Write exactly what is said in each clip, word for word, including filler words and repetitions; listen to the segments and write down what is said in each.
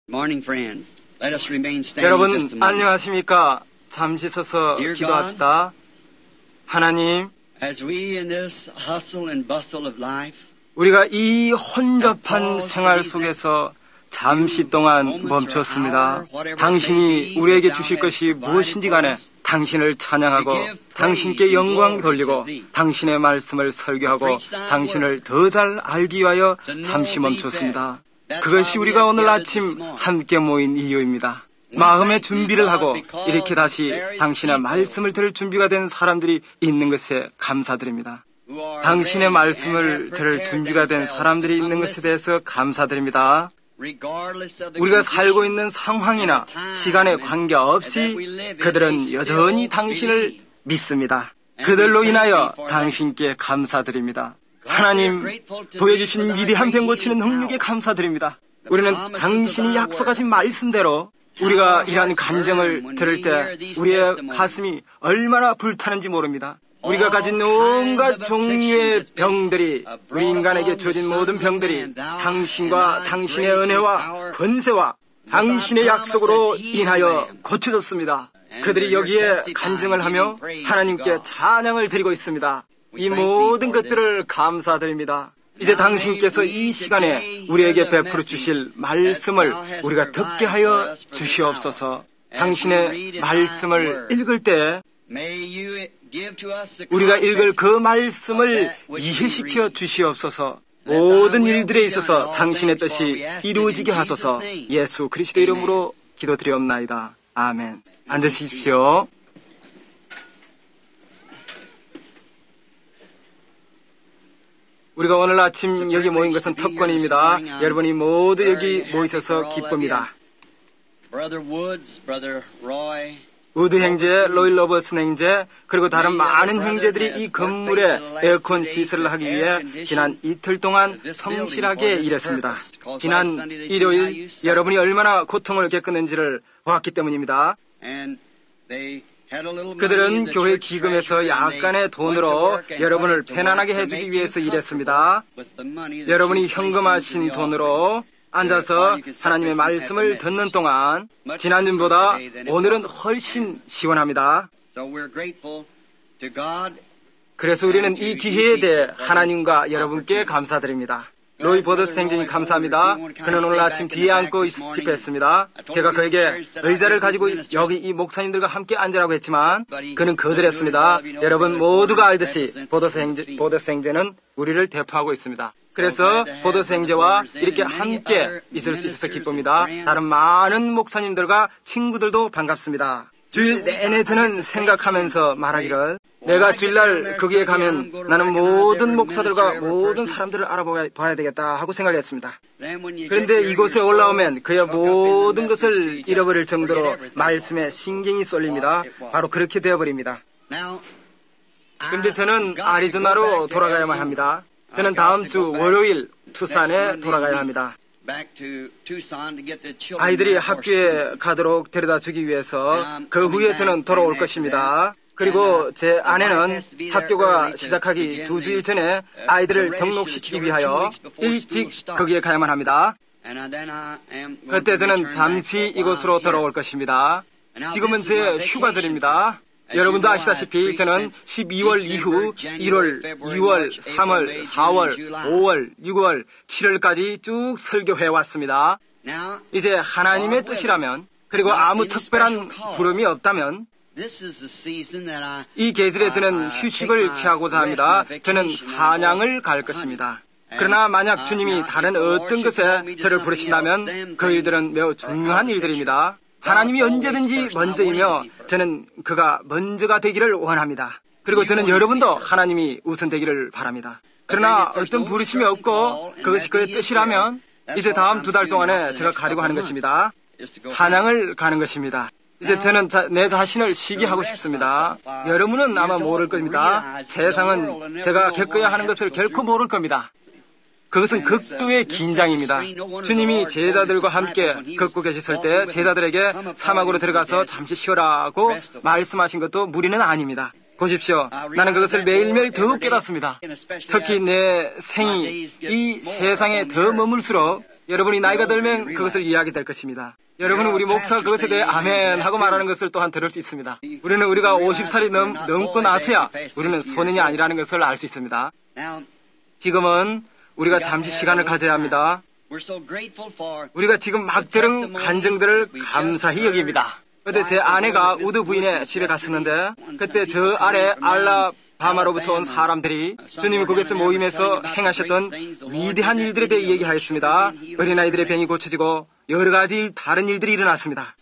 Morning, friends. Let us remain standing 여러분 just a moment. 안녕하십니까? 잠시 서서 Dear 기도합시다. 하나님, As we in this hustle and bustle of life, 우리가 이 혼잡한 생활 속에서 잠시 동안 멈췄습니다. 당신이 우리에게 주실 것이 무엇인지 간에 당신을 찬양하고 당신께 영광 돌리고 당신의 말씀을 설교하고 당신을 더 잘 알기 위하여 잠시 멈췄습니다. 그것이 우리가 오늘 아침 함께 모인 이유입니다. 마음의 준비를 하고 이렇게 다시 당신의 말씀을 들을 준비가 된 사람들이 있는 것에 감사드립니다. 당신의 말씀을 들을 준비가 된 사람들이 있는 것에 대해서 감사드립니다. 우리가 살고 있는 상황이나 시간에 관계없이 그들은 여전히 당신을 믿습니다. 그들로 인하여 당신께 감사드립니다. 하나님, 보여주신 위대한 병 고치는 능력에 감사드립니다. 우리는 당신이 약속하신 말씀대로 우리가 이러한 간증을 들을 때 우리의 가슴이 얼마나 불타는지 모릅니다. 우리가 가진 온갖 종류의 병들이, 우리 인간에게 주어진 모든 병들이 당신과 당신의 은혜와 권세와 당신의 약속으로 인하여 고쳐졌습니다. 그들이 여기에 간증을 하며 하나님께 찬양을 드리고 있습니다. 이 모든 것들을 감사드립니다. 이제 당신께서 이 시간에 우리에게 베풀어 주실 말씀을 우리가 듣게 하여 주시옵소서. 당신의 말씀을 읽을 때 우리가 읽을 그 말씀을 이해시켜 주시옵소서. 모든 일들에 있어서 당신의 뜻이 이루어지게 하소서. 예수 그리스도 이름으로 기도드리옵나이다. 아멘. 앉으십시오. 우리가 오늘 아침 여기 모인 것은 특권입니다. 여러분이 모두 여기 모이셔서 기쁩니다. 우드 형제, 로이 로버슨 형제, 그리고 다른 많은 형제들이 이 건물에 에어컨 시설을 하기 위해 지난 이틀 동안 성실하게 일했습니다. 지난 일요일 여러분이 얼마나 고통을 겪었는지를 보았기 때문입니다. 그들은 교회 기금에서 약간의 돈으로 여러분을 편안하게 해주기 위해서 일했습니다. 여러분이 현금하신 돈으로 앉아서 하나님의 말씀을 듣는 동안 지난주보다 오늘은 훨씬 시원합니다. 그래서 우리는 이 기회에 대해 하나님과 여러분께 감사드립니다. 로이 보더스 행진이 감사합니다. 그는 오늘 아침 뒤에 앉고 집회했습니다. 제가 그에게 의자를 가지고 여기 이 목사님들과 함께 앉으라고 했지만 그는 거절했습니다. 여러분 모두가 알듯이 보더스 행제, 보더스 행제는 우리를 대표하고 있습니다. 그래서 보더스 행제와 이렇게 함께 있을 수 있어서 기쁩니다. 다른 많은 목사님들과 친구들도 반갑습니다. 주일 내내 저는 생각하면서 말하기를 내가 주일날 거기에 가면 나는 모든 목사들과 모든 사람들을 알아봐야 되겠다 하고 생각했습니다. 그런데 이곳에 올라오면 그의 모든 것을 잃어버릴 정도로 말씀에 신경이 쏠립니다. 바로 그렇게 되어버립니다. 그런데 저는 아리조나로 돌아가야만 합니다. 저는 다음 주 월요일 투싼에 돌아가야 합니다. 아이들이 학교에 가도록 데려다 주기 위해서 그 후에 저는 돌아올 것입니다. 그리고 제 아내는 학교가 시작하기 두 주일 전에 아이들을 등록시키기 위하여 일찍 거기에 가야만 합니다. 그때 저는 잠시 이곳으로 돌아올 것입니다. 지금은 제 휴가절입니다. 여러분도 아시다시피 저는 십이월 이후 일월, 이월, 삼월, 사월, 오월, 유월, 칠월까지 쭉 설교해 왔습니다. 이제 하나님의 뜻이라면 그리고 아무 특별한 부름이 없다면 이 계절에 저는 휴식을 취하고자 합니다. 저는 사냥을 갈 것입니다. 그러나 만약 주님이 다른 어떤 것에 저를 부르신다면 그 일들은 매우 중요한 일들입니다. 하나님이 언제든지 먼저이며 저는 그가 먼저가 되기를 원합니다. 그리고 저는 여러분도 하나님이 우선 되기를 바랍니다. 그러나 어떤 부르심이 없고 그것이 그의 뜻이라면 이제 다음 두 달 동안에 제가 가려고 하는 것입니다. 사냥을 가는 것입니다. 이제 저는 자, 내 자신을 쉬게 하고 싶습니다. 여러분은 아마 모를 겁니다. 세상은 제가 겪어야 하는 것을 결코 모를 겁니다. 그것은 극도의 긴장입니다. 주님이 제자들과 함께 걷고 계셨을 때 제자들에게 사막으로 들어가서 잠시 쉬어라고 말씀하신 것도 무리는 아닙니다. 보십시오. 나는 그것을 매일매일 더욱 깨닫습니다. 특히 내 생이 이 세상에 더 머물수록 여러분이 나이가 들면 그것을 이해하게 될 것입니다. 여러분은 우리 목사가 그것에 대해 아멘 하고 말하는 것을 또한 들을 수 있습니다. 우리는 우리가 오십 살이 넘, 넘고 나서야 우리는 소년이 아니라는 것을 알 수 있습니다. 지금은 우리가 잠시 시간을 가져야 합니다. 우리가 지금 막 들은 간증들을 감사히 여깁니다. 어제 제 아내가 우드 부인의 집에 갔었는데 그때 저 아래 알라바마로부터 온 사람들이 주님이 거기서 모임에서 행하셨던 위대한 일들에 대해 얘기하였습니다. 어린아이들의 병이 고쳐지고 여러 가지 다른 일들이 일어났습니다.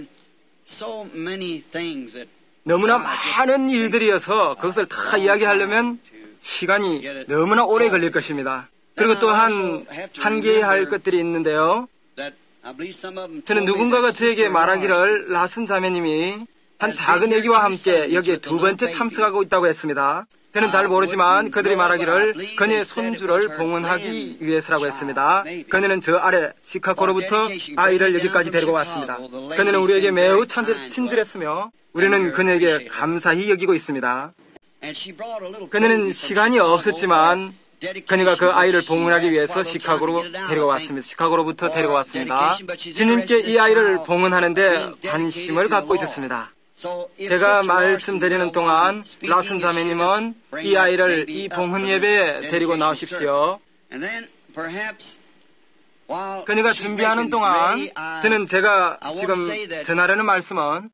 너무나 많은 일들이어서 그것을 다 이야기하려면 시간이 너무나 오래 걸릴 것입니다. 그리고 또한 산계해야 할 것들이 있는데요. 저는 누군가가 저에게 말하기를 라슨 자매님이 한 작은 애기와 함께 여기에 두 번째 참석하고 있다고 했습니다. 저는 잘 모르지만 그들이 말하기를 그녀의 손주를 봉헌하기 위해서라고 했습니다. 그녀는 저 아래 시카고로부터 아이를 여기까지 데리고 왔습니다. 그녀는 우리에게 매우 친절했으며 우리는 그녀에게 감사히 여기고 있습니다. 그녀는 시간이 없었지만 그녀가 그 아이를 봉헌하기 위해서 시카고로 데리고 왔습니다. 시카고로부터 데리고 왔습니다. 주님께 이 아이를 봉헌하는데 관심을 갖고 있었습니다. 제가 말씀드리는 동안 라슨 자매님은 이 아이를 이 봉헌 예배에 데리고 나오십시오. 그녀가 준비하는 동안 저는 제가 지금 전하려는 말씀은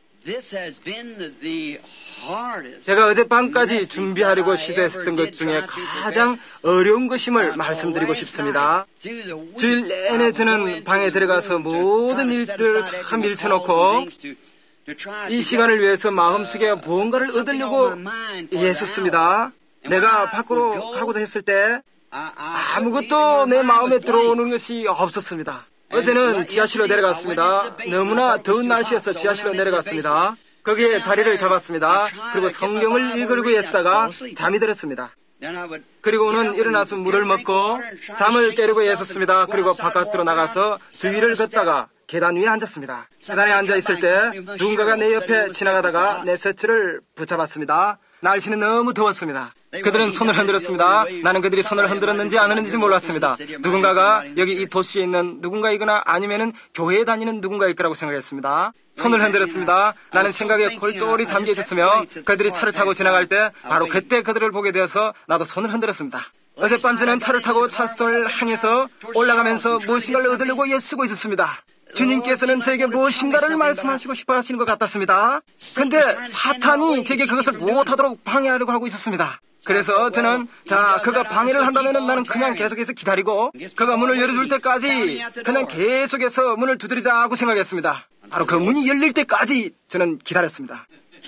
제가 어젯밤까지 준비하려고 시도했었던 것 중에 가장 어려운 것임을 말씀드리고 싶습니다. 주일 내내 저는 방에 들어가서 모든 일들을 다 밀쳐놓고 이 시간을 위해서 마음속에 무언가를 얻으려고 애썼습니다. 내가 밖으로 가고자 했을 때 아무것도 내 마음에 들어오는 것이 없었습니다. 어제는 지하실로 내려갔습니다. 너무나 더운 날씨여서 지하실로 내려갔습니다. 거기에 자리를 잡았습니다. 그리고 성경을 읽으려고 애쓰다가 잠이 들었습니다. 그리고는 일어나서 물을 먹고 잠을 깨려고 애썼습니다. 그리고 바깥으로 나가서 주위를 걷다가 계단 위에 앉았습니다. 계단에 앉아있을 때 누군가가 내 옆에 지나가다가 내 셔츠를 붙잡았습니다. 날씨는 너무 더웠습니다. 그들은 손을 흔들었습니다. 나는 그들이 손을 흔들었는지 안 했는지 몰랐습니다. 누군가가 여기 이 도시에 있는 누군가이거나 아니면은 교회에 다니는 누군가일 거라고 생각했습니다. 손을 흔들었습니다. 나는 생각에 골똘히 잠겨 있었으며 그들이 차를 타고 지나갈 때 바로 그때 그들을 보게 되어서 나도 손을 흔들었습니다. 어젯밤 저는 차를 타고 찰스턴을 향해서 올라가면서 무엇인가를 얻으려고 애쓰고 있었습니다. 주님께서는 저에게 무엇인가를 말씀하시고 싶어 하시는 것 같았습니다. 근데 사탄이 제게 그것을 못하도록 방해하려고 하고 있었습니다. 그래서 저는 자 그가 방해를 한다면 나는 그냥 계속해서 기다리고 그가 문을 열어줄 때까지 그냥 계속해서 문을 두드리자고 생각했습니다. 바로 그 문이 열릴 때까지 저는 기다렸습니다.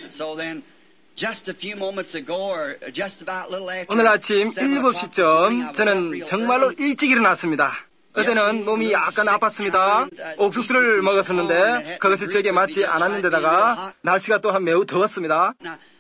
오늘 아침 일곱 시쯤 저는 정말로 일찍 일어났습니다. 어제는 몸이 약간 아팠습니다. 옥수수를 먹었었는데 그것이 저에게 맞지 않았는데다가 날씨가 또한 매우 더웠습니다.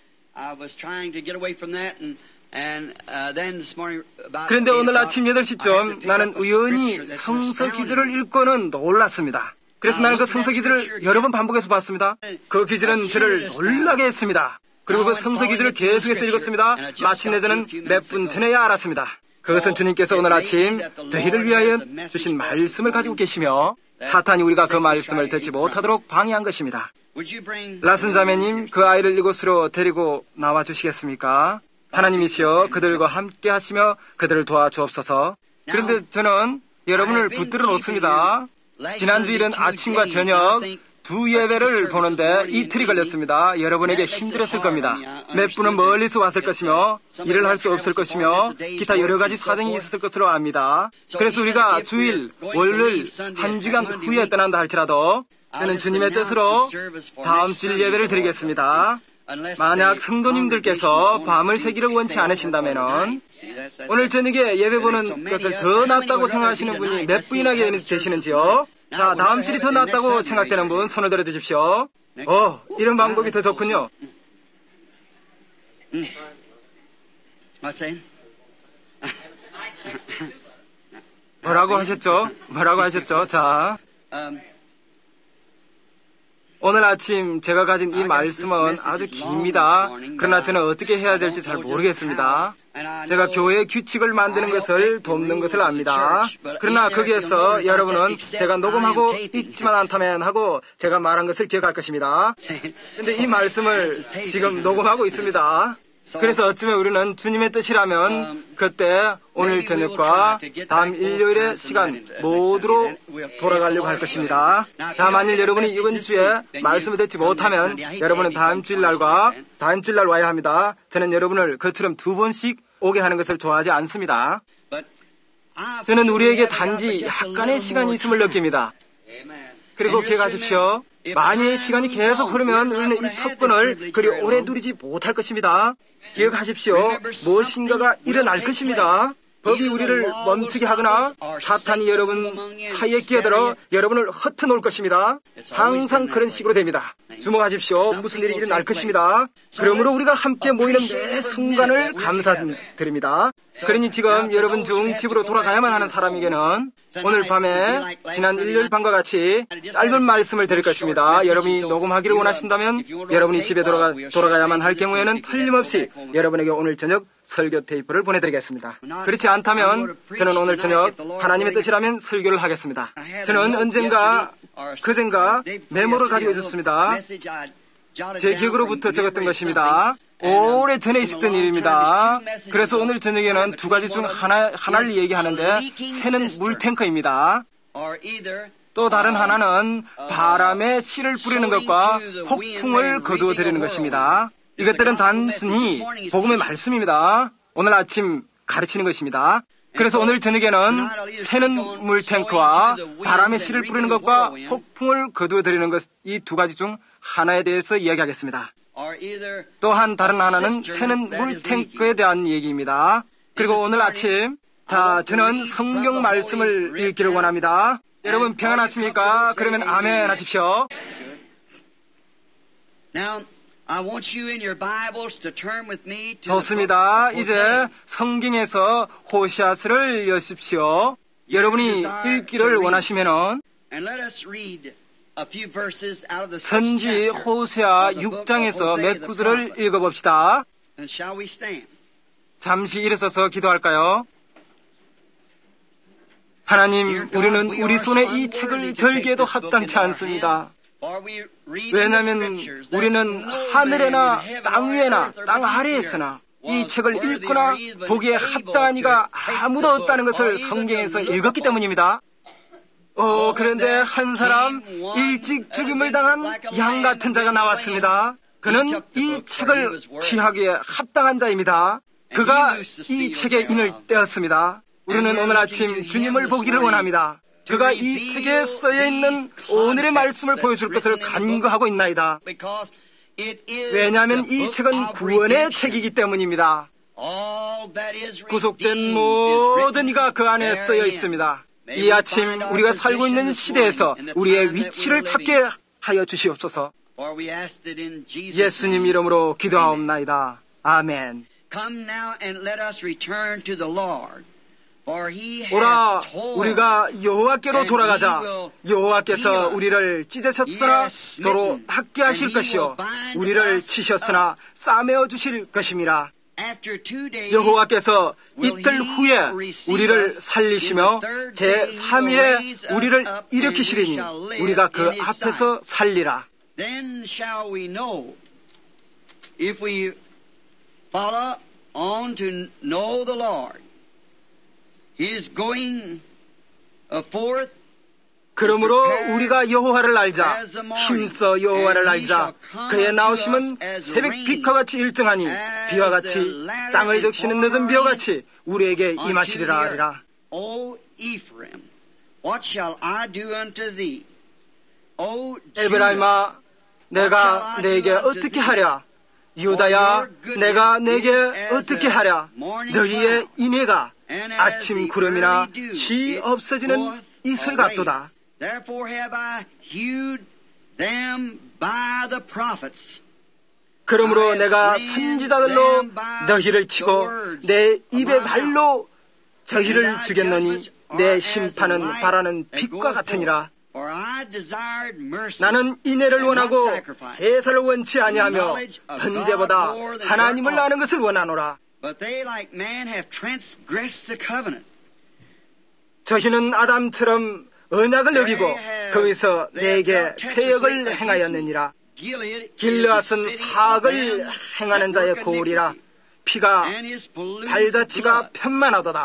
그런데 오늘 아침 여덟 시쯤 나는 우연히 성서 기술을 읽고는 놀랐습니다. 그래서 나는 그 성서 기술을 여러 번 반복해서 봤습니다. 그 기술은 저를 놀라게 했습니다. 그리고 그 성서 기술을 계속해서 읽었습니다. 마침내 저는 몇 분 전에야 알았습니다. 그것은 주님께서 오늘 아침 저희를 위하여 주신 말씀을 가지고 계시며 사탄이 우리가 그 말씀을 듣지 못하도록 방해한 것입니다. 라슨 자매님, 그 아이를 이곳으로 데리고 나와 주시겠습니까? 하나님이시여 그들과 함께 하시며 그들을 도와주옵소서. 그런데 저는 여러분을 붙들어 놓습니다. 지난주일은 아침과 저녁 두 예배를 보는데 이틀이 걸렸습니다. 여러분에게 힘들었을 겁니다. 몇 분은 멀리서 왔을 것이며 일을 할 수 없을 것이며 기타 여러 가지 사정이 있었을 것으로 압니다. 그래서 우리가 주일, 월요일 한 주간 후에 떠난다 할지라도 저는 주님의 뜻으로 다음 주일 예배를 드리겠습니다. 만약 성도님들께서 밤을 새기를 원치 않으신다면 오늘 저녁에 예배 보는 것을 더 낫다고 생각하시는 분이 몇 분이나 계시는지요? 자, 다음 주일이 더 낫다고 생각되는 분 손을 들어 주십시오. 어, 이런 방법이 더 좋군요. 뭐라고 하셨죠? 뭐라고 하셨죠? 자, 오늘 아침 제가 가진 이 말씀은 아주 깁니다. 그러나 저는 어떻게 해야 될지 잘 모르겠습니다. 제가 교회의 규칙을 만드는 것을 돕는 것을 압니다. 그러나 거기에서 여러분은 제가 녹음하고 있지만 않다면 하고 제가 말한 것을 기억할 것입니다. 그런데 이 말씀을 지금 녹음하고 있습니다. 그래서 어쩌면 우리는 주님의 뜻이라면 그때 오늘 저녁과 다음 일요일의 시간 모두로 돌아가려고 할 것입니다. 다만 만일 여러분이 이번 주에 말씀을 듣지 못하면 여러분은 다음 주일날과 다음 주일날 와야 합니다. 저는 여러분을 그처럼 두 번씩 오게 하는 것을 좋아하지 않습니다. 저는 우리에게 단지 약간의 시간이 있음을 느낍니다. 그리고 기억하십시오. 만일 시간이 계속 흐르면 우리는 이 특권을 그리 오래 누리지 못할 것입니다. 기억하십시오. 무엇인가가 일어날 것입니다. 법이 우리를 멈추게 하거나 사탄이 여러분 사이에 끼어들어 여러분을 흩어놓을 것입니다. 항상 그런 식으로 됩니다. 주목하십시오. 무슨 일이 일어날 것입니다. 그러므로 우리가 함께 모이는 매 순간을 감사드립니다. 그러니 지금 여러분 중 집으로 돌아가야만 하는 사람에게는 오늘 밤에 지난 일요일 밤과 같이 짧은 말씀을 드릴 것입니다. 여러분이 녹음하기를 원하신다면 여러분이 집에 돌아가, 돌아가야만 할 경우에는 틀림없이 여러분에게 오늘 저녁 설교 테이프를 보내드리겠습니다. 그렇지 않다면 저는 오늘 저녁 하나님의 뜻이라면 설교를 하겠습니다. 저는 언젠가 그젠가 메모를 가지고 있었습니다. 제 기억으로부터 적었던 것입니다. 오래 전에 있었던 일입니다. 그래서 오늘 저녁에는 두 가지 중 하나, 하나를 얘기하는데 새는 물탱크입니다. 또 다른 하나는 바람에 씨를 뿌리는 것과 폭풍을 거두어 드리는 것입니다. 이것들은 단순히 복음의 말씀입니다. 오늘 아침 가르치는 것입니다. 그래서 오늘 저녁에는 새는 물탱크와 바람에 씨를 뿌리는 것과 폭풍을 거두어 드리는 것, 이 두 가지 중 하나에 대해서 이야기하겠습니다. 또한 다른 하나는 새는 물탱크에 대한 얘기입니다. 그리고 오늘 아침, 자, 저는 성경 말씀을 읽기를 원합니다. 여러분 평안하십니까? 그러면 아멘 하십시오. 좋습니다. 이제 성경에서 호시아스를 여십시오. 여러분이 읽기를 원하시면은 선지 호세아 육 장에서 몇 구절을 읽어봅시다. 잠시 일어서서 기도할까요? 하나님, 우리는 우리 손에 이 책을 들기에도 합당치 않습니다. 왜냐하면 우리는 하늘에나 땅 위에나 땅 아래에서나 이 책을 읽거나 보기에 합당한 이가 아무도 없다는 것을 성경에서 읽었기 때문입니다. 어, 그런데 한 사람 일찍 죽임을 당한 양 같은 자가 나왔습니다. 그는 이 책을 취하기에 합당한 자입니다. 그가 이 책의 인을 떼었습니다. 우리는 오늘 아침 주님을 보기를 원합니다. 그가 이 책에 써여 있는 오늘의 말씀을 보여줄 것을 간구하고 있나이다. 왜냐하면 이 책은 구원의 책이기 때문입니다. 구속된 모든 이가 그 안에 써여 있습니다. 이 아침 우리가 살고 있는 시대에서 우리의 위치를 찾게 하여 주시옵소서. 예수님 이름으로 기도하옵나이다. 아멘. 오라, 우리가 여호와께로 돌아가자. 여호와께서 우리를 찢으셨으나 도로 낫게 하실 것이요 우리를 치셨으나 싸매어 주실 것임이라. 여호와께서 이틀 후에 우리를 살리시며 제삼 일에 우리를 일으키시리니 우리가 그 앞에서 살리라. Then shall we know if we follow on to know the Lord. He is going forth. 그러므로 우리가 여호와를 알자. 힘써 여호와를 알자. 그의 나오심은 새벽 빛과 같이 일정하니 비와 같이 땅을 적시는 늦은 비와 같이 우리에게 임하시리라 하리라. O Ephraim, what shall I do unto thee? O 에브라임아, 내가 내게 어떻게 하랴? 유다야, 내가 내게 어떻게 하랴? 너희의 인애가 아침 구름이나 쉬 없어지는 이슬 같도다. Therefore have I hewed them by the prophets. 그러므로 내가 선지자들로 너희를 치고 내 입의 발로 저희를 죽였노니 내 심판은 바라는 빛과 같으니라. For I 나는 인애를 원하고 제사를 원치 아니하며 번제보다 하나님을 아는 것을 원하노라. 저희는 아담처럼 언약을 여기고 거기서 내게 패역을 행하였느니라. 길르앗은 사악을 행하는 자의 고울이라. 피가 발자취가 편만하도다.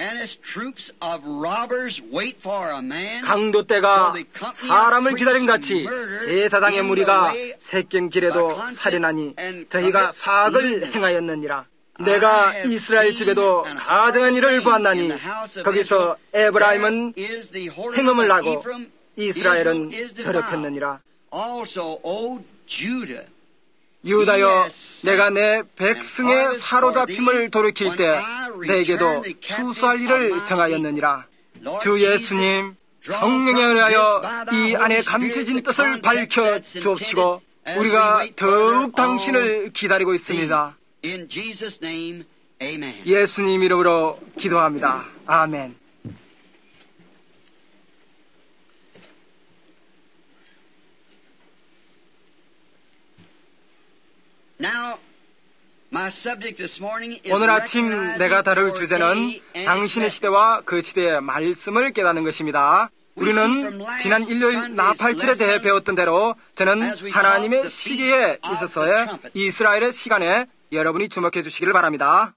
강도 때가 사람을 기다린 같이 제사장의 무리가 새경길에도 살인하니 저희가 사악을 행하였느니라. 내가 이스라엘 집에도 가증한 일을 보았나니 거기서 에브라임은 행음을 하고 이스라엘은 더럽혔느니라. 유다여, 내가 내 백성의 사로잡힘을 돌이킬 때 내게도 추수할 일을 정하였느니라. 주 예수님, 성령에 의하여 이 안에 감춰진 뜻을 밝혀 주옵시고 우리가 더욱 당신을 기다리고 있습니다. 예수님 이름으로 기도합니다. 아멘. 오늘 아침 내가 다룰 주제는 당신의 시대와 그 시대의 말씀을 깨닫는 것입니다. 우리는 지난 일요일 나팔절에 대해 배웠던 대로 저는 하나님의 시기에 있어서의 이스라엘의 시간에 여러분이 주목해 주시기를 바랍니다.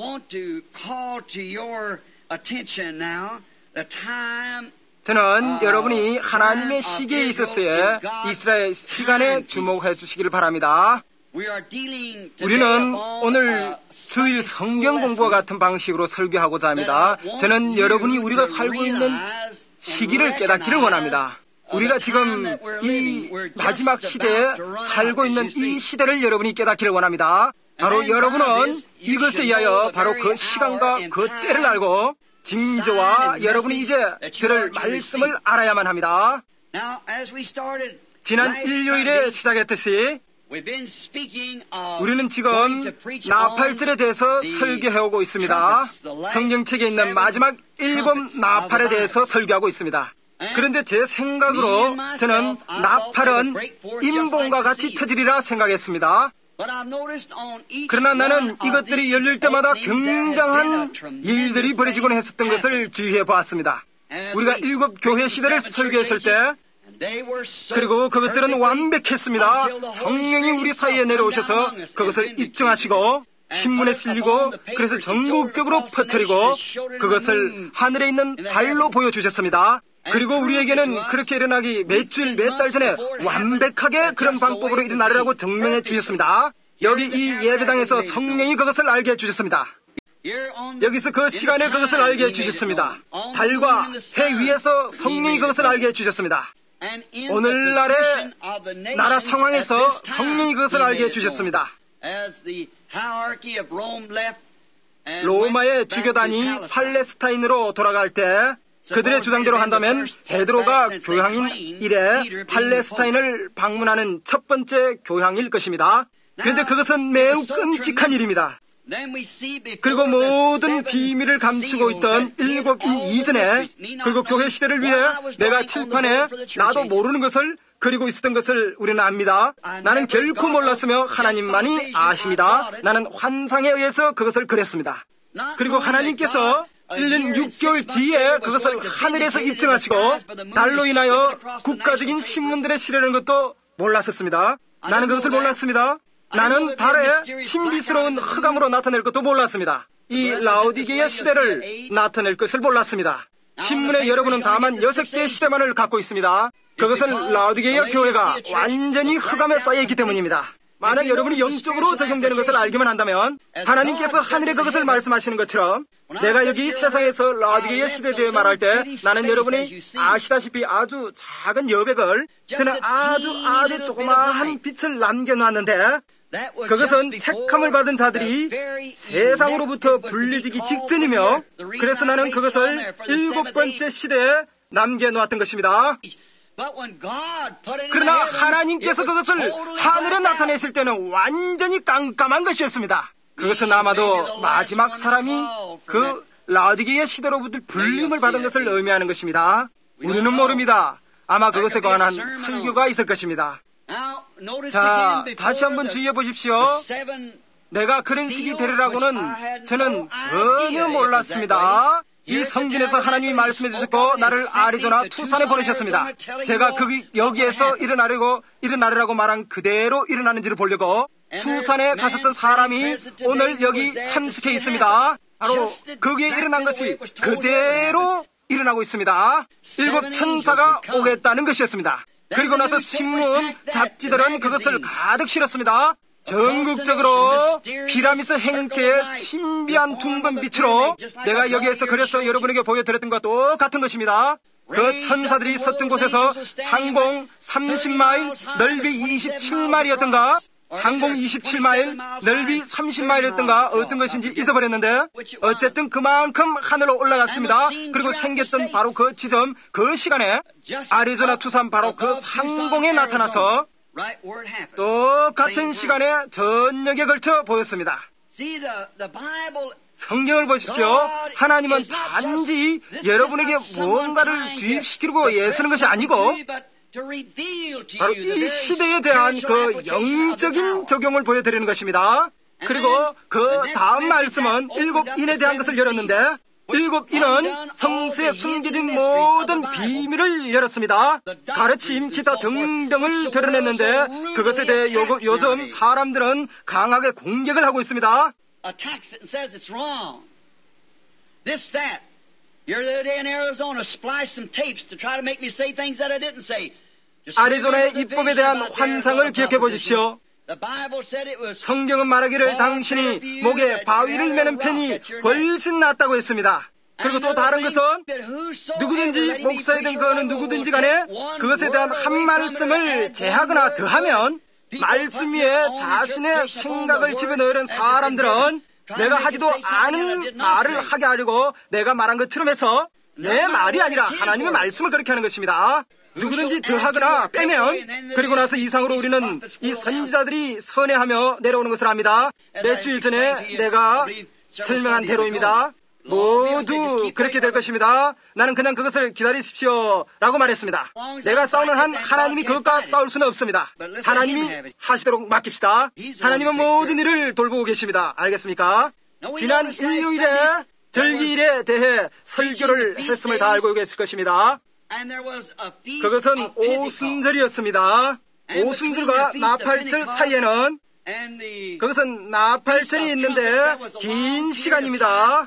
저는 여러분이 하나님의 시기에 있어서의 이스라엘 시간에 주목해 주시기를 바랍니다. 우리는 오늘 주일 성경 공부와 같은 방식으로 설교하고자 합니다. 저는 여러분이 우리가 살고 있는 시기를 깨닫기를 원합니다. 우리가 지금 이 마지막 시대에 살고 있는 이 시대를 여러분이 깨닫기를 원합니다. 바로 여러분은 이것에 의하여 바로 그 시간과 그 때를 알고 징조와 여러분이 이제 들을 말씀을 알아야만 합니다. 지난 일요일에 시작했듯이 우리는 지금 나팔절에 대해서 설교해오고 있습니다. 성경책에 있는 마지막 일곱 나팔에 대해서 설교하고 있습니다. 그런데 제 생각으로 저는 나팔은 임봉과 같이 터지리라 생각했습니다. 그러나 나는 이것들이 열릴 때마다 굉장한 일들이 벌어지곤 했었던 것을 주의해 보았습니다. 우리가 일곱 교회 시대를 설교했을 때 그리고 그것들은 완벽했습니다. 성령이 우리 사이에 내려오셔서 그것을 입증하시고 신문에 실리고 그래서 전국적으로 퍼뜨리고 그것을 하늘에 있는 달로 보여주셨습니다. 그리고 우리에게는 그렇게 일어나기 몇 주, 몇 달 전에 완벽하게 그런 방법으로 일어나리라고 증명해 주셨습니다. 여기 이 예배당에서 성령이 그것을 알게 해주셨습니다. 여기서 그 시간에 그것을 알게 해주셨습니다. 달과 해 위에서 성령이 그것을 알게 해주셨습니다. 오늘날의 나라 상황에서 성령이 그것을 알게 해주셨습니다. 로마의 주교단이 팔레스타인으로 돌아갈 때 그들의 주장대로 한다면 베드로가 교향인 이래 팔레스타인을 방문하는 첫 번째 교향일 것입니다. 그런데 그것은 매우 끔찍한 일입니다. 그리고 모든 비밀을 감추고 있던 일곱 인 이전에 그리고 교회 시대를 위해 내가 칠판에 나도 모르는 것을 그리고 있었던 것을 우리는 압니다. 나는 결코 몰랐으며 하나님만이 아십니다. 나는 환상에 의해서 그것을 그렸습니다. 그리고 하나님께서 일 년 육 개월 뒤에 그것을 하늘에서 입증하시고 달로 인하여 국가적인 신문들에 실으는 것도 몰랐었습니다. 나는 그것을 몰랐습니다. 나는 달에 신비스러운 흑암으로 나타낼 것도 몰랐습니다. 이 라오디게아 시대를 나타낼 것을 몰랐습니다. 신문에 여러분은 다만 여섯 개의 시대만을 갖고 있습니다. 그것은 라오디게아 교회가 완전히 흑암에 쌓여있기 때문입니다. 만약 여러분이 영적으로 적용되는 것을 알기만 한다면 하나님께서 하늘에 그것을 말씀하시는 것처럼 내가 여기 세상에서 라오디게아 시대에 대해 말할 때 나는 여러분이 아시다시피 아주 작은 여백을 저는 아주 아주 조그마한 빛을 남겨놨는데 그것은 택함을 받은 자들이 세상으로부터 분리지기 직전이며 그래서 나는 그것을 일곱 번째 시대에 남겨놓았던 것입니다. 그러나 하나님께서 그것을 하늘에 나타내실 때는 완전히 깜깜한 것이었습니다. 그것은 아마도 마지막 사람이 그 라오디게아 시대로부터 불림을 받은 것을 의미하는 것입니다. 우리는 모릅니다. 아마 그것에 관한 설교가 있을 것입니다. 자, 다시 한번 주의해 보십시오. 내가 그런 식이 되리라고는 저는 전혀 몰랐습니다. 이 성전에서 하나님이 말씀해 주셨고 나를 애리조나 투산에 보내셨습니다. 제가 그 여기에서 일어나려고 일어나려고 말한 그대로 일어나는지를 보려고 투산에 갔었던 사람이 오늘 여기 참석해 있습니다. 바로 거기에 일어난 것이 그대로 일어나고 있습니다. 일곱 천사가 오겠다는 것이었습니다. 그리고 나서 신문, 잡지들은 그것을 가득 실었습니다. 전국적으로 피라미드 형태의 신비한 둥근 빛으로 내가 여기에서 그래서 여러분에게 보여드렸던 것과 똑같은 것입니다. 그 천사들이 섰던 곳에서 상공 삼십 마일, 넓이 이십칠 마일이었던가, 상공 이십칠 마일, 넓이 삼십 마일이었던가 어떤 것인지 잊어버렸는데 어쨌든 그만큼 하늘로 올라갔습니다. 그리고 생겼던 바로 그 지점, 그 시간에 애리조나 투산 바로 그 상공에 나타나서 똑같은 시간에 전역에 걸쳐 보였습니다. 성경을 보십시오. 하나님은 단지 여러분에게 무언가를 주입시키고 애쓰는 것이 아니고 바로 이 시대에 대한 그 영적인 적용을 보여드리는 것입니다. 그리고 그 다음 말씀은 일곱 인에 대한 것을 열었는데 일곱 인은 성서에 숨겨진 모든 비밀을 열었습니다. 가르침, 기타 등등을 드러냈는데 그것에 대해 요, 요즘 사람들은 강하게 공격을 하고 있습니다. 애리조나의 입법에 대한 환상을 기억해 보십시오. 성경은 말하기를 당신이 목에 바위를 매는 편이 훨씬 낫다고 했습니다. 그리고 또 다른 것은 누구든지 목사이든 그는 누구든지 간에 그것에 대한 한 말씀을 제하거나 더하면 말씀 위에 자신의 생각을 집어넣으려는 사람들은 내가 하지도 않은 말을 하게 하려고 내가 말한 것처럼 해서 내 말이 아니라 하나님의 말씀을 그렇게 하는 것입니다. 누구든지 더하거나 빼면 그리고 나서 이상으로 우리는 이 선지자들이 선회하며 내려오는 것을 압니다. 몇 주일 전에 내가 설명한 대로입니다. 모두 그렇게 될 것입니다. 나는 그냥 그것을 기다리십시오 라고 말했습니다. 내가 싸우는 한 하나님이 그것과 싸울 수는 없습니다. 하나님이 하시도록 맡깁시다. 하나님은 모든 일을 돌보고 계십니다. 알겠습니까? 지난 일요일에 절기일에 대해 설교를 했음을 다 알고 계실 것입니다. 그것은 오순절이었습니다. 오순절과 나팔절 사이에는 그것은 나팔절이 있는데 긴 시간입니다.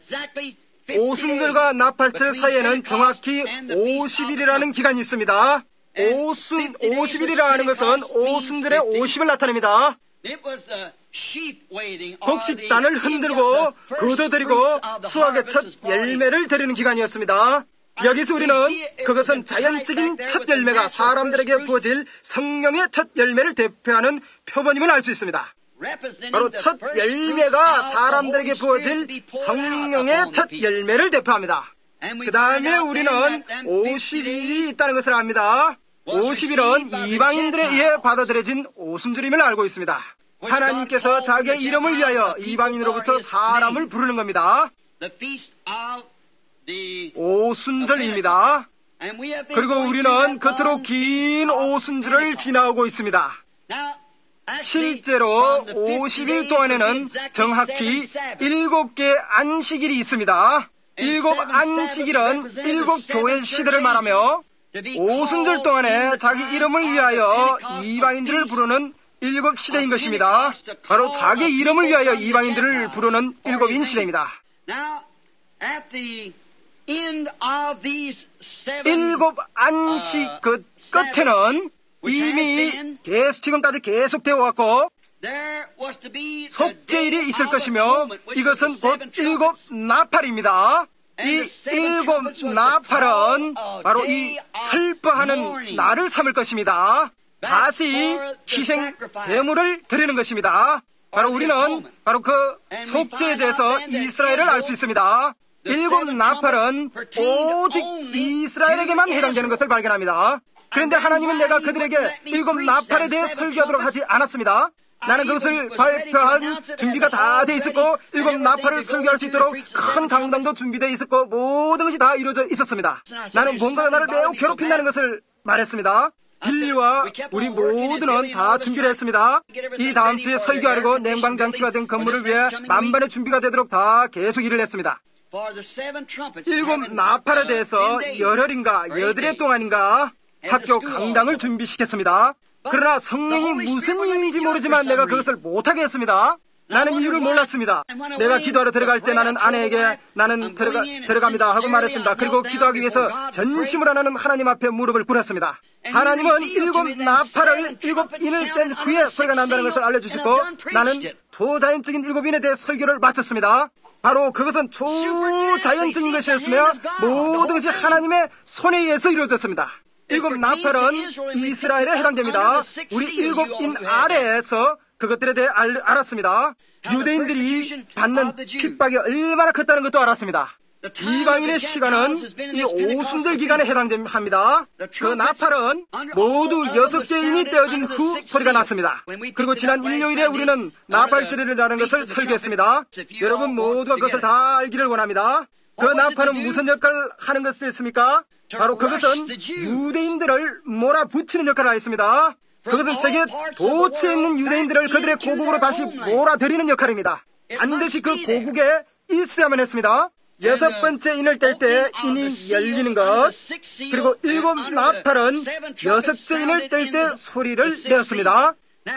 오순절과 나팔절 사이에는 정확히 오십 일이라는 기간이 있습니다. 오순, 오십 일이라 하는 것은 오순절의 오십을 나타냅니다. 곡식단을 흔들고 거둬들이고 수확의 첫 열매를 드리는 기간이었습니다. 여기서 우리는 그것은 자연적인 첫 열매가 사람들에게 부어질 성령의 첫 열매를 대표하는 표본임을 알 수 있습니다. 바로 첫 열매가 사람들에게 부어질 성령의 첫 열매를 대표합니다. 그 다음에 우리는 오십 일이 있다는 것을 압니다. 오십 일은 이방인들에 의해 받아들여진 오순절임을 알고 있습니다. 하나님께서 자기의 이름을 위하여 이방인으로부터 사람을 부르는 겁니다. 오순절입니다. 그리고 우리는 겉으로 긴 오순절을 지나오고 있습니다. 실제로 오십 일 동안에는 정확히 일곱 개의 안식일이 있습니다. 일곱 안식일은 일곱 교회 시대를 말하며 오순절 동안에 자기 이름을 위하여 이방인들을 부르는 일곱 시대인 것입니다. 바로 자기 이름을 위하여 이방인들을 부르는 일곱인 시대입니다. 일곱 안식 그 끝에는 이미 계속 지금까지 계속되어 왔고 속죄일이 있을 것이며 이것은 곧 일곱 나팔입니다. 이 일곱 나팔은 바로 이 슬퍼하는 날을 삼을 것입니다. 다시 희생 제물을 드리는 것입니다. 바로 우리는 바로 그 속죄에 대해서 이스라엘을 알 수 있습니다. 일곱 나팔은 오직 이스라엘에게만 해당되는 것을 발견합니다. 그런데 하나님은 내가 그들에게 일곱 나팔에 대해 설교하도록 하지 않았습니다. 나는 그것을 발표한 준비가 다 돼 있었고 일곱 나팔을 설교할 수 있도록 큰 강당도 준비되어 있었고 모든 것이 다 이루어져 있었습니다. 나는 뭔가 나를 매우 괴롭힌다는 것을 말했습니다. 빌리와 우리 모두는 다 준비를 했습니다. 이 다음 주에 설교하려고 냉방장치가 된 건물을 위해 만반의 준비가 되도록 다 계속 일을 했습니다. 일곱 나팔에 대해서 열흘인가 여덟해 동안인가 학교 강당을 준비시켰습니다. 그러나 성령이 무슨 일인지 모르지만 내가 그것을 못하게 했습니다. 나는 이유를 몰랐습니다. 내가 기도하러 들어갈 때 나는 아내에게 나는 들어가, 들어갑니다 하고 말했습니다. 그리고 기도하기 위해서 전심으로 나는 하나님 앞에 무릎을 꿇었습니다. 하나님은 일곱 나팔을 일곱 인을 뗀 후에 소리가 난다는 것을 알려주셨고 나는 초자연적인 일곱 인에 대해 설교를 마쳤습니다. 바로 그것은 초자연적인 것이었으며 모든 것이 하나님의 손에 의해서 이루어졌습니다. 일곱 나팔은 이스라엘에 해당됩니다. 우리 일곱 인 아래에서 그것들에 대해 알, 알았습니다. 유대인들이 받는 핍박이 얼마나 컸다는 것도 알았습니다. 이방인의 시간은 이 오순절 기간에 해당합니다. 그 나팔은 모두 여섯째 인이 떼어진 후 소리가 났습니다. 그리고 지난 일요일에 우리는 나팔절이라는 것을 설교했습니다. 여러분 모두가 그것을 다 알기를 원합니다. 그 나팔은 무슨 역할을 하는 것이었습니까? 바로 그것은 유대인들을 몰아붙이는 역할을 하였습니다. 그것은 세계 도처에 있는 유대인들을 그들의 고국으로 다시 몰아들이는 역할입니다. 반드시 그 고국에 있어야만 했습니다. 여섯 번째 인을 뗄 때 인이 열리는 것, 그리고 일곱 나팔은 여섯째 인을 뗄 때 소리를 내었습니다.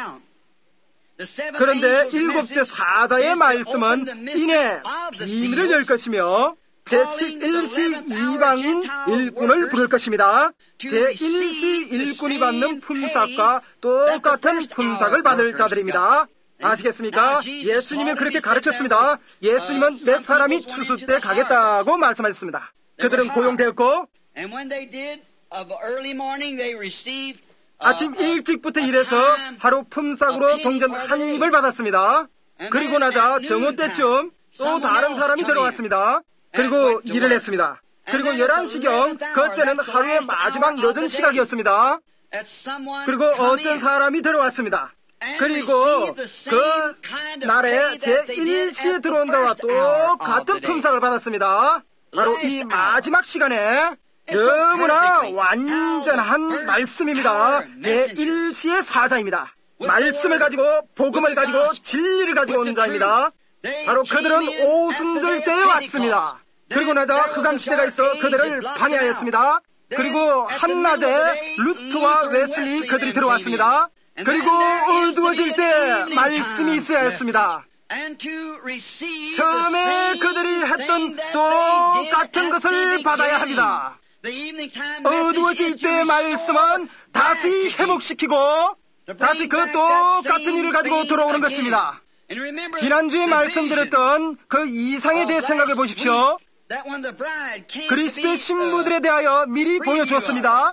그런데 일곱째 사자의 말씀은 인의 비밀을 열 것이며 제십일 시 이방인 일꾼을 부를 것입니다. 제일 시 일꾼이 받는 품삯과 똑같은 품삯을 받을 자들입니다. 아시겠습니까? 예수님이 그렇게 가르쳤습니다. 예수님은 몇 사람이 추수 때 가겠다고 말씀하셨습니다. 그들은 고용되었고 아침 일찍부터 일해서 하루 품삯으로 동전 한 입을 받았습니다. 그리고 나자 정오 때쯤 또 다른 사람이 들어왔습니다. 그리고 일을 했습니다. 그리고 열한 시경 그때는 하루의 마지막 늦은 시각이었습니다. 그리고 어떤 사람이 들어왔습니다. 그리고 그 날에 제일 시에 들어온다와 똑같은 품삯을 받았습니다. 바로 이 마지막 시간에 너무나 완전한 말씀입니다. 제일 시의 사자입니다. 말씀을 가지고 복음을 가지고 진리를 가지고 온 자입니다. 바로 그들은 오순절 때에 왔습니다. 그리고 나자 흑암시대가 있어 그들을 방해하였습니다. 그리고 한낮에 루트와 웨슬리 그들이 들어왔습니다. 그리고 어두워질 때 말씀이 있어야 했습니다. 처음에 그들이 했던 똑같은 것을 받아야 합니다. 어두워질 때 말씀은 다시 회복시키고 다시 그 똑같은 일을 가지고 들어오는 것입니다. 지난주에 말씀드렸던 그 이상에 대해 생각해 보십시오. 그리스도의 신부들에 대하여 미리 보여주었습니다.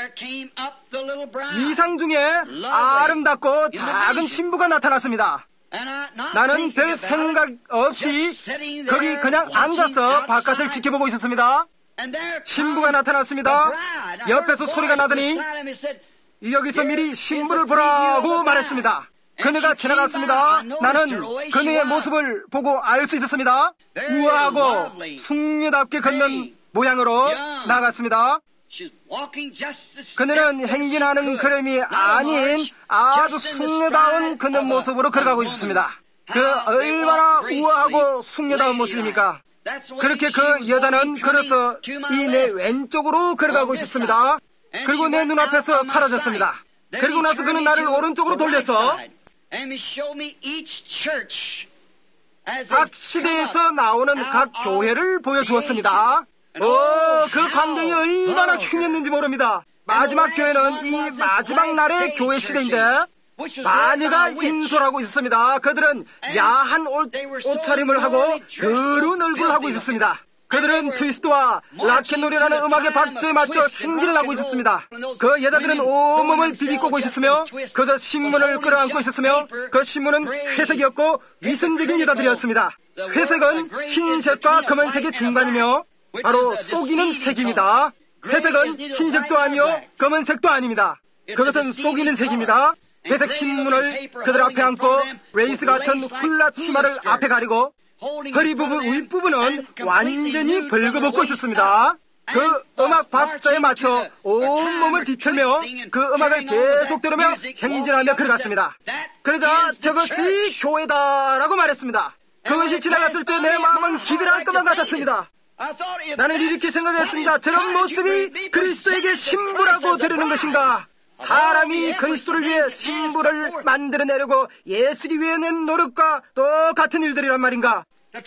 이상 중에 아름답고 작은 신부가 나타났습니다. 나는 별 생각 없이 거기 그냥 앉아서 바깥을 지켜보고 있었습니다. 신부가 나타났습니다. 옆에서 소리가 나더니 여기서 미리 신부를 보라고 말했습니다. 그녀가 지나갔습니다. 나는 그녀의 모습을 보고 알 수 있었습니다. 우아하고 숙녀답게 걷는 모양으로 나갔습니다. 그녀는 행진하는 그림이 아닌 아주 숙녀다운 그녀 모습으로 걸어가고 있었습니다. 그 얼마나 우아하고 숙녀다운 모습입니까? 그렇게 그 여자는 걸어서 이 내 왼쪽으로 걸어가고 있었습니다. 그리고 내 눈앞에서 사라졌습니다. 그리고 나서 그는 나를 오른쪽으로 돌려서 각 시대에서 나오는 각 교회를 보여주었습니다. 오, 그 광경이 얼마나 흉했는지 모릅니다. 마지막 교회는 이 마지막 날의 교회 시대인데 마녀가 인솔하고 있었습니다. 그들은 야한 옷, 옷차림을 하고 더러운 얼굴을 하고 있었습니다. 그들은 트위스트와 락앤롤이라는 음악의 박자에 맞춰 행진을 하고 있었습니다. 그 여자들은 온몸을 비비꼬고 있었으며 그저 신문을 끌어안고 있었으며 그 신문은 회색이었고 위선적인 여자들이었습니다. 회색은 흰색과 검은색의 중간이며 바로 속이는 색입니다. 회색은 흰색도 아니요 검은색도 아닙니다. 그것은 속이는 색입니다. 회색 신문을 그들 앞에 안고 레이스 같은 훌라 치마를 앞에 가리고 허리 부분, 윗부분은 완전히 벌거벗고 있었습니다. 그 음악 박자에 맞춰 온몸을 뒤틀며 그 음악을 계속 들으며 행진하며 걸어갔습니다. 그러자 저것이 교회다라고 말했습니다. 그것이 지나갔을 때 내 마음은 기들할 것만 같았습니다. 나는 이렇게 생각했습니다. 저런 모습이 그리스도에게 신부라고 들으는 것인가? 사람이 그리스도를 위해 신부를 만들어내려고 예수를 위해 낸 노력과 똑같은 일들이란 말인가?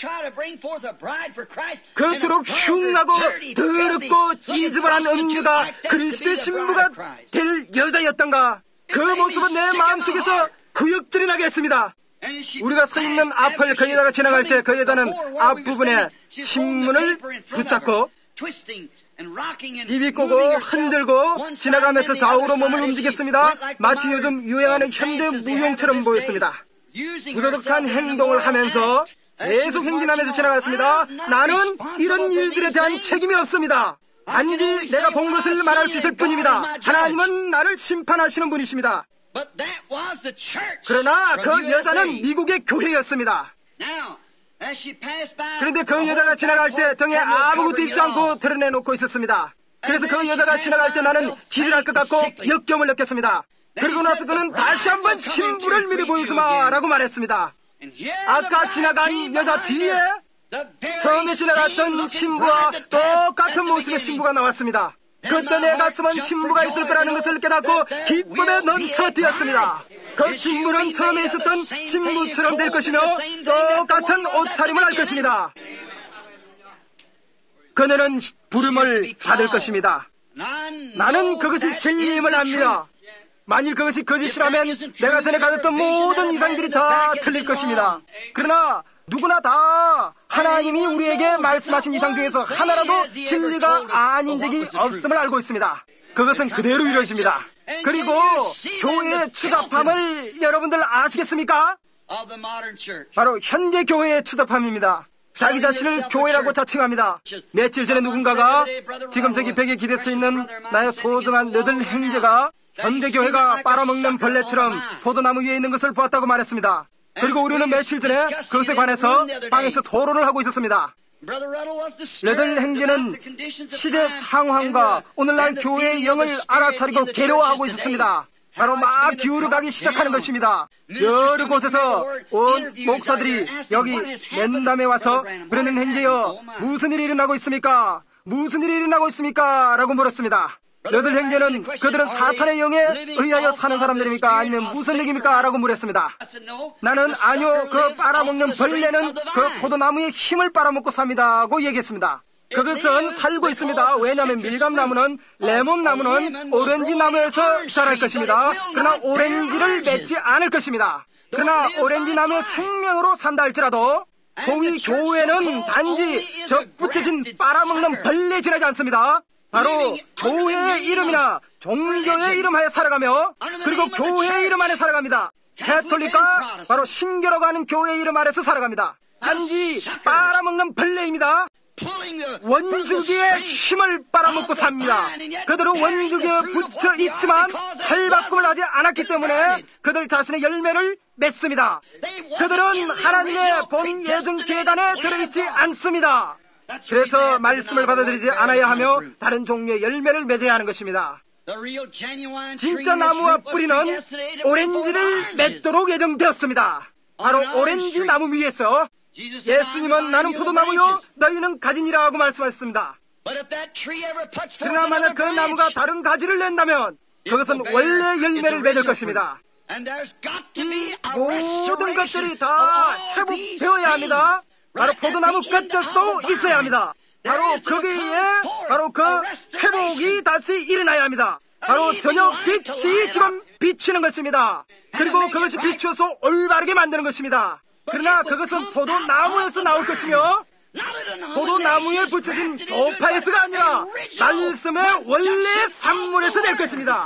그토록 흉하고 더럽고 찌즈분한 음녀가 그리스도의 신부가 될 여자였던가? 그 모습은 내 마음속에서 구역질이 나게 했습니다. 우리가 서 있는 앞을 거기다가 지나갈 때 그 여자는 앞부분에 신문을 붙잡고 입이 꼬고 흔들고 지나가면서 좌우로 몸을 움직였습니다. 마치 요즘 유행하는 현대 무용처럼 보였습니다. 부도덕한 행동을 하면서 계속 행진하면서 지나갔습니다. 나는 이런 일들에 대한 책임이 없습니다. 단지 내가 본 것을 말할 수 있을 뿐입니다. 하나님은 나를 심판하시는 분이십니다. 그러나 그 여자는 미국의 교회였습니다. 그런데 그 여자가 지나갈 때 등에 아무것도 입지 않고 드러내놓고 있었습니다. 그래서 그 여자가 지나갈 때 나는 기절할 것 같고 역경을 느꼈습니다. 그리고 나서 그는 다시 한번 신부를 미리 보여주마라고 말했습니다. 아까 지나간 여자 뒤에 처음에 지나갔던 신부와 똑같은 모습의 신부가 나왔습니다. 그때 내 가슴은 신부가 있을 거라는 것을 깨닫고 기쁨에 넘쳐뛰었습니다. 그 신부는 처음에 있었던 신부처럼 될 것이며 똑같은 옷차림을 할 것입니다. 그녀는 부름을 받을 것입니다. 나는 그것이 진리임을 압니다. 만일 그것이 거짓이라면 내가 전에 가졌던 모든 이상들이 다 틀릴 것입니다. 그러나 누구나 다 하나님이 우리에게 말씀하신 이상 중에서 하나라도 진리가 아닌 적이 없음을 알고 있습니다. 그것은 그대로 이루어집니다. 그리고 교회의 추잡함을 여러분들 아시겠습니까? 바로 현대 교회의 추잡함입니다. 자기 자신을 교회라고 자칭합니다. 며칠 전에 누군가가 지금 저기 벽에 기대 서 있는 나의 소중한 너들 형제가 현대교회가 빨아먹는 벌레처럼 포도나무 위에 있는 것을 보았다고 말했습니다. 그리고 우리는 며칠 전에 그것에 관해서 방에서 토론을 하고 있었습니다. 너들 형제는 시대 상황과 오늘날 교회의 영을 알아차리고 괴로워하고 있었습니다. 바로 막 기울어가기 시작하는 것입니다. 여러 곳에서 온 목사들이 여기 랜담에 와서 그러는 형제여 무슨 일이 일어나고 있습니까? 무슨 일이 일어나고 있습니까? 라고 물었습니다. 너들 형제는 그들은 사탄의 영에 의하여 사는 사람들입니까? 아니면 무슨 얘기입니까? 라고 물었습니다. 나는 아니요, 그 빨아먹는 벌레는 그 포도나무의 힘을 빨아먹고 삽니다고 얘기했습니다. 그것은 살고 있습니다. 왜냐하면 밀감나무는, 레몬나무는 오렌지 나무에서 자랄 것입니다. 그러나 오렌지를 맺지 않을 것입니다. 그러나 오렌지 나무의 생명으로 산다 할지라도 소위 교회는 단지 저 붙여진 빨아먹는 벌레에 지나지 않습니다. 바로 교회의 이름이나 종교의 이름하에 살아가며 그리고 교회의 이름 안에 살아갑니다. 캐톨릭과 바로 신교라고 하는 교회의 이름 아래서 살아갑니다. 단지 빨아먹는 벌레입니다. 원주기의 힘을 빨아먹고 삽니다. 그들은 원주기에 붙여 있지만 살바꿈을 하지 않았기 때문에 그들 자신의 열매를 맺습니다. 그들은 하나님의 본 예정 계단에 들어있지 않습니다. 그래서 말씀을 받아들이지 않아야 하며 다른 종류의 열매를 맺어야 하는 것입니다. 진짜 나무와 뿌리는 오렌지를 맺도록 예정되었습니다. 바로 오렌지 나무 위에서 예수님은 나는 포도나무요 너희는 가지니라 하고 말씀하셨습니다. 그러나 만약 그 나무가 다른 가지를 낸다면 그것은 원래 열매를 맺을 것입니다. 이 모든 것들이 다 회복되어야 합니다. 바로 포도나무 끝에도 있어야 합니다. 바로 거기에 바로 그 회복이 다시 일어나야 합니다. 바로 저녁 빛이 지금 비치는 것입니다. 그리고 그것이 비추어서 올바르게 만드는 것입니다. 그러나 그것은 포도나무에서 나올 것이며 포도나무에 붙여진 교파에서가 아니라 말씀의 원래 산물에서 낼 것입니다.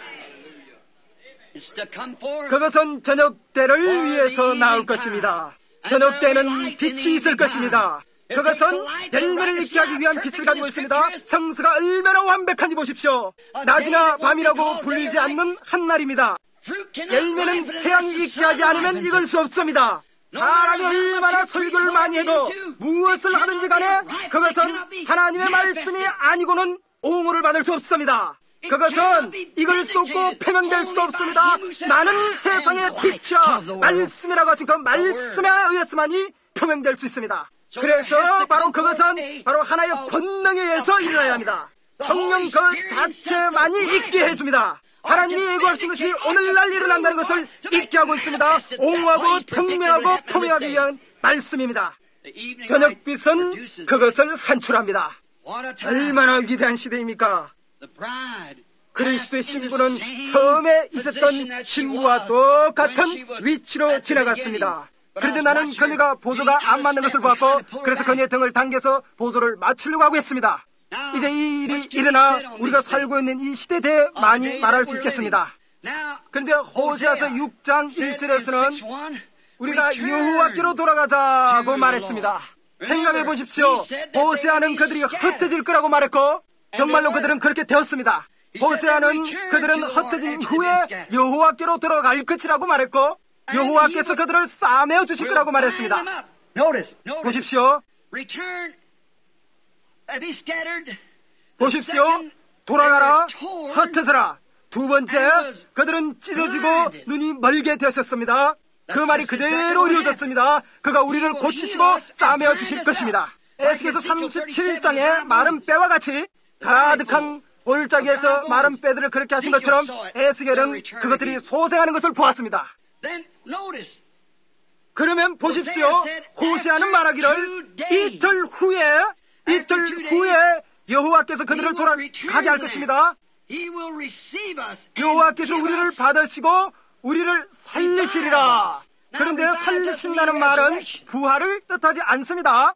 그것은 저녁 때를 위해서 나올 것입니다. 저녁 때는 빛이 있을 것입니다. 그것은 열매를 있게 하기 위한 빛을 가지고 있습니다. 성서가 얼마나 완벽한지 보십시오. 낮이나 밤이라고 불리지 않는 한날입니다. 열매는 태양이 있게 하지 않으면 익을 수 없습니다. 사람이 얼마나 설교를 많이 해도 무엇을 하든지 간에 그것은 하나님의 말씀이 아니고는 옹호를 받을 수 없습니다. 그것은 익을 수 없고 표명될 수도 없습니다. 나는 세상의 빛이야 말씀이라고 하신 그 말씀에 의해서만이 표명될 수 있습니다. 그래서 바로 그것은 바로 하나의 권능에 의해서 일어나야 합니다. 성령 그 자체만이 있게 해줍니다. 하나님이 예고하신 것이 오늘날 일어난다는 것을 잊게 하고 있습니다. 옹호하고 증명하고 표명하기 위한 말씀입니다. 저녁빛은 그것을 산출합니다. 얼마나 위대한 시대입니까? 그리스도의 신부는 처음에 있었던 신부와 똑같은 위치로 지나갔습니다. 그런데 나는 그녀가 보조가 안 맞는 것을 보았고 그래서 그녀의 등을 당겨서 보조를 맞추려고 하고 있습니다. 이제 이 일이 일어나 우리가 살고 있는 이 시대에 대해 많이 말할 수 있겠습니다. 그런데 호세아서 육 장 일 절에서는 우리가 여호와께로 돌아가자고 말했습니다. 생각해 보십시오. 호세아는 그들이 흩어질 거라고 말했고 정말로 그들은 그렇게 되었습니다. 호세아는 그들은 흩어진 후에 여호와께로 돌아갈 것이라고 말했고 여호와께서 그들을 싸매어 주실 거라고 말했습니다. 보십시오. 보십시오. 돌아가라, 흩어져라. 두 번째, 그들은 찢어지고 눈이 멀게 되었습니다. 그 말이 그대로 이루어졌습니다. 그가 우리를 고치시고 싸매어 주실 것입니다. 에스겔서 삼십칠 장의 마른 뼈와 같이 가득한 올짜기에서 마른 뼈들을 그렇게 하신 것처럼 에스겔은 그것들이 소생하는 것을 보았습니다. 그러면 보십시오. 호세아는 말하기를 이틀 후에 이틀 후에 여호와께서 그들을 돌아가게 할 것입니다. 여호와께서 우리를 받으시고 우리를 살리시리라. 그런데 살리신다는 말은 부활을 뜻하지 않습니다.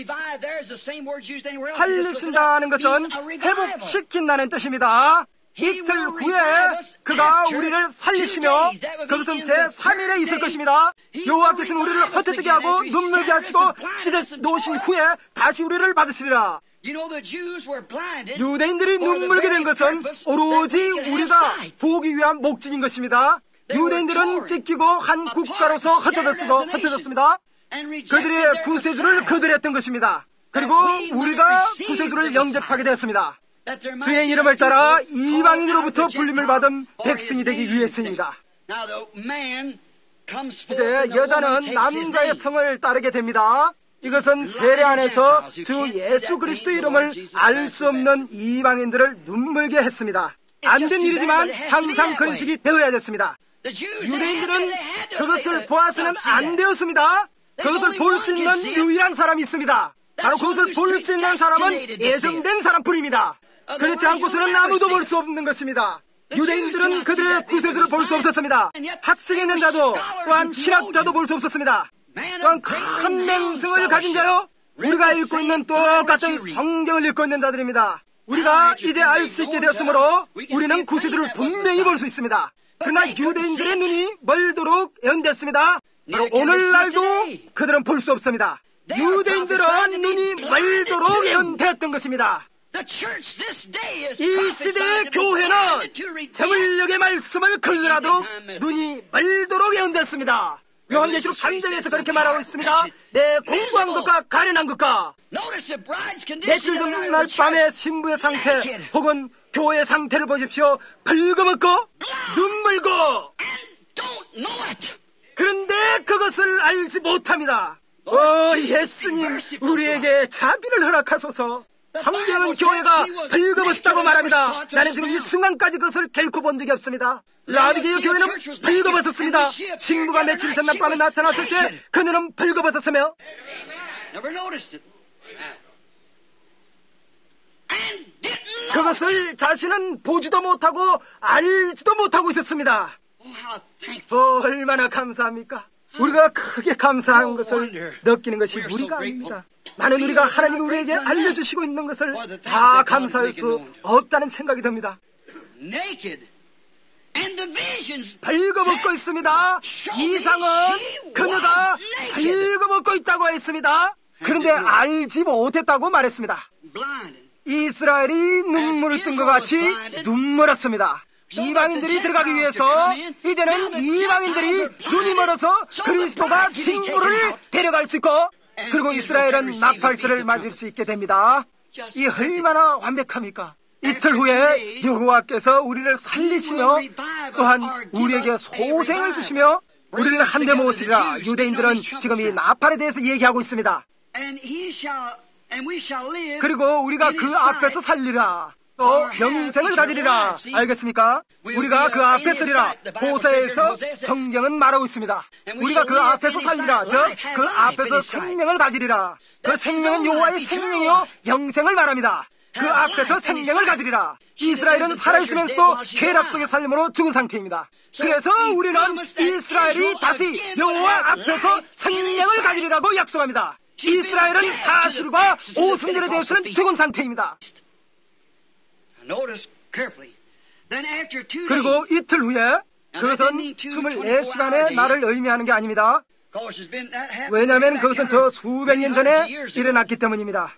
살리신다는 것은 회복시킨다는 뜻입니다. 이틀 후에 그가 우리를 살리시며 그것은 제삼 일에 있을 것입니다. 여호와께서는 우리를 흩어지게 하고 눈물게 하시고 찢어 놓으신 후에 다시 우리를 받으시리라. 유대인들이 눈물게 된 것은 오로지 우리가 보기 위한 목적인 것입니다. 유대인들은 찢기고 한 국가로서 흩어졌습니다. 그들의 구세주를 거절했던 것입니다. 그리고 우리가 구세주를 영접하게 되었습니다. 주의 이름을 따라 이방인으로부터 불림을 받은 백성이 되기 위해서입니다. 이제 여자는 남자의 성을 따르게 됩니다. 이것은 세례 안에서 주 예수 그리스도 이름을 알 수 없는 이방인들을 눈물게 했습니다. 안 된 일이지만 항상 그런 식이 되어야 됐습니다. 유대인들은 그것을 보아서는 안 되었습니다. 그것을 볼 수 있는 유일한 사람이 있습니다. 바로 그것을 볼 수 있는 사람은 예정된 사람뿐입니다. 그렇지 않고서는 아무도 볼 수 없는 것입니다. 유대인들은 그들의 구세주를 볼 수 없었습니다. 학식에 있는 자도 또한 신학자도 볼 수 없었습니다. 또한 큰 맹성을 가진 자요, 우리가 읽고 있는 똑같은 성경을 읽고 있는 자들입니다. 우리가 이제 알 수 있게 되었으므로 우리는 구세주를 분명히 볼 수 있습니다. 그러나 유대인들의 눈이 멀도록 연됐습니다. 바로 오늘날도 그들은 볼 수 없습니다. 유대인들은 눈이 멀도록 예언되었던 것입니다. 이 시대의 교회는 제물력의 말씀을 걸으라도 눈이 멀도록 예언됐습니다. 요한계시록 삼 장에서 그렇게 말하고 있습니다. 내 공부한 것과 가련한 것과 며칠 전날 밤에 신부의 상태 혹은 교회의 상태를 보십시오. 긁어먹고 눈물고 그런데 그것을 알지 못합니다. 오 예수님 우리에게 자비를 허락하소서. 성경은 교회가 긁어벗었다고 말합니다. 나는 지금 이 순간까지 그것을 결코 본 적이 없습니다. 라디게의 교회는 긁어벗었습니다. 친구가 며칠 전날 밤에 나타났을 때 그녀는 긁어벗었으며 그것을 자신은 보지도 못하고 알지도 못하고 있었습니다. 어, 얼마나 감사합니까? 우리가 크게 감사한 것을 느끼는 것이 우리가 아닙니다. 많은 우리가 하나님이 우리에게 알려주시고 있는 것을 다 감사할 수 없다는 생각이 듭니다. 벌거벗고 있습니다. 이상은 그녀가 벌거벗고 있다고 했습니다. 그런데 알지 못했다고 말했습니다. 이스라엘이 눈물을 뜬 것 같이 눈물었습니다. 이방인들이 들어가기 위해서 이제는 이방인들이 눈이 멀어서 그리스도가 신부를 데려갈 수 있고, 그리고 이스라엘은 나팔절을 맞을 수 있게 됩니다. 이 얼마나 완벽합니까? 이틀 후에 여호와께서 우리를 살리시며 또한 우리에게 소생을 주시며 우리를 한데 모으시리라. 유대인들은 지금 이 나팔에 대해서 얘기하고 있습니다. 그리고 우리가 그 앞에서 살리라. 또 영생을 가지리라. 알겠습니까? 우리가 그 앞에 서리라. 호세에서 성경은 말하고 있습니다. 우리가 그 앞에서 살리라. 즉 그 앞에서 생명을 가지리라. 그 생명은 여호와의 생명이요 영생을 말합니다. 그 앞에서 생명을 가지리라. 이스라엘은 살아있으면서도 쾌락 속의 삶으로 죽은 상태입니다. 그래서 우리는 이스라엘이 다시 여호와 앞에서 생명을 가지리라고 약속합니다. 이스라엘은 사실과 오순절에 대해서는 죽은 상태입니다. 그리고 이틀 후에, 그것은 이십사 시간의 날을 의미하는 게 아닙니다. 왜냐하면 그것은 저 수백 년 전에 일어났기 때문입니다.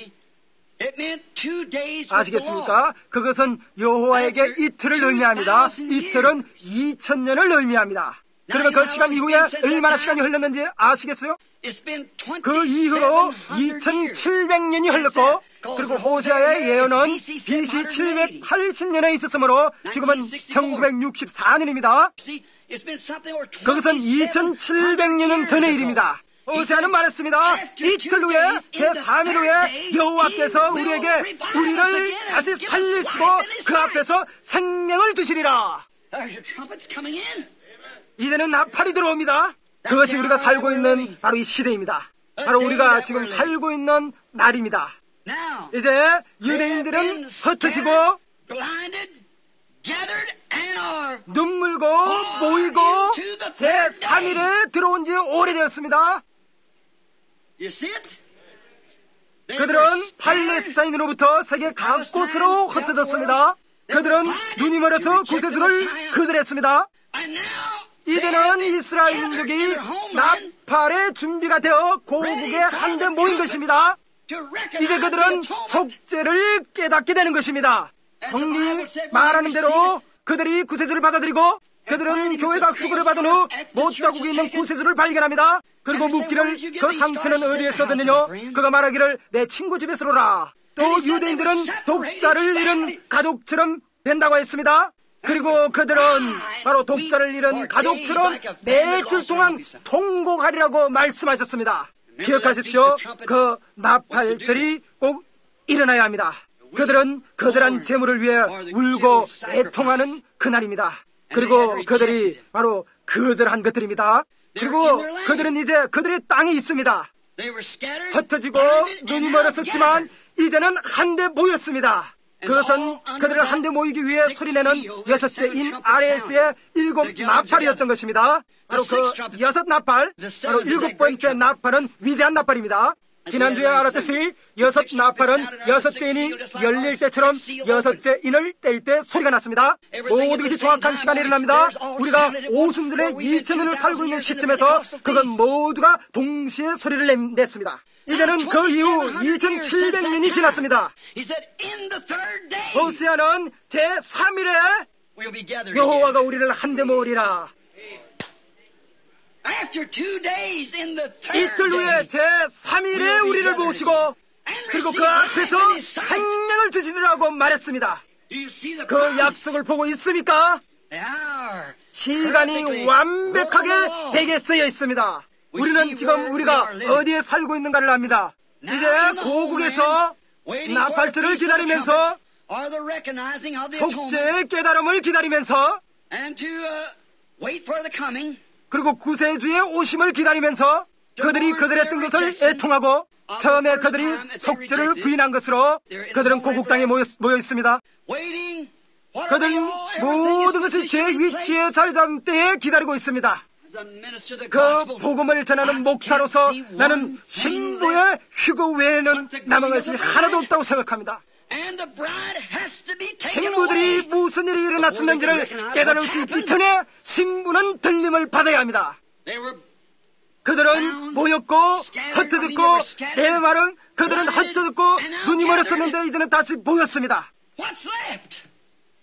아시겠습니까? 그것은 여호와에게 이틀을 의미합니다. 이틀은 이천 년을 의미합니다. 그러면 그 시간 이후에 얼마나 시간이 흘렀는지 아시겠어요? 그 이후로 이천칠백 년이 흘렀고, 그리고 호세아의 예언은 비씨 칠백팔십 년에 있었으므로 지금은 천구백육십사 년입니다. 그것은 이천칠백 년 전의 일입니다. 호세아는 말했습니다. 이틀 후에 제삼 일 후에 여호와께서 우리에게 우리를 다시 살리시고 그 앞에서 생명을 주시리라. 이제는 나팔이 들어옵니다. 그것이 우리가 살고 있는 바로 이 시대입니다. 바로 우리가 지금 살고 있는 날입니다. 이제 유대인들은 흩어지고 눈물고 모이고 제삼 일에 들어온 지 오래되었습니다. 그들은 팔레스타인으로부터 세계 각곳으로 흩어졌습니다. 그들은 눈이 멀어서 구세주를 거절했습니다. 이제는 이스라엘 민족이 나팔의 준비가 되어 고국에 한데 모인 것입니다. 이제 그들은 속죄를 깨닫게 되는 것입니다. 성경이 말하는 대로 그들이 구세주를 받아들이고, 그들은 교회가 휴거를 받은 후 못자국에 있는 구세주를 발견합니다. 그리고 묻기를 그 상처는 어디에서 얻느냐? 그가 말하기를 내 친구 집에서로라. 또 유대인들은 독자를 잃은 가족처럼 된다고 했습니다. 그리고 그들은 바로 독자를 잃은 가족처럼 며칠 동안 통곡하리라고 말씀하셨습니다. 기억하십시오. 그 나팔들이 꼭 일어나야 합니다. 그들은 거대한 재물을 위해 울고 애통하는 그날입니다. 그리고 그들이 바로 거절한 것들입니다. 그리고 그들은 이제 그들의 땅에 있습니다. 흩어지고 눈이 멀었었지만 이제는 한데 모였습니다. 그것은 그들을 한데 모이기 위해 소리내는 여섯째 인 아레스의 일곱 나팔이었던 것입니다. 바로 그 여섯 나팔, 바로 일곱 번째 나팔은 위대한 나팔입니다. 지난주에 알았듯이 여섯 나팔은 여섯째 인이 열릴 때처럼 여섯째 인을 뗄 때 소리가 났습니다. 모든 것이 정확한 시간에 일어납니다. 우리가 오순절에 이천 년을 살고 있는 시점에서 그건 모두가 동시에 소리를 냈습니다. 이제는 그 이후 이천칠백 년이 지났습니다. 호세아는 제삼 일에 여호와가 우리를 한데 모으리라. 이틀 후에 제삼 일에 우리를 모시고 그리고 그 앞에서 생명을 주시리라고 말했습니다. 그 약속을 보고 있습니까? 시간이 완벽하게 베개에 쓰여 있습니다. 우리는 지금 우리가 어디에 살고 있는가를 압니다. 이제 고국에서 나팔절을 기다리면서 속죄의 깨달음을 기다리면서 그리고 구세주의 오심을 기다리면서 그들이 그들의 뜬 것을 애통하고 처음에 그들이 속죄를 부인한 것으로 그들은 고국 땅에 모여, 모여 있습니다. 그들은 모든 것을 제 위치에 자리 잡을 때에 기다리고 있습니다. 그 복음을 전하는 목사로서 나는 신부의 휴거 외에는 남은 것이 하나도 없다고 생각합니다. 신부들이 무슨 일이 일어났었는지를 깨달을 수 있기 전에 신부는 들림을 받아야 합니다. 그들은 모였고 흩어졌고 내 말은 그들은 흩어졌고 눈이 멀었었는데 이제는 다시 모였습니다.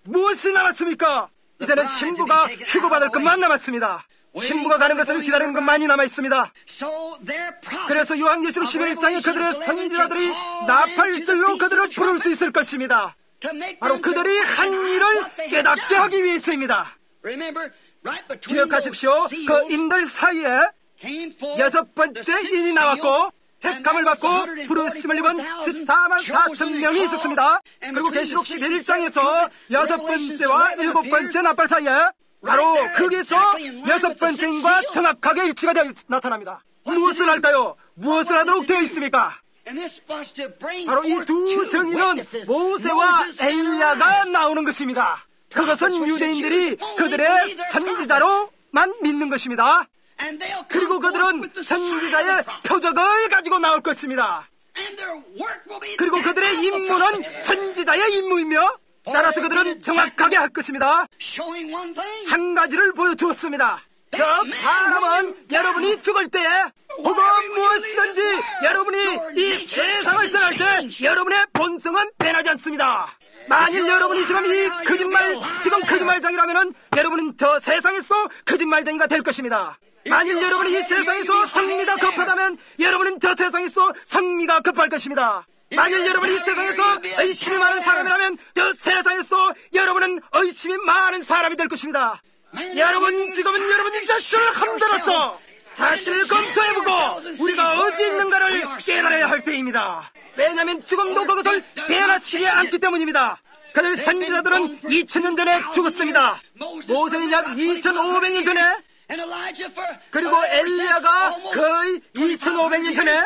무엇이 남았습니까? 이제는 신부가 휴거받을 것만 남았습니다. 신부가 가는 것을 기다리는 것만이 남아있습니다. 그래서 요한계시록 십일 장에 그들의 선지자들이 나팔들로 그들을 부를 수 있을 것입니다. 바로 그들이 한 일을 깨닫게 하기 위해서입니다. 기억하십시오. 그 인들 사이에 여섯 번째 인이 나왔고 택함을 받고 부르심을 입은 십사만 사천 명이 있었습니다. 그리고 계시록 십일 장에서 여섯 번째와 일곱 번째 나팔 사이에 바로 거기서 여섯 번째 인과 정확하게 일치가 되어 나타납니다. 무엇을 할까요? 무엇을 하도록 되어 있습니까? 바로 이 두 정의는 모세와 엘리야가 나오는 것입니다. 그것은 유대인들이 그들의 선지자로만 믿는 것입니다. 그리고 그들은 선지자의 표적을 가지고 나올 것입니다. 그리고 그들의 임무는 선지자의 임무이며 따라서 그들은 정확하게 할 것입니다. 한 가지를 보여주었습니다. 저 사람은 여러분이 죽을 때에 혹은 무엇이든지 여러분이 이 세상을 떠날 때 여러분의 본성은 변하지 않습니다. 만일 여러분이 지금 이 거짓말, 지금 거짓말장이라면 여러분은 저 세상에서 거짓말장이가 될 것입니다. 만일 여러분이 이 세상에서 성미가 급하다면 여러분은 저 세상에서 성미가 급할 것입니다. 만일 여러분이 이 세상에서 의심이 많은 사람이라면 저 세상에서 여러분은 의심이 많은 사람이 될 것입니다. 여러분 지금은 여러분 자신을 흔들어서 자신을 검토해보고 우리가 어디 있는가를 깨달아야 할 때입니다. 왜냐하면 지금도 그것을 변화시키지 않기 때문입니다. 그들 선지자들은 이천 년 전에 죽었습니다. 모세는 약 이천오백 년 전에, 그리고 엘리야가 거의 이천오백 년 전에,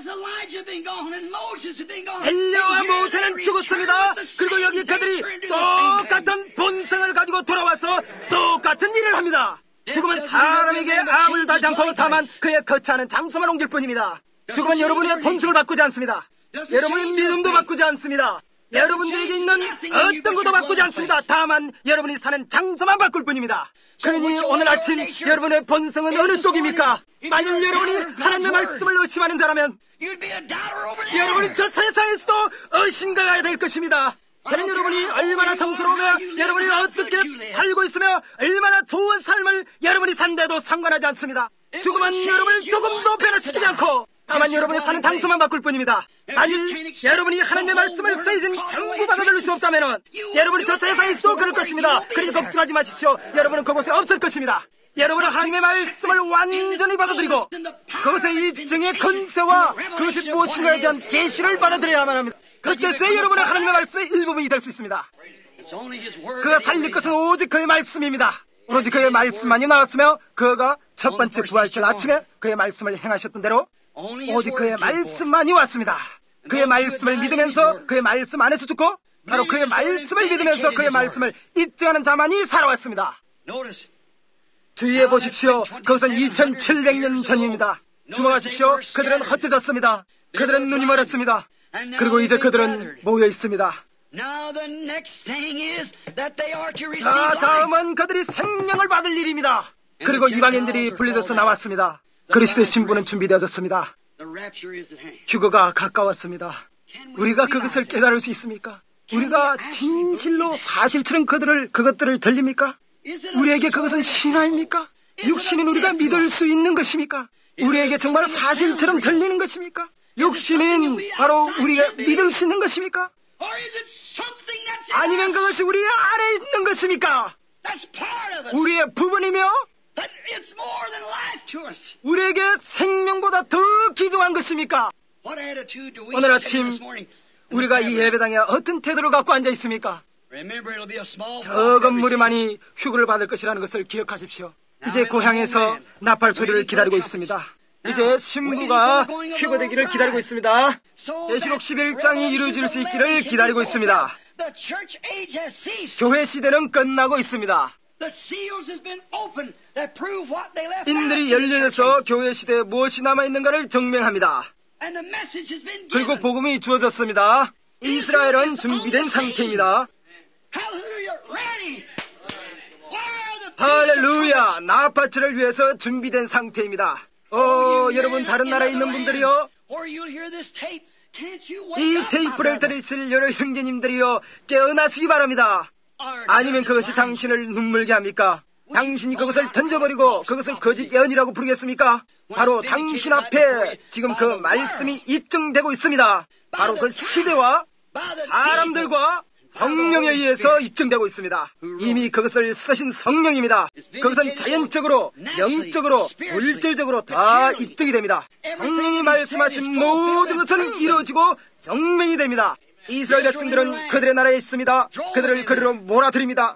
엘리야와 모세는 죽었습니다. 그리고 여기 그들이 똑같은 본성을 가지고 돌아와서 똑같은 일을 합니다. 지금은 사람에게 암을 다지 않고 다만 그의 거처하는 장소만 옮길 뿐입니다. 지금은 여러분의 본성을 바꾸지 않습니다. 여러분의 믿음도 바꾸지 않습니다. 여러분들에게 있는 어떤 것도 바꾸지 않습니다. 다만 여러분이 사는 장소만 바꿀 뿐입니다. 그러니 오늘 아침 여러분의 본성은 어느 쪽입니까? 만일 여러분이 하나님의 말씀을 의심하는 자라면 여러분이 저 세상에서도 의심가야 될 것입니다. 저는 여러분이 얼마나 성스러우며 여러분이 어떻게 살고 있으며 얼마나 좋은 삶을 여러분이 산데도 상관하지 않습니다. 죽으면 여러분을 조금도 변화시키지 않고 다만 여러분이 사는 장소만 바꿀 뿐입니다. 만일 여러분이 하나님의 말씀을 쓰이진 전부 받아들일 수 없다면 여러분이 저 세상에서도 그럴 것입니다. 그러니 걱정하지 마십시오. 여러분은 그곳에 없을 것입니다. 여러분은 하나님의 말씀을 완전히 받아들이고 그것의 일정의 건세와 그것이 무엇인가에 대한 계시를 받아들여야만 합니다. 그때서야 여러분은 하나님의 말씀의 일부분이 될 수 있습니다. 그가 살릴 것은 오직 그의 말씀입니다. 오직 그의 말씀만이 나왔으며 그가 첫 번째 부활절 아침에 그의 말씀을 행하셨던 대로 오직 그의 말씀만이 왔습니다. 그의 말씀을 믿으면서 그의 말씀 안에서 죽고 바로 그의 말씀을 믿으면서 그의 말씀을 입증하는 자만이 살아왔습니다. 주의해 보십시오. 그것은 이천칠백 년 전입니다. 주목하십시오. 그들은 헛되졌습니다. 그들은 눈이 멀었습니다. 그리고 이제 그들은 모여 있습니다. 자, 다음은 그들이 생명을 받을 일입니다. 그리고 이방인들이 분리돼서 나왔습니다. 그리스도의 신부는 준비되어졌습니다. 휴거가 가까웠습니다. 우리가 그것을 깨달을 수 있습니까? 우리가 진실로 사실처럼 그들을, 그것들을 들립니까? 우리에게 그것은 신화입니까? 육신은 우리가 믿을 수 있는 것입니까? 우리에게 정말 사실처럼 들리는 것입니까? 육신은 바로 우리가 믿을 수 있는 것입니까? 아니면 그것이 우리 안에 있는 것입니까? 우리의 부분이며 우리에게 생명보다 더 귀중한 것입니까? 오늘 아침 우리가 이 예배당에 어떤 태도를 갖고 앉아 있습니까? 적은 무리만이 휴거를 받을 것이라는 것을 기억하십시오. 이제 고향에서 나팔 소리를 기다리고 있습니다. 이제 신부가 휴거되기를 기다리고 있습니다. 계시록 십일 장이 이루어질 수 있기를 기다리고 있습니다. 교회 시대는 끝나고 있습니다. 인들이 열려서 교회 시대에 무엇이 남아있는가를 증명합니다. 그리고 복음이 주어졌습니다. 이스라엘은 준비된 상태입니다. 할렐루야! 나팔철을 위해서 준비된 상태입니다. 어, 여러분 다른 나라에 있는 분들이요, 이 테이프를 들으실 여러 형제님들이요, 깨어나시기 바랍니다. 아니면 그것이 당신을 눈물게 합니까? 당신이 그것을 던져버리고 그것을 거짓 예언이라고 부르겠습니까? 바로 당신 앞에 지금 그 말씀이 입증되고 있습니다. 바로 그 시대와 사람들과 성령에 의해서 입증되고 있습니다. 이미 그것을 쓰신 성령입니다. 그것은 자연적으로, 영적으로, 물질적으로 다 입증이 됩니다. 성령이 말씀하신 모든 것은 이루어지고 정명이 됩니다. 이스라엘 백성들은 그들의 나라에 있습니다. 그들을 그리로 몰아들입니다.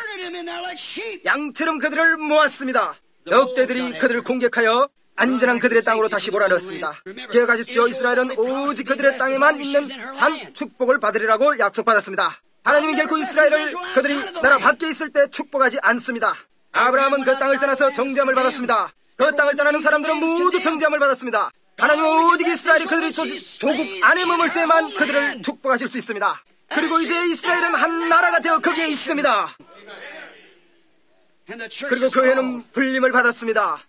양처럼 그들을 모았습니다. 늑대들이 그들을 공격하여 안전한 그들의 땅으로 다시 몰아넣었습니다. 기억하십시오. 이스라엘은 오직 그들의 땅에만 있는 한 축복을 받으리라고 약속받았습니다. 하나님은 결코 이스라엘을 그들이 나라 밖에 있을 때 축복하지 않습니다. 아브라함은 그 땅을 떠나서 정죄함을 받았습니다. 그 땅을 떠나는 사람들은 모두 정죄함을 받았습니다. 하나님은 오직 이스라엘이 그들이 조국 안에 머물 때만 그들을 축복하실 수 있습니다. 그리고 이제 이스라엘은 한 나라가 되어 거기에 있습니다. 그리고 교회는 불림을 받았습니다.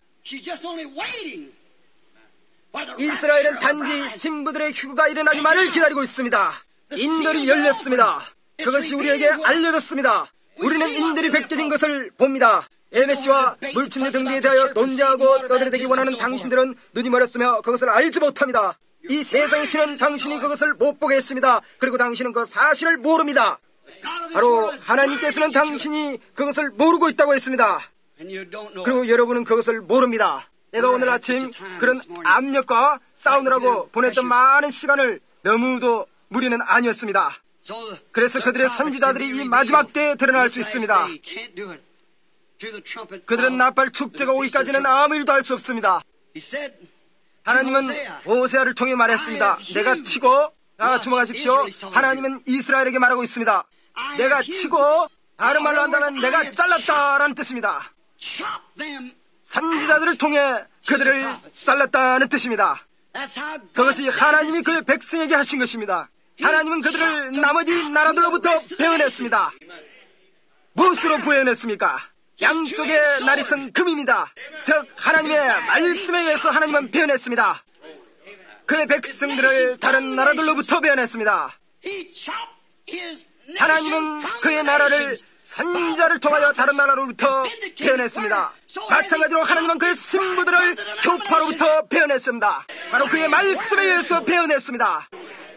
이스라엘은 단지 신부들의 휴가가 일어나기만을 기다리고 있습니다. 인들이 열렸습니다. 그것이 우리에게 알려졌습니다. 우리는 인들이 벗겨진 것을 봅니다. 엠에스씨와 물침대 등등에 대하여 논쟁하고 떠들어대기 원하는 당신들은 눈이 멀었으며 그것을 알지 못합니다. 이 세상의 신은 당신이 그것을 못 보게 했습니다. 그리고 당신은 그 사실을 모릅니다. 바로 하나님께서는 당신이 그것을 모르고 있다고 했습니다. 그리고 여러분은 그것을 모릅니다. 내가 오늘 아침 그런 압력과 싸우느라고 보냈던 많은 시간을 너무도 무리는 아니었습니다. 그래서 그들의 선지자들이 이 마지막 때에 드러날 수 있습니다. 그들은 나팔 축제가 오기까지는 아무 일도 할 수 없습니다. 하나님은 호세아를 통해 말했습니다. 내가 치고, 아, 주목하십시오. 하나님은 이스라엘에게 말하고 있습니다. 내가 치고, 다른 말로 한다면 내가 잘랐다라는 뜻입니다. 선지자들을 통해 그들을 잘랐다는 뜻입니다. 그것이 하나님이 그의 백성에게 하신 것입니다. 하나님은 그들을 나머지 나라들로부터 베어냈습니다. 무엇으로 베어냈습니까? 양쪽에 날이 쓴 금입니다. 즉 하나님의 말씀에 의해서 하나님은 베어냈습니다. 그의 백성들을 다른 나라들로부터 베어냈습니다. 하나님은 그의 나라를 선지자를 통하여 다른 나라로부터 베어냈습니다. 마찬가지로 하나님은 그의 신부들을 교파로부터 베어냈습니다. 바로 그의 말씀에 의해서 베어냈습니다.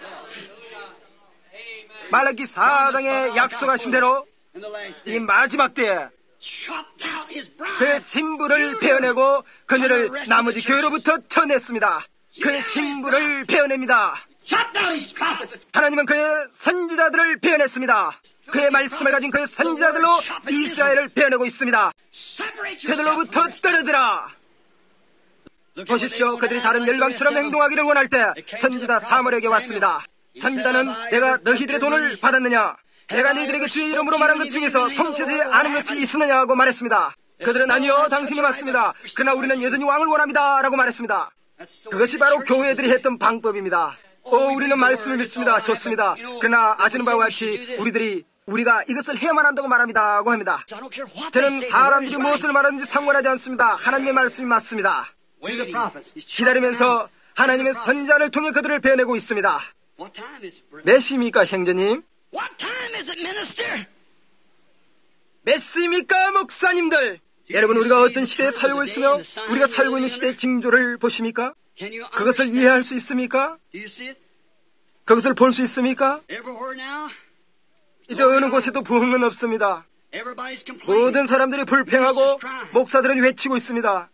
말라기 사 장에 약속하신 대로 이 마지막 때에 그의 신부를 베어내고 그녀를 나머지 교회로부터 쳐냈습니다. 그의 신부를 베어냅니다. 하나님은 그의 선지자들을 베어냈습니다. 그의 말씀을 가진 그의 선지자들로 이스라엘을 베어내고 있습니다. 저들로부터 떨어지라. 보십시오. 그들이 다른 열방처럼 행동하기를 원할 때 선지자 사무엘에게 왔습니다. 선지자는 내가 너희들의 돈을 받았느냐? 내가 너희들에게 주의 이름으로 말한 것 중에서 성취되지 않은 것이 있느냐고 말했습니다. 그들은 아니요, 당신이 맞습니다. 그러나 우리는 여전히 왕을 원합니다 라고 말했습니다. 그것이 바로 교회들이 했던 방법입니다. 오, 우리는 말씀을 믿습니다. 좋습니다. 그러나 아시는 바와 같이 우리들이 우리가 이것을 해야만 한다고 말합니다 하고 합니다. 저는 사람들이 무엇을 말하는지 상관하지 않습니다. 하나님의 말씀이 맞습니다. 기다리면서 하나님의 선지자를 통해 그들을 베어내고 있습니다. 몇 시입니까, 형제님? 몇 시입니까, 목사님들? 여러분, 우리가 어떤 시대에 살고 있으며 우리가 살고 있는 시대의 징조를 보십니까? 그것을 이해할 수 있습니까? 그것을 볼 수 있습니까? 이제 어느 곳에도 부흥은 없습니다. 모든 사람들이 불평하고 목사들은 외치고 있습니다.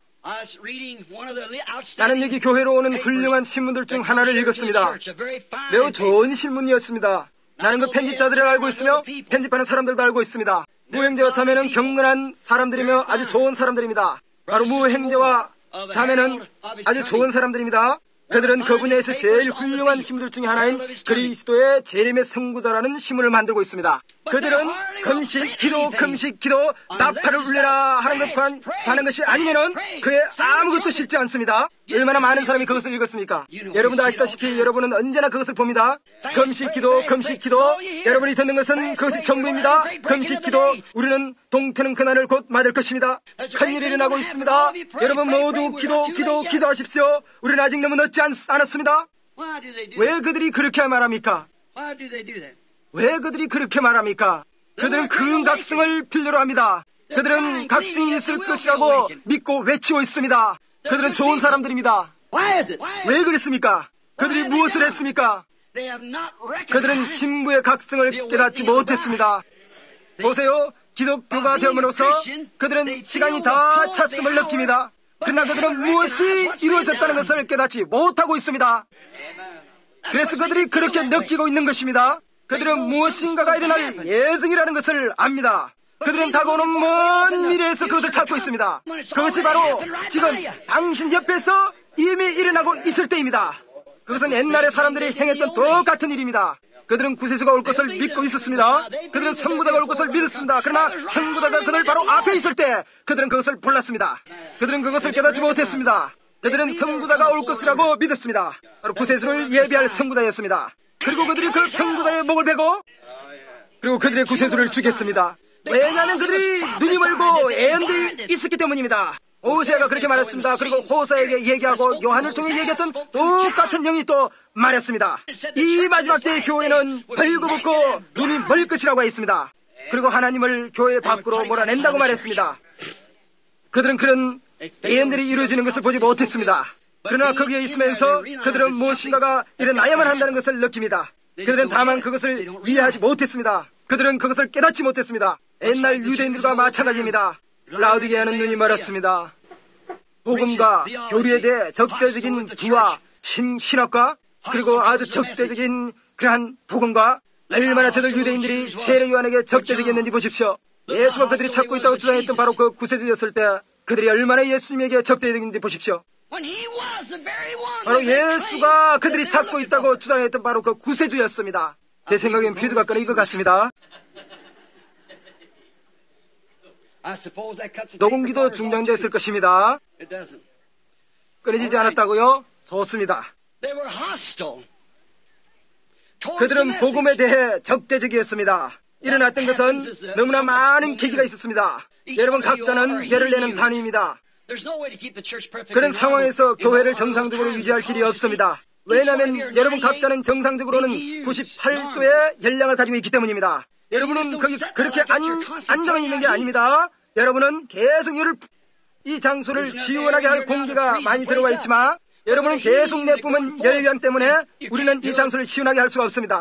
나는 여기 교회로 오는 훌륭한 신문들 중 하나를 읽었습니다. 매우 좋은 신문이었습니다. 나는 그 편집자들을 알고 있으며 편집하는 사람들도 알고 있습니다. 무형제와 자매는 경건한 사람들이며 아주 좋은 사람들입니다. 바로 무형제와 자매는 아주 좋은 사람들입니다. 그들은 그 분야에서 제일 훌륭한 신문들 중에 하나인 그리스도의 재림의 선구자라는 신문을 만들고 있습니다. 그들은 금식, 기도, 금식, 기도, 나팔을 울려라 하는 것만 하는 것이 아니면은 그에 아무것도 싫지 않습니다. 얼마나 많은 사람이 그것을 읽었습니까? 여러분도 아시다시피 여러분은 언제나 그것을 봅니다. 금식, 기도, 금식, 기도. 여러분이 듣는 것은 그것이 전부입니다. 금식, 기도. 우리는 동트는 그날을 곧 맞을 것입니다. 큰일이 일어나고 있습니다. 여러분 모두 기도, 기도, 기도하십시오. 우리는 아직 너무 늦지 않, 않았습니다. 왜 그들이 그렇게 말합니까? 왜 그들이 그렇게 말합니까? 그들은 큰 각성을 필요로 합니다. 그들은 각성이 있을 것이라고 믿고 외치고 있습니다. 그들은 좋은 사람들입니다. 왜 그랬습니까? 그들이 무엇을 했습니까? 그들은 신부의 각성을 깨닫지 못했습니다. 보세요. 기독교가 되음으로써 그들은 시간이 다 찼음을 느낍니다. 그러나 그들은 무엇이 이루어졌다는 것을 깨닫지 못하고 있습니다. 그래서 그들이 그렇게 느끼고 있는 것입니다. 그들은 무엇인가가 일어날 예정이라는 것을 압니다. 그들은 다가오는 먼 미래에서 그것을 찾고 있습니다. 그것이 바로 지금 당신 옆에서 이미 일어나고 있을 때입니다. 그것은 옛날에 사람들이 행했던 똑같은 일입니다. 그들은 구세주가 올 것을 믿고 있었습니다. 그들은 성부자가 올 것을 믿었습니다. 그러나 성부자가 그들 바로 앞에 있을 때 그들은 그것을 몰랐습니다. 그들은 그것을 깨닫지 못했습니다. 그들은 성부자가 올 것이라고 믿었습니다. 바로 구세주를 예비할 성부자였습니다. 그리고 그들이 그 성부자의 목을 베고 그리고 그들의 구세주를 죽였습니다. 왜냐하면 그들이 눈이 멀고 애연돼 있었기 때문입니다. 호세아가 그렇게 말했습니다. 그리고 호사에게 얘기하고 요한을 통해 얘기했던 똑같은 영이 또 말했습니다. 이 마지막 때의 교회는 벌거벗고 눈이 멀 것이라고 했습니다. 그리고 하나님을 교회 밖으로 몰아낸다고 말했습니다. 그들은 그런 예언들이 이루어지는 것을 보지 못했습니다. 그러나 거기에 있으면서 그들은 무엇인가가 일어나야만 한다는 것을 느낍니다. 그들은 다만 그것을 이해하지 못했습니다. 그들은 그것을 깨닫지 못했습니다. 옛날 유대인들과 마찬가지입니다. 라우디게아는 눈이 멀었습니다. 복음과 교리에 대해 적대적인 부와 신, 신학과 그리고 아주 적대적인 그러한 복음과 얼마나 저들 유대인들이 세례 요한에게 적대적이었는지 보십시오. 예수가 그들이 찾고 있다고 주장했던 바로 그 구세주였을 때 그들이 얼마나 예수님에게 적대적인지 보십시오. 바로 예수가 그들이 찾고 있다고 주장했던 바로 그 구세주였습니다. 제 생각엔 표주가 끊어 이것 같습니다. 녹음기도 중단됐을 것입니다. 끊어지지 않았다고요? 좋습니다. 그들은 복음에 대해 적대적이었습니다. 일어났던 것은 너무나 많은 계기가 있었습니다. 여러분 각자는 열을 내는 단위입니다. 그런 상황에서 교회를 정상적으로 유지할 길이 없습니다. 왜냐하면 여러분 각자는 정상적으로는 구십팔 도의 열량을 가지고 있기 때문입니다. 여러분은 거기 그렇게 안, 안정해 있는 게 아닙니다. 여러분은 계속 열을, 이 장소를 시원하게 할 공기가 많이 들어와 있지만 여러분은 계속 내뿜은 열량 때문에 우리는 이 장소를 시원하게 할 수가 없습니다.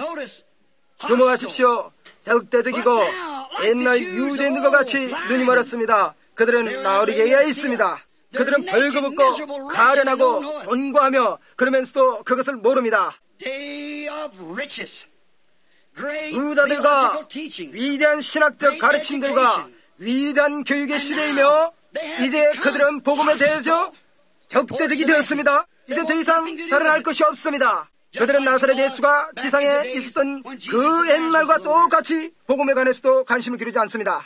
넘어가십시오. 적대적이고 옛날 유대인들과 같이 눈이 멀었습니다. 그들은 라우디게아에 있습니다. 그들은 벌거벗고 가련하고 돈과하며 그러면서도 그것을 모릅니다. 의사들과 위대한 신학적 가르침들과 위대한 교육의 시대이며 이제 그들은 복음에 대해서 적대적이 되었습니다. 이제 더 이상 다른 할 것이 없습니다. 그들은 나사렛 예수가 지상에 있었던 그 옛날과 똑같이 복음에 관해서도 관심을 기울이지 않습니다.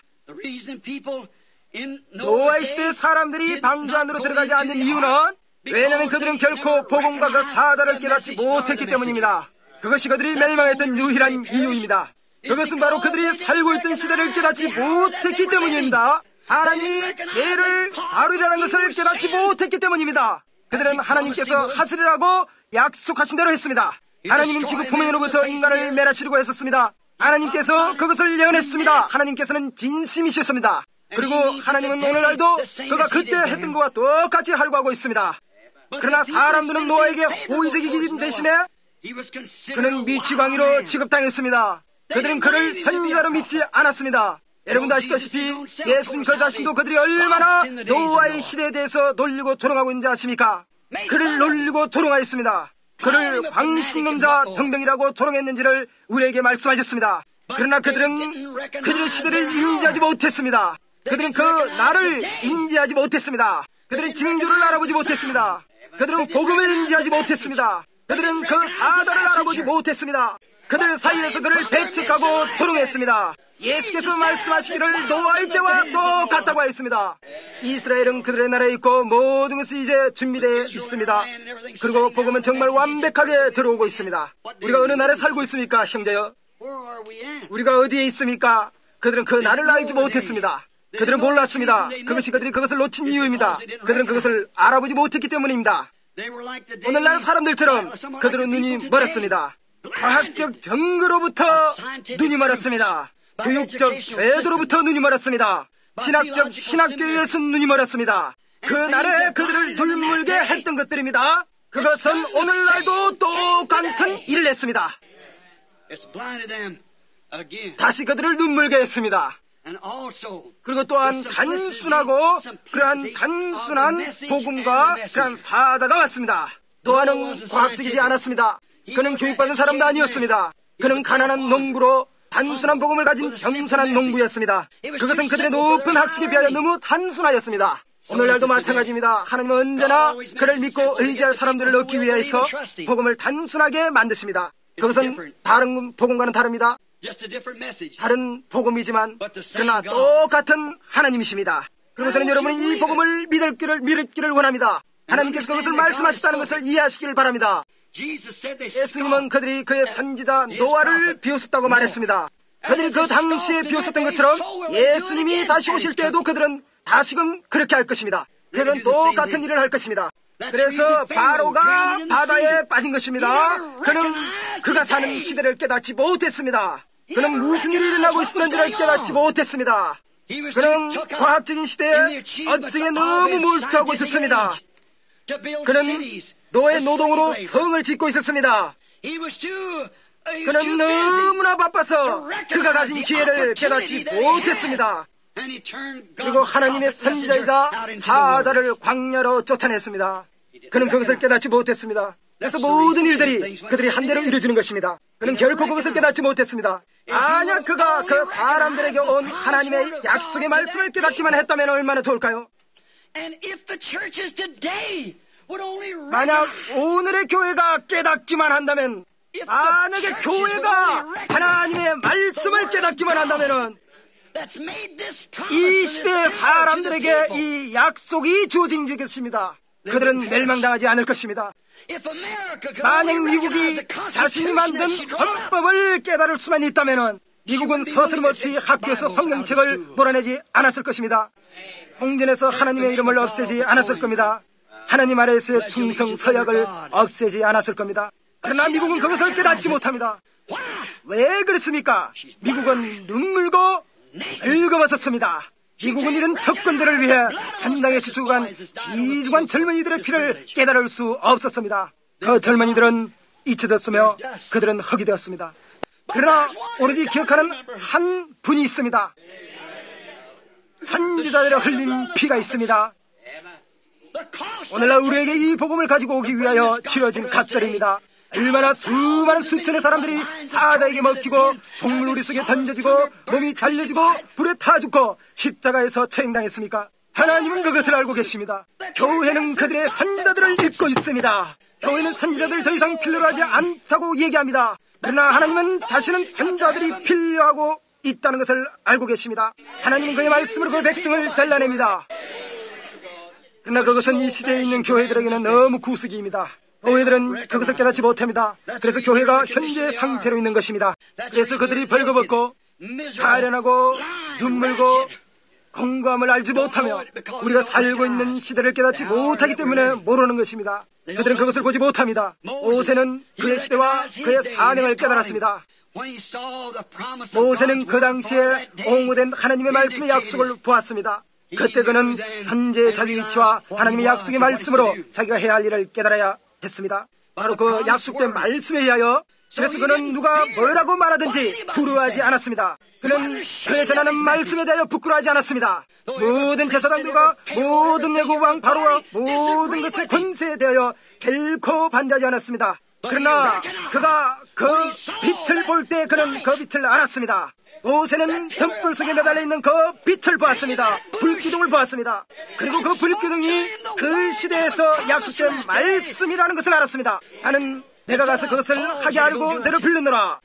노아의 시대의 사람들이 방주 안으로 들어가지 않는 이유는 왜냐하면 그들은 결코 복음과 그 사자를 깨닫지 못했기 때문입니다. 그것이 그들이 멸망했던 유일한 이유입니다. 그것은 바로 그들이 살고 있던 시대를 깨닫지 못했기 때문입니다. 하나님이 죄를 다루리라는 것을 깨닫지 못했기 때문입니다. 그들은 하나님께서 하시리라고 약속하신 대로 했습니다. 하나님은 지구 포면으로부터 인간을 멸하시려고 했었습니다. 하나님께서 그것을 예언했습니다. 하나님께서는 진심이셨습니다. 그리고 하나님은 오늘날도 그가 그때 했던 것과 똑같이 하려고 하고 있습니다. 그러나 사람들은 노아에게 호의적이기 대신에 그는 미치광이로 취급당했습니다. 그들은 그를 선지자로 믿지 않았습니다. 여러분도 아시다시피 예수님 그 자신도 그들이 얼마나 노아의 시대에 대해서 놀리고 조롱하고 있는지 아십니까? 그를 놀리고 조롱하였습니다. 그를 광신론자 등등이라고 조롱했는지를 우리에게 말씀하셨습니다. 그러나 그들은 그들의 시대를 인지하지 못했습니다. 그들은 그 나를 인지하지 못했습니다. 그들은 징조를 알아보지 못했습니다. 그들은 복음을 인지하지 못했습니다. 그들은 그 사자를 알아보지 못했습니다. 그들 사이에서 그를 배척하고 조롱했습니다. 예수께서 말씀하시기를 노아의 때와 똑같다고 하였습니다. 이스라엘은 그들의 나라에 있고 모든 것이 이제 준비되어 있습니다. 그리고 복음은 정말 완벽하게 들어오고 있습니다. 우리가 어느 나라에 살고 있습니까, 형제여? 우리가 어디에 있습니까? 그들은 그 나를 알지 못했습니다. 그들은 몰랐습니다. 그것이 그들이 그것을 놓친 이유입니다. 그들은 그것을 알아보지 못했기 때문입니다. 오늘날 사람들처럼 그들은 눈이 멀었습니다. 과학적 증거로부터 눈이 멀었습니다. 교육적 제도로부터 눈이 멀었습니다. 신학적 신학교에서 눈이 멀었습니다. 그날에 그들을 눈물게 했던 것들입니다. 그것은 오늘날도 똑같은 일을 했습니다. 다시 그들을 눈물게 했습니다. 그리고 또한 단순하고 그러한 단순한 복음과 그러한 사자가 왔습니다. 노아는 과학적이지 않았습니다. 그는 교육받은 사람도 아니었습니다. 그는 가난한 농부로 단순한 복음을 가진 겸손한 농부였습니다. 그것은 그들의 높은 학식에 비하여 너무 단순하였습니다. 오늘날도 마찬가지입니다. 하나님은 언제나 그를 믿고 의지할 사람들을 얻기 위해서 복음을 단순하게 만드십니다. 그것은 다른 복음과는 다릅니다. 다른 복음이지만 그러나 똑같은 하나님이십니다. 그리고 저는 여러분이 이 복음을 믿을기를, 믿기를 원합니다. 하나님께서 그것을 말씀하셨다는 것을 이해하시기를 바랍니다. 예수님은 그들이 그의 선지자 노아를 비웃었다고 말했습니다. 그들이 그 당시에 비웃었던 것처럼 예수님이 다시 오실 때에도 그들은 다시금 그렇게 할 것입니다. 그들은 똑같은 일을 할 것입니다. 그래서 바로가 바다에 빠진 것입니다. 그는 그가 사는 시대를 깨닫지 못했습니다. 그는 무슨 일이 일어나고 있었는지를 깨닫지 못했습니다. 그는 과학적인 시대에 어찌게 너무 몰두하고 있었습니다. 그는 노예 노동으로 성을 짓고 있었습니다. 그는 너무나 바빠서 그가 가진 기회를 깨닫지 못했습니다. 그리고 하나님의 선지자이자 사자를 광야로 쫓아냈습니다. 그는 그것을 깨닫지 못했습니다. 그래서 모든 일들이 그들이 한대로 이루어지는 것입니다. 그는 결코 그것을 깨닫지 못했습니다. 만약 그가 그 사람들에게 온 하나님의 약속의 말씀을 깨닫기만 했다면 얼마나 좋을까요? 만약 오늘의 교회가 깨닫기만 한다면, 만약에 교회가 하나님의 말씀을 깨닫기만 한다면 이 시대의 사람들에게 이 약속이 주어진 것입니다. 그들은 멸망당하지 않을 것입니다. 만약 미국이 자신이 만든 헌법을 깨달을 수만 있다면 미국은 서슴없이 학교에서 성경책을 몰아내지 않았을 것입니다. 홍전에서 하나님의 이름을 없애지 않았을 겁니다. 하나님 아래에서의 충성 서약을 없애지 않았을 겁니다. 그러나 미국은 그것을 깨닫지 못합니다. 왜 그렇습니까? 미국은 눈물고 늙어버렸습니다. 미국은 이런 특권들을 위해 산당에 수주간 이주간 젊은이들의 피를 깨달을 수 없었습니다. 그 젊은이들은 잊혀졌으며 그들은 흙이 되었습니다. 그러나 오로지 기억하는 한 분이 있습니다. 선지자들의 흘린 피가 있습니다. 오늘날 우리에게 이 복음을 가지고 오기 위하여 치러진 갓들입니다. 얼마나 수많은 수천의 사람들이 사자에게 먹히고 동물 우리 속에 던져지고 몸이 잘려지고 불에 타 죽고 십자가에서 처형당했습니까? 하나님은 그것을 알고 계십니다. 교회는 그들의 선지자들을 입고 있습니다. 교회는 선지자들 더 이상 필요로 하지 않다고 얘기합니다. 그러나 하나님은 자신은 선지자들이 필요하고 있다는 것을 알고 계십니다. 하나님은 그의 말씀으로 그 백성을 잘라냅니다. 그러나 그것은 이 시대에 있는 교회들에게는 너무 구수기입니다. 교회들은 그것을 깨닫지 못합니다. 그래서 교회가 현재의 상태로 있는 것입니다. 그래서 그들이 벌거벗고 가련하고 눈물고 공감을 알지 못하며 우리가 살고 있는 시대를 깨닫지 못하기 때문에 모르는 것입니다. 그들은 그것을 보지 못합니다. 모세는 그의 시대와 그의 사명을 깨달았습니다. 모세는 그 당시에 옹호된 하나님의 말씀의 약속을 보았습니다. 그때 그는 현재의 자기 위치와 하나님의 약속의 말씀으로 자기가 해야 할 일을 깨달아야 했습니다. 바로 그 약속된 말씀에 의하여. 그래서 그는 누가 뭐라고 말하든지 두려워하지 않았습니다. 그는 그의 전하는 말씀에 대하여 부끄러워하지 않았습니다. 모든 제사장들과 모든 예고 왕 바로와 모든 것의 권세에 대하여 결코 반대하지 않았습니다. 그러나 그가 그 빛을 볼 때 그는 그 빛을 알았습니다. 모세는 등불 속에 매달려 있는 그 빛을 보았습니다. 불기둥을 보았습니다. 그리고 그 불기둥이 그 시대에서 약속된 말씀이라는 것을 알았습니다. 나는 내가 가서 그것을 하게 알고 너를 불렀노라.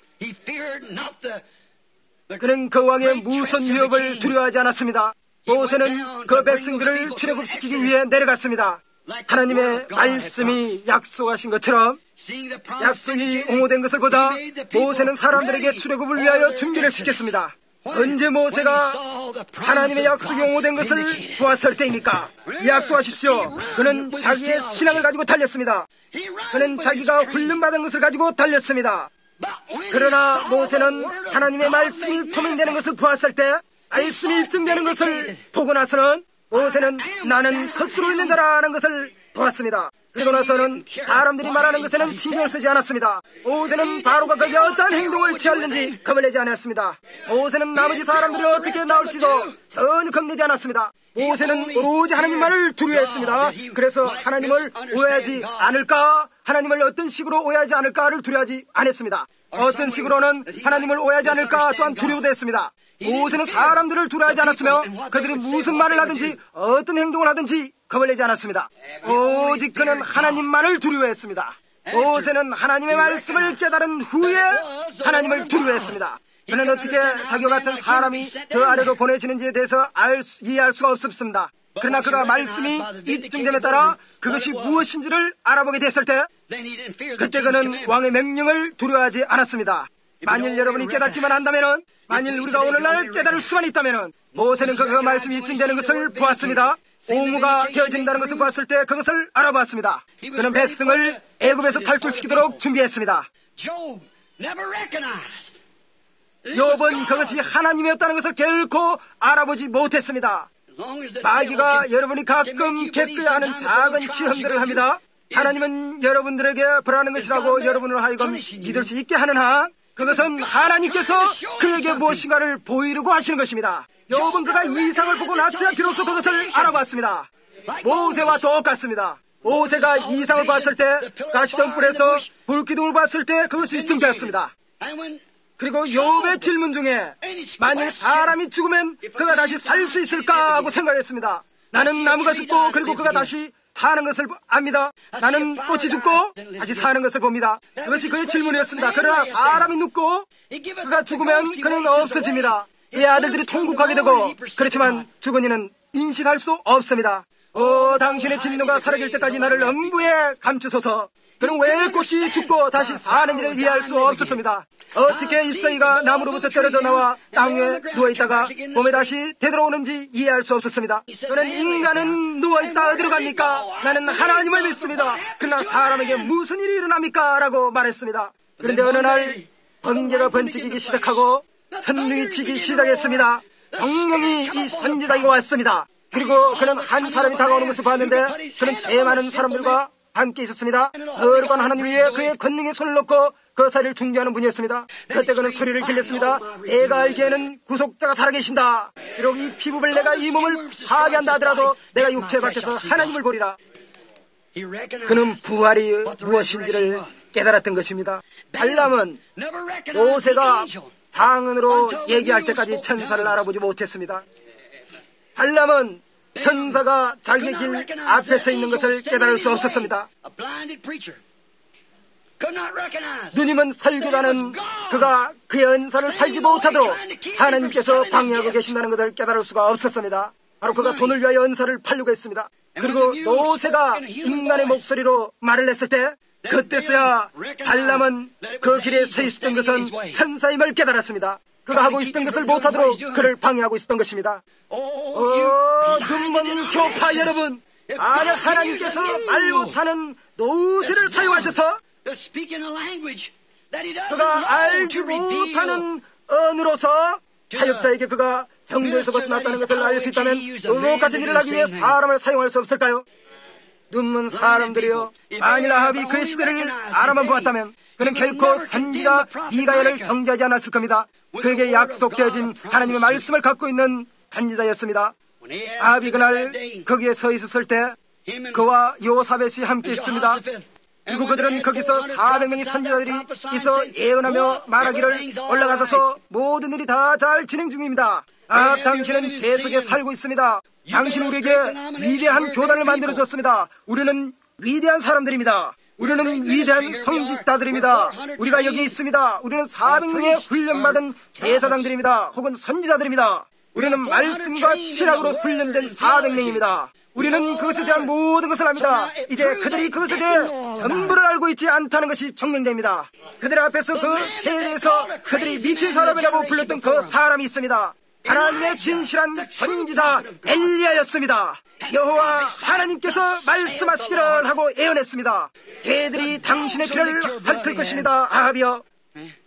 그는 그 왕의 무선 위협을 두려워하지 않았습니다. 모세는 그 백성들을 출애굽시키기 위해 내려갔습니다. 하나님의 말씀이 약속하신 것처럼 약속이 옹호된 것을 보자 모세는 사람들에게 출애굽을 위하여 준비를 시켰습니다. 언제 모세가 하나님의 약속이 옹호된 것을 보았을 때입니까? 약속하십시오. 그는 자기의 신앙을 가지고 달렸습니다. 그는 자기가 훈련받은 것을 가지고 달렸습니다. 그러나 모세는 하나님의 말씀이 포명되는 것을 보았을 때, 말씀이 입증되는 것을 보고 나서는 모세는 나는 스스로 있는 자라는 것을 보았습니다. 그리고 나서는 사람들이 말하는 것에는 신경을 쓰지 않았습니다. 모세는 바로가 거기에 어떠한 행동을 취하는지 겁을 내지 않았습니다. 모세는 나머지 사람들이 어떻게 나올지도 전혀 겁내지 않았습니다. 모세는 오로지 하나님만을 두려워했습니다. 그래서 하나님을 오해하지 않을까, 하나님을 어떤 식으로 오해하지 않을까를 두려워하지 않았습니다. 어떤 식으로는 하나님을 오해하지 않을까 또한 두려워도 했습니다. 모세는 사람들을 두려워하지 않았으며 그들이 무슨 말을 하든지 어떤 행동을 하든지 겁을 내지 않았습니다. 오직 그는 하나님만을 두려워했습니다. 모세는 하나님의 말씀을 깨달은 후에 하나님을 두려워했습니다. 그는 어떻게 자기와 같은 사람이 저 아래로 보내지는지에 대해서 알 수, 이해할 수가 없었습니다. 그러나 그가 말씀이 입증됨에 따라 그것이 무엇인지를 알아보게 됐을 때, 그때 그는 왕의 명령을 두려워하지 않았습니다. 만일 여러분이 깨닫기만 한다면은, 만일 우리가 오늘날 깨달을 수만 있다면은, 모세는 그, 그 말씀이 입증되는 것을 보았습니다. 옹무가 되어진다는 것을 보았을 때 그것을 알아보았습니다. 그는 백성을 애굽에서 탈출시키도록 준비했습니다. 욥은 그것이 하나님이었다는 것을 결코 알아보지 못했습니다. 마귀가 여러분이 가끔 겪어야 하는 작은 시험들을 합니다. 하나님은 여러분들에게 벌하는 것이라고 여러분을 하여금 믿을 수 있게 하는 한, 그것은 하나님께서 그에게 무엇인가를 보이려고 하시는 것입니다. 욥은 그가 이상을 보고 나서야 비로소 그것을 알아봤습니다. 모세와 똑같습니다. 모세가 이상을 봤을 때, 가시덤불에서 불기둥을 봤을 때 그것이 증되었습니다. 그리고 욥의 질문 중에 만일 사람이 죽으면 그가 다시 살 수 있을까 하고 생각했습니다. 나는 나무가 죽고 그리고 그가 다시 사는 것을 압니다. 나는 꽃이 죽고 다시 사는 것을 봅니다. 그것이 그의 질문이었습니다. 그러나 사람이 눕고 그가 죽으면 그는 없어집니다. 그의 아들들이 통곡하게 되고, 그렇지만 죽은 이는 인식할 수 없습니다. 오, 당신의 진노가 사라질 때까지 나를 음부에 감추소서. 그는 왜 꽃이 죽고 다시 사는 일을 이해할 수 없었습니다. 어떻게 잎사귀가 나무로부터 떨어져 나와 땅에 누워있다가 봄에 다시 되돌아오는지 이해할 수 없었습니다. 그는 인간은 누워있다 어디로 갑니까? 나는 하나님을 믿습니다. 그러나 사람에게 무슨 일이 일어납니까? 라고 말했습니다. 그런데 어느 날 번개가 번쩍이기 시작하고 선능이 치기 시작했습니다. 성령이 이 선지자에게 왔습니다. 그리고 그는 한 사람이 다가오는 것을 봤는데 그는 죄 많은 사람들과 함께 있었습니다. 거룩한 하나님 위에 그의 권능에 손을 놓고 그 사리를 중재하는 분이었습니다. 그때 그는 소리를 질렀습니다. 내가 알기에는 구속자가 살아계신다. 비록 이 피부를 내가 이 몸을 파괴한다 하더라도 내가 육체 밖에서 하나님을 보리라. 그는 부활이 무엇인지를 깨달았던 것입니다. 발람은 모세가 방언으로 얘기할 때까지 천사를 알아보지 못했습니다. 발람은 천사가 자기의 길 앞에 서 있는 것을 깨달을 수 없었습니다. 누님은 설교라는 그가 그의 은사를 팔지 못하도록 하나님께서 방해하고 계신다는 것을 깨달을 수가 없었습니다. 바로 그가 돈을 위하여 은사를 팔려고 했습니다. 그리고 모세가 인간의 목소리로 말을 했을 때, 그때서야 발람은 그 길에 서 있었던 것은 천사임을 깨달았습니다. 그가 하고 있었던 것을 못하도록 그를 방해하고 있었던 것입니다. 어, 눈먼 교파 여러분, 만약 하나님께서 말 못하는 노새를 사용하셔서 그가 알지 못하는 언어로서 사역자에게 그가 정도에서 벗어났다는 것을 알 수 있다면 그 같은 일을 하기 위해 사람을 사용할 수 없을까요? 눈먼 사람들이요, 만일 아합이 그의 시대를 알아만 보았다면 그는 결코 선지자 미가야를 정죄하지 않았을 겁니다. 그에게 약속되어진 하나님의 말씀을 갖고 있는 선지자였습니다. 아합이 그날 거기에 서 있었을 때 그와 요사벳이 함께 있습니다. 그리고 그들은 거기서 사백 명의 선지자들이 있어 예언하며 말하기를 올라가서 모든 일이 다 잘 진행 중입니다. 아, 당신은 죄 속에 살고 있습니다. 당신 우리에게 위대한 교단을 만들어줬습니다. 우리는 위대한 사람들입니다. 우리는 위대한 성직자들입니다. 우리가 여기 있습니다. 우리는 사백 명의 훈련받은 제사장들입니다. 혹은 선지자들입니다. 우리는 말씀과 신학으로 훈련된 사백 명입니다. 우리는 그것에 대한 모든 것을 압니다. 이제 그들이 그것에 대해 전부를 알고 있지 않다는 것이 증명됩니다. 그들 앞에서 그 세대에서 그들이 미친 사람이라고 불렀던 그 사람이 있습니다. 하나님의 진실한 선지자 엘리야였습니다. 여호와 하나님께서 말씀하시기를 하고 예언했습니다. 개들이 당신의 피를 핥을 것입니다. 아합이여,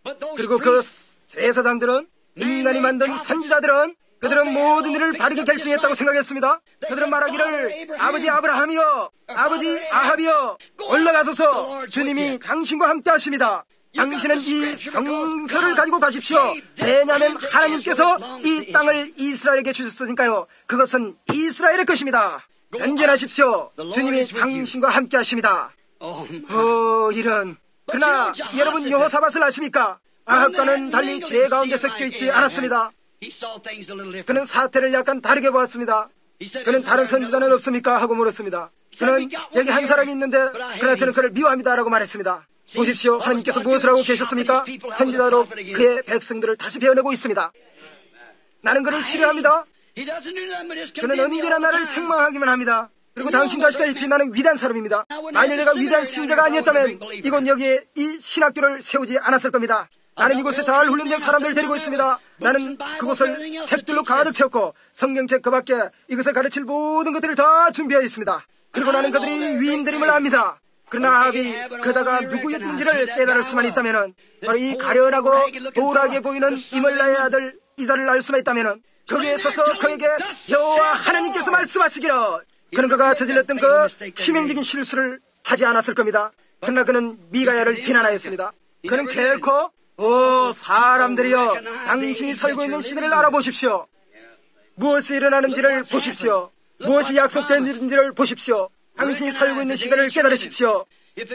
그리고 그 제사장들은, 인간이 만든 선지자들은 그들은 모든 일을 바르게 결정했다고 생각했습니다. 그들은 말하기를, 아버지 아브라함이여, 아버지 아합이여, 올라가소서. 주님이 당신과 함께 하십니다. 당신은 이 성서를 가지고 가십시오. 왜냐하면 하나님께서 이 땅을 이스라엘에게 주셨으니까요. 그것은 이스라엘의 것입니다. 전진하십시오. 주님이 당신과 함께 하십니다. 어, 이런. 그러나 여러분 여호사밧을 아십니까? 아합과는 달리 죄 가운데 섞여 있지 않았습니다. 그는 사태를 약간 다르게 보았습니다. 그는 다른 선지자는 없습니까? 하고 물었습니다. 저는 여기 한 사람이 있는데 그러나 저는 그를 미워합니다 라고 말했습니다. 보십시오. 하나님께서 무엇을 하고 계셨습니까? 선지자로 그의 백성들을 다시 베어내고 있습니다. 나는 그를 싫어합니다. 그는 언제나 나를 책망하기만 합니다. 그리고 당신도 아시다시피 나는 위대한 사람입니다. 만일 내가 위대한 신자가 아니었다면 이곳 여기에 이 신학교를 세우지 않았을 겁니다. 나는 이곳에 잘 훈련된 사람들을 데리고 있습니다. 나는 그곳을 책들로 가득 채웠고 성경책 그 밖에 이것을 가르칠 모든 것들을 다 준비하여 있습니다. 그리고 나는 그들이 위인들임을 압니다. 그러나 아합이 그자가 누구였는지를 깨달을 수만 있다면, 바로 이 가련하고 도락해 보이는 이멀라의 아들 이사를 알 수만 있다면, 거기에 서서 그에게 여호와 하나님께서 말씀하시기를, 그는 그가 저질렀던 그 치명적인 실수를 하지 않았을 겁니다. 그러나 그는 미가야를 비난하였습니다. 그는 결코, 오 사람들이여, 당신이 살고 있는 시대를 알아보십시오. 무엇이 일어나는지를 보십시오. 무엇이 약속된 일인지를 보십시오. 당신이 살고 있는 시대를 깨달으십시오.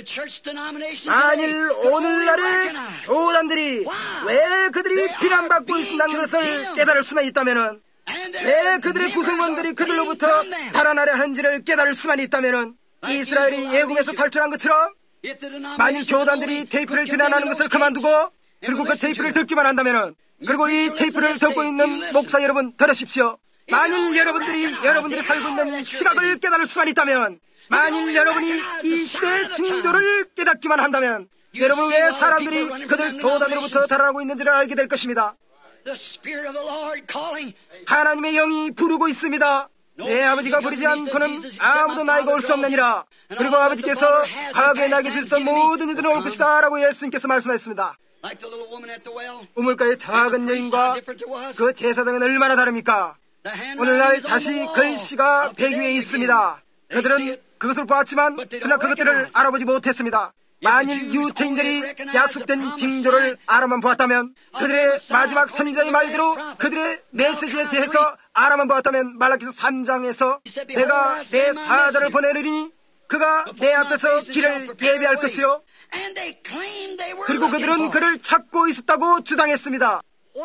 만일 오늘날의 교단들이 왜 그들이 비난받고 있다는 것을 깨달을 수만 있다면, 왜 그들의 구성원들이 그들로부터 달아나려 하는지를 깨달을 수만 있다면, 이스라엘이 예국에서 탈출한 것처럼 만일 교단들이 테이프를 비난하는 것을 그만두고 그리고 그 테이프를 듣기만 한다면, 그리고 이 테이프를 듣고 있는 목사 여러분 들으십시오. 만일 여러분들이 여러분들이 살고 있는 시각을 깨달을 수만 있다면, 만일 여러분이 이 시대의 징조를 깨닫기만 한다면, 여러분 왜 사람들이 그들 교단으로부터 달아나고 있는지를 알게 될 것입니다. 하나님의 영이 부르고 있습니다. 내 아버지가 부르지 않고는 아무도 나에게 올 수 없느니라. 그리고 아버지께서 과거에 나에게 주셨던 모든 이들은 올 것이다 라고 예수님께서 말씀하셨습니다. 우물가의 작은 여인과 그 제사장은 얼마나 다릅니까? 오늘날 다시 글씨가 백 위에 있습니다. 그들은 그것을 보았지만 그러나 그것들을 알아보지 못했습니다. 만일 유태인들이 약속된 징조를 알아만 보았다면, 그들의 마지막 선지자의 말대로 그들의 메시지에 대해서 알아만 보았다면, 말라기서 삼 장에서 내가 내 사자를 보내리니 그가 내 앞에서 길을 예비할 것이요, 그리고 그들은 그를 찾고 있었다고 주장했습니다.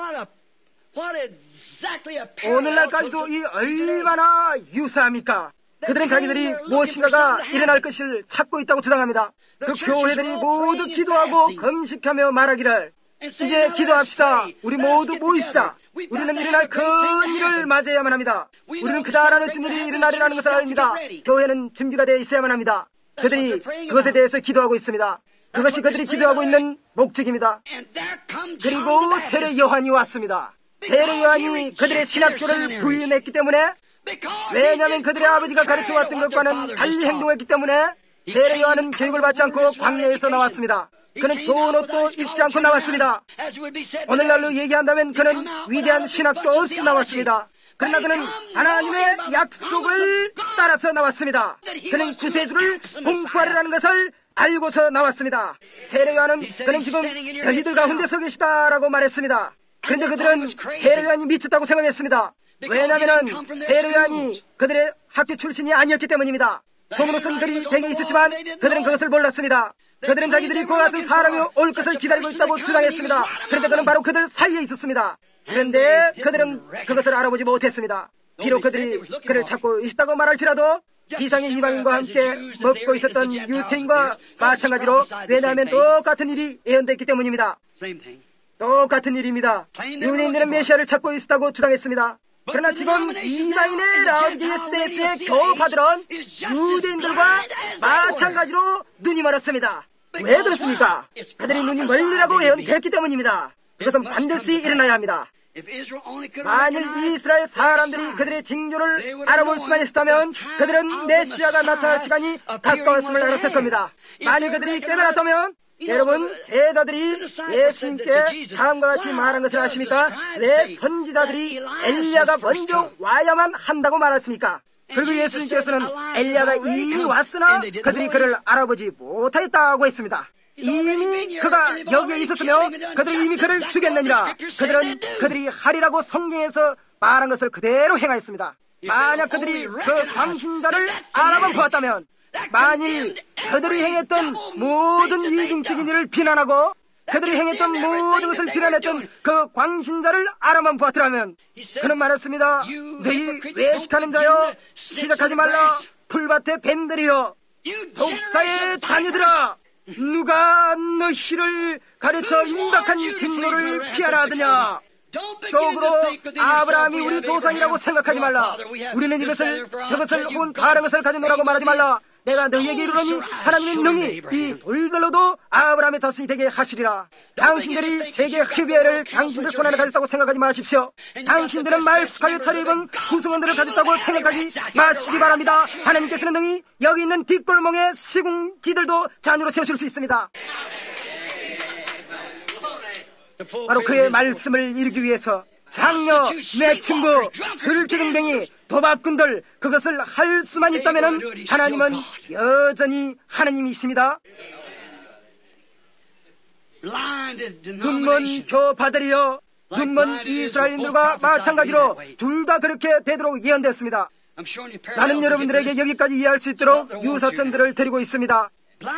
오늘날까지도 이 얼마나 유사합니까? 그들은 자기들이 무엇인가가 일어날 것을 찾고 있다고 주장합니다. 그 교회들이 모두 기도하고 금식하며 말하기를, 이제 기도합시다. 우리 모두 모입시다. 우리는 일어날 큰 일을 맞이해야만 합니다. 우리는 그다라는 어떤 일이 일어나리라는 것을 압니다. 교회는 준비가 되어 있어야만 합니다. 그들이 그것에 대해서 기도하고 있습니다. 그것이 그들이 기도하고 있는 목적입니다. 그리고 세례 요한이 왔습니다. 세례 요한이 그들의 신학교를 부인했기 때문에, 왜냐하면 그들의 아버지가 가르쳐왔던 것과는 달리 행동했기 때문에 세례 요한은 교육을 받지 않고 광야에서 나왔습니다. 그는 좋은 옷도 입지 않고 나왔습니다. 오늘날로 얘기한다면 그는 위대한 신학도 없이 나왔습니다. 그러나 그는 하나님의 약속을 따라서 나왔습니다. 그는 구세주를 공부하려는 것을 알고서 나왔습니다. 세례 요한은 그는 지금 너희들 가운데 서 계시다라고 말했습니다. 그런데 그들은 세례 요한이 미쳤다고 생각했습니다. 왜냐하면 세례 요한이 그들의 학교 출신이 아니었기 때문입니다. 속으로서는 그들이 댁에 있었지만 그들은 그것을 몰랐습니다. 그들은 자기들이 그와 같은 사람이 올 것을 기다리고 있다고 주장했습니다. 그런데 그는 바로 그들 사이에 있었습니다. 그런데 그들은 그것을 알아보지 못했습니다. 비록 그들이 그를 찾고 있다고 말할지라도 지상의 이방인과 함께 먹고 있었던 유태인과 마찬가지로, 왜냐하면 똑같은 일이 예언됐기 때문입니다. 똑같은 일입니다. 유대인들은 메시아를 찾고 있었다고 주장했습니다. 그러나 지금 이방인의 라오디게아 시대에서의 교파들은 유대인들과 마찬가지로 눈이 멀었습니다. 왜 그렇습니까? 그들이 눈이 멀리라고 예언됐기 때문입니다. 그것은 반드시 일어나야 합니다. 만일 이스라엘 사람들이 그들의 징조를 알아볼 수만 있었다면 그들은 메시아가 나타날 시간이 가까웠음을 알았을 겁니다. 만일 그들이 깨달았다면 여러분, 제자들이 예수님께 다음과 같이 말한 것을 아십니까? 왜 선지자들이 엘리야가 먼저 와야만 한다고 말했습니까? 그리고 예수님께서는 엘리야가 이미 왔으나 그들이 그를 알아보지 못하였다고 했습니다. 이미 그가 여기에 있었으며 그들이 이미 그를 죽였느니라. 그들은 그들이 하리라고 성경에서 말한 것을 그대로 행하였습니다. 만약 그들이 그 광신자를 알아만 보았다면, 만일 그들이 행했던 모든 이중적인 일을 비난하고 그들이 행했던 모든 것을 비난했던 그 광신자를 알아만 보았더라면, 그는 말했습니다. 너희 외식하는 자여, 시작하지 말라. 풀밭에 뱀들이여, 독사의 다니들아, 누가 너희를 가르쳐 임박한 진노를 피하라 하더냐. 속으로 아브라함이 우리 조상이라고 생각하지 말라. 우리는 이것을 저것을 혹은 다른 것을 가져노라고 말하지 말라. 내가 너희에게 이르노니 하나님의 능히 이 돌들로도 아브라함의 자손이 되게 하시리라. 당신들이 세계 회비를 당신들 손 안에 가졌다고 생각하지 마십시오. 당신들은 말쑥하게 차려입은 구성원들을 가졌다고 생각하지 마시기 바랍니다. 하나님께서는 능히 여기 있는 뒷골목의 시궁지들도 자녀로 세우실 수 있습니다. 바로 그의 말씀을 이루기 위해서 장녀, 매춘부, 술주등뱅이, 도박꾼들, 그것을 할 수만 있다면 하나님은 여전히 하나님이십니다. 눈먼 교파들이여, 눈먼 이스라엘인들과 마찬가지로 둘 다 그렇게 되도록 예언됐습니다. 나는 여러분들에게 여기까지 이해할 수 있도록 유사점들을 드리고 있습니다.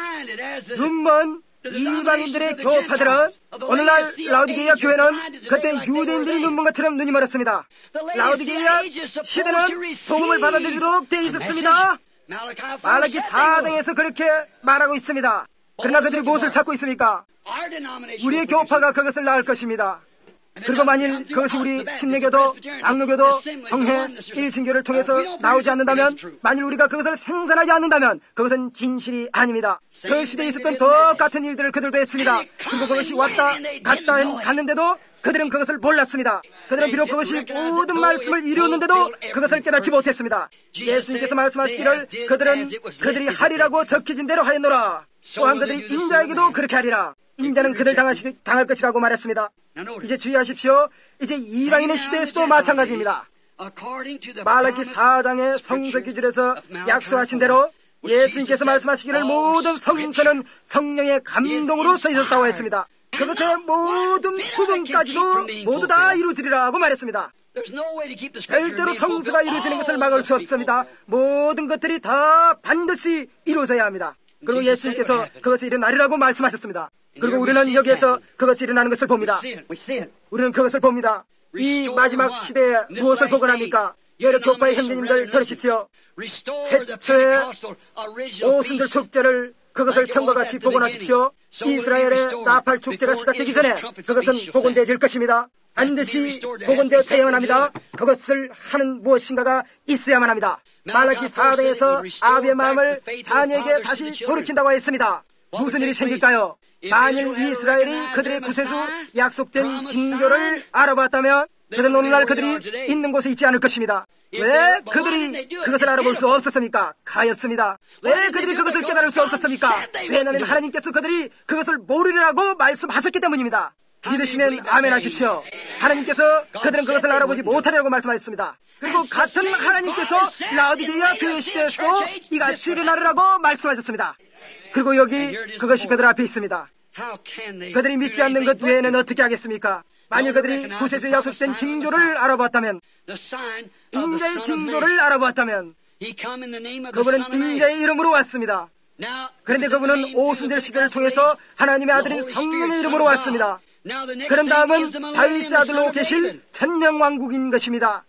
눈먼 이방인들의 교파들은, 오늘날 라우디게이아 교회는 그때 유대인들이 눈먼 것처럼 눈이 멀었습니다. 라우디게이아 시대는 복음을 받아들이도록 되어 있었습니다. 말라기 사 장에서 그렇게 말하고 있습니다. 그러나 그들이 무엇을 찾고 있습니까? 우리의 교파가 그것을 낳을 것입니다. 그리고 만일 그것이 우리 침례교도, 장로교도, 성회, 일신교를 통해서 나오지 않는다면, 만일 우리가 그것을 생산하지 않는다면 그것은 진실이 아닙니다. 그 시대에 있었던 똑같은 일들을 그들도 했습니다. 그리고 그것이 왔다 갔다 갔는데도 그들은 그것을 몰랐습니다. 그들은 비록 그것이 모든 말씀을 이루었는데도 그것을 깨닫지 못했습니다. 예수님께서 말씀하시기를 그들은 그들이 하리라고 적혀진 대로 하였노라. 또한 그들이 인자에게도 그렇게 하리라. 인자는 그들 당하시, 당할 것이라고 말했습니다. 이제 주의하십시오. 이제 이방인의 시대에서도 마찬가지입니다. 말라기 사 장의 성서 기준에서 약속하신 대로 예수님께서 말씀하시기를 모든 성서는 성령의 감동으로 써있었다고 했습니다. 그것의 모든 부분까지도 모두 다 이루어지리라고 말했습니다. 절대로 성서가 이루어지는 것을 막을 수 없습니다. 모든 것들이 다 반드시 이루어져야 합니다. 그리고 예수님께서 그것이 일어나리라고 말씀하셨습니다. 그리고 우리는 여기에서 그것이 일어나는 것을 봅니다. 우리는 그것을 봅니다. 이 마지막 시대에 무엇을 복원합니까? 여러 교파의 형제님들 들으십시오. 최초의 오순절 축제를, 그것을 처음과 같이 복원하십시오. 이스라엘의 나팔 축제가 시작되기 전에 그것은 복원되어질 것입니다. 반드시 복원되어야만 합니다. 그것을 하는 무엇인가가 있어야만 합니다. 말라기 사 장에서 아비의 마음을 자녀에게 다시 돌이킨다고 했습니다. 무슨 일이 생길까요? 만일 이스라엘이 그들의 구세주 약속된 징조를 알아봤다면 그들은 오늘날 그들이 있는 곳에 있지 않을 것입니다. 왜 그들이 그것을 알아볼 수 없었습니까? 가엾습니다. 왜 그들이 그것을 깨달을 수 없었습니까? 왜냐하면 하나님께서 그들이 그것을 모르리라고 말씀하셨기 때문입니다. 믿으시면 아멘 하십시오. 하나님께서 그들은 그것을 알아보지 못하려고 말씀하셨습니다. 그리고 같은 하나님께서 라우디게이아 교회 시대에서도 이같이 일어나리라고 말씀하셨습니다. 그리고 여기 그것이 그들 앞에 있습니다. 그들이 믿지 않는 것 외에는 어떻게 하겠습니까? 만일 그들이 구세주에 약속된 징조를 알아보았다면, 인자의 징조를 알아보았다면, 그분은 인자의 이름으로 왔습니다. 그런데 그분은 오순절 시대를 통해서 하나님의 아들인 성령의 이름으로 왔습니다. 그런 다음은 다윗의 아들로 계실 천명왕국인 것입니다.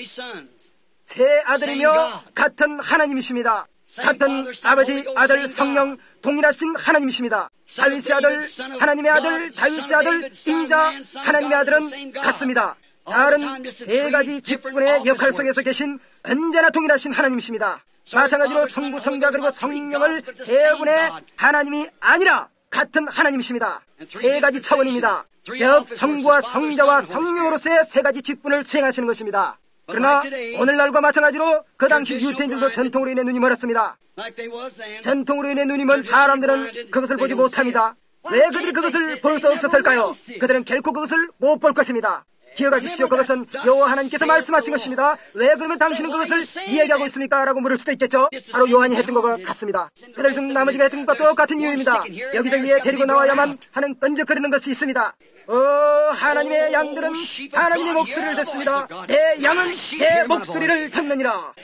세 아들이며 같은 하나님이십니다. 같은 아버지, 아들, 성령, 동일하신 하나님이십니다. 다윗의 아들, 하나님의 아들, 다윗의 아들, 인자, 하나님의 아들은 같습니다. 다른 세 가지 직분의 역할 속에서 계신 언제나 동일하신 하나님이십니다. 마찬가지로 성부, 성자, 그리고 성령을 세 분의 하나님이 아니라 같은 하나님이십니다. 세 가지 차원입니다. 즉 성부와 성자와 성령으로서의 세 가지 직분을 수행하시는 것입니다. 그러나 오늘날과 마찬가지로 그 당시 유태인들도 전통으로 인해 눈이 멀었습니다. 전통으로 인해 눈이 먼 사람들은 그것을 보지 못합니다. 왜 그들이 그것을 볼 수 없었을까요? 그들은 결코 그것을 못 볼 것입니다. 기억하십시오. 그것은 여호와 하나님께서 말씀하신 것입니다. 왜 그러면 당신은 그것을 이야기하고 있습니까? 라고 물을 수도 있겠죠. 바로 요한이 했던 것과 같습니다. 그들 중 나머지가 했던 것과 똑같은 이유입니다. 여기저기에 데리고 나와야만 하는 끈적거리는 것이 있습니다. 어, 하나님의 양들은 하나님의 목소리를 듣습니다. 내 양은 내 목소리를 듣느니라.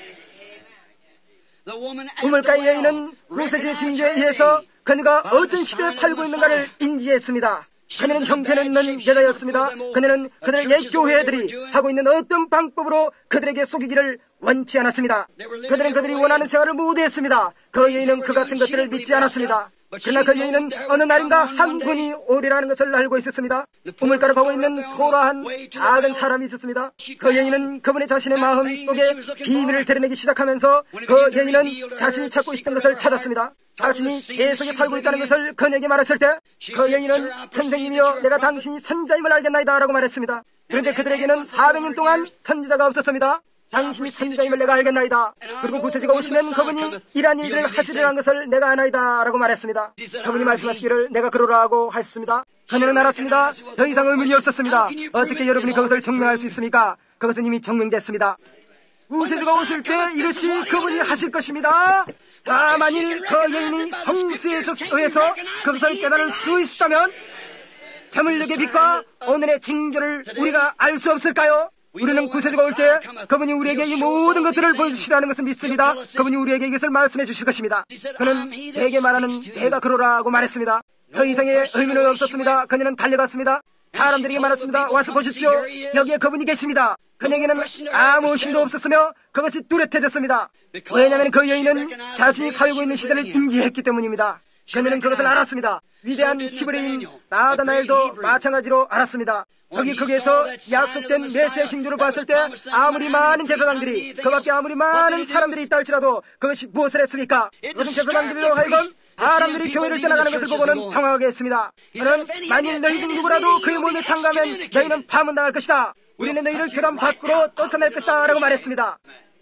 우물가의 여인은 구세주의 징조에 의해서 그녀가 어떤 시대에 살고 있는가를 인지했습니다. 그녀는 형편없는 여자였습니다. 그녀는 그들의 옛 교회들이 하고 있는 어떤 방법으로 그들에게 속이기를 원치 않았습니다. 그들은 그들이 원하는 생활을 모두 했습니다. 그 여인은 그 같은 것들을 믿지 않았습니다. 그러나 그 여인은 어느 날인가 한 분이 오리라는 것을 알고 있었습니다. 우물가를 가고 있는 초라한 작은 사람이 있었습니다. 그 여인은 그분의 자신의 마음 속에 비밀을 드러내기 시작하면서 그 여인은 자신이 찾고 있던 것을 찾았습니다. 자신이 계속에 살고 있다는 것을 그녀에게 말했을 때 그 여인은 선생님이여 내가 당신이 선자임을 알겠나이다 라고 말했습니다. 그런데 그들에게는 사백 년 동안 선지자가 없었습니다. 당신이 선지자임을 내가 알겠나이다. 그리고 구세주가 오시면 그분이 이러한 일들을 하시리라는 것을 내가 아나이다 라고 말했습니다. 그분이 말씀하시기를 내가 그러라 하고 하셨습니다. 그녀는 알았습니다. 더 이상 의문이 없었습니다. 어떻게 여러분이 그것을 증명할 수 있습니까? 그것은 이미 증명됐습니다. 구세주가 오실 때 이것이 그분이 하실 것입니다. 다 만일 그 여인이 성수에 의해서 그것을 깨달을 수 있었다면 저물녘의 빛과 오늘의 징조를 우리가 알 수 없을까요? 우리는 구세주가 올 때 그분이 우리에게 이 모든 것들을 보여주시라는 것을 믿습니다. 그분이 우리에게 이것을 말씀해 주실 것입니다. 그는 내게 말하는 내가 그러라고 말했습니다. 더 이상의 의미는 없었습니다. 그녀는 달려갔습니다. 사람들에게 말했습니다. 와서 보십시오. 여기에 그분이 계십니다. 그녀에게는 아무 힘도 없었으며 그것이 뚜렷해졌습니다. 왜냐하면 그 여인은 자신이 살고 있는 시대를 인지했기 때문입니다. 그녀는 그것을 알았습니다. 위대한 히브리인 나다나엘도 마찬가지로 알았습니다. 거기 거기에서 약속된 메시아의 징조를 봤을 때 아무리 많은 제사장들이 그 밖에 아무리 많은 사람들이 있다 할지라도 그것이 무엇을 했습니까? 그것은 제사장들로 하여금 사람들이 교회를 떠나가는 것을 보고는 당황하게 했습니다. 그는 만일 너희 중 누구라도 그의 몸에 참가하면 너희는 파문당할 것이다. 우리는 너희를 교단 밖으로 쫓아낼 것이다 라고 말했습니다.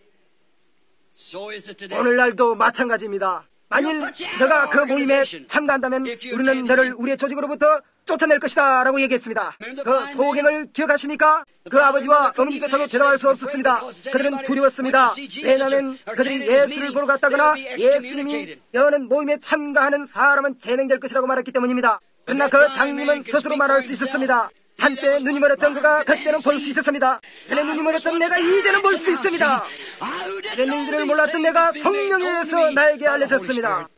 오늘날도 마찬가지입니다. 만일 너가 그 모임에 참가한다면 우리는 너를 우리의 조직으로부터 쫓아낼 것이다 라고 얘기했습니다. 그 소경을 기억하십니까? 그 아버지와 어머니조차도 대답할 수 없었습니다. 그들은 두려웠습니다. 왜냐하면 그들이 예수를 보러 갔다거나 예수님이 여는 모임에 참가하는 사람은 제명될 것이라고 말했기 때문입니다. 그러나 그 장님은 스스로 말할 수 있었습니다. 한때 눈이 멀었던 그가 그때는 볼 수 있었습니다. 그래 눈이 멀었던 내가 이제는 볼 수 있습니다. 이런 일들을 몰랐던 내가 성령에 의해서 나에게 알려졌습니다.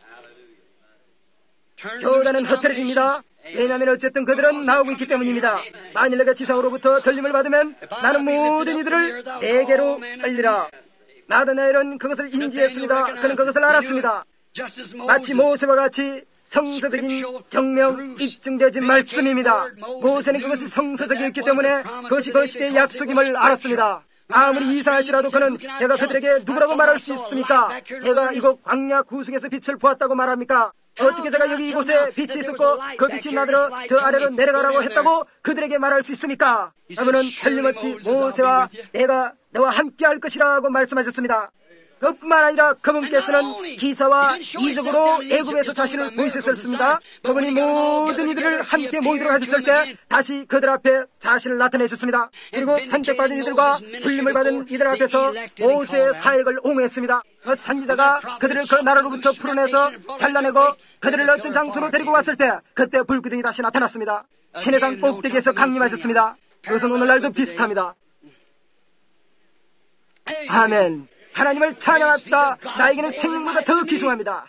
교단은 흩어집니다. 왜냐하면 어쨌든 그들은 나오고 있기 때문입니다. 만일 내가 지상으로부터 들림을 받으면 나는 모든 이들을 내게로 알리라. 나다나엘은 그것을 인지했습니다. 그는 그것을 알았습니다. 마치 모세와 같이 성서적인 경명 입증되진 말씀입니다. 모세는 그것이 성서적이었기 때문에 그것이 그 시대의 약속임을 알았습니다. 아무리 이상할지라도 그는 제가 그들에게 누구라고 말할 수 있습니까? 제가 이곳 광야 구승에서 빛을 보았다고 말합니까? 어떻게 제가 여기 이곳에 빛이 있었고 그 빛이 나들어 저 아래로 내려가라고 했다고 그들에게 말할 수 있습니까? 그분은 틀림없이 모세와 내가 너와 함께 할 것이라고 말씀하셨습니다. 그뿐만 아니라 그분께서는 기사와 이적으로 애굽에서 자신을 보이셨습니다. 그분이 모든 이들을 함께 모이도록 하셨을 때 다시 그들 앞에 자신을 나타내셨습니다. 그리고 선택받은 이들과 불림을 받은 이들 앞에서 모세의 사역을 옹호했습니다. 그 선지자가 그들을 그 나라로부터 풀어내서 잘라내고 그들을 어떤 장소로 데리고 왔을 때 그때 불기둥이 다시 나타났습니다. 시내산 꼭대기에서 강림하셨습니다. 그것은 오늘날도 비슷합니다. 아멘. 하나님을 찬양합시다. 나에게는 생명보다 더 귀중합니다.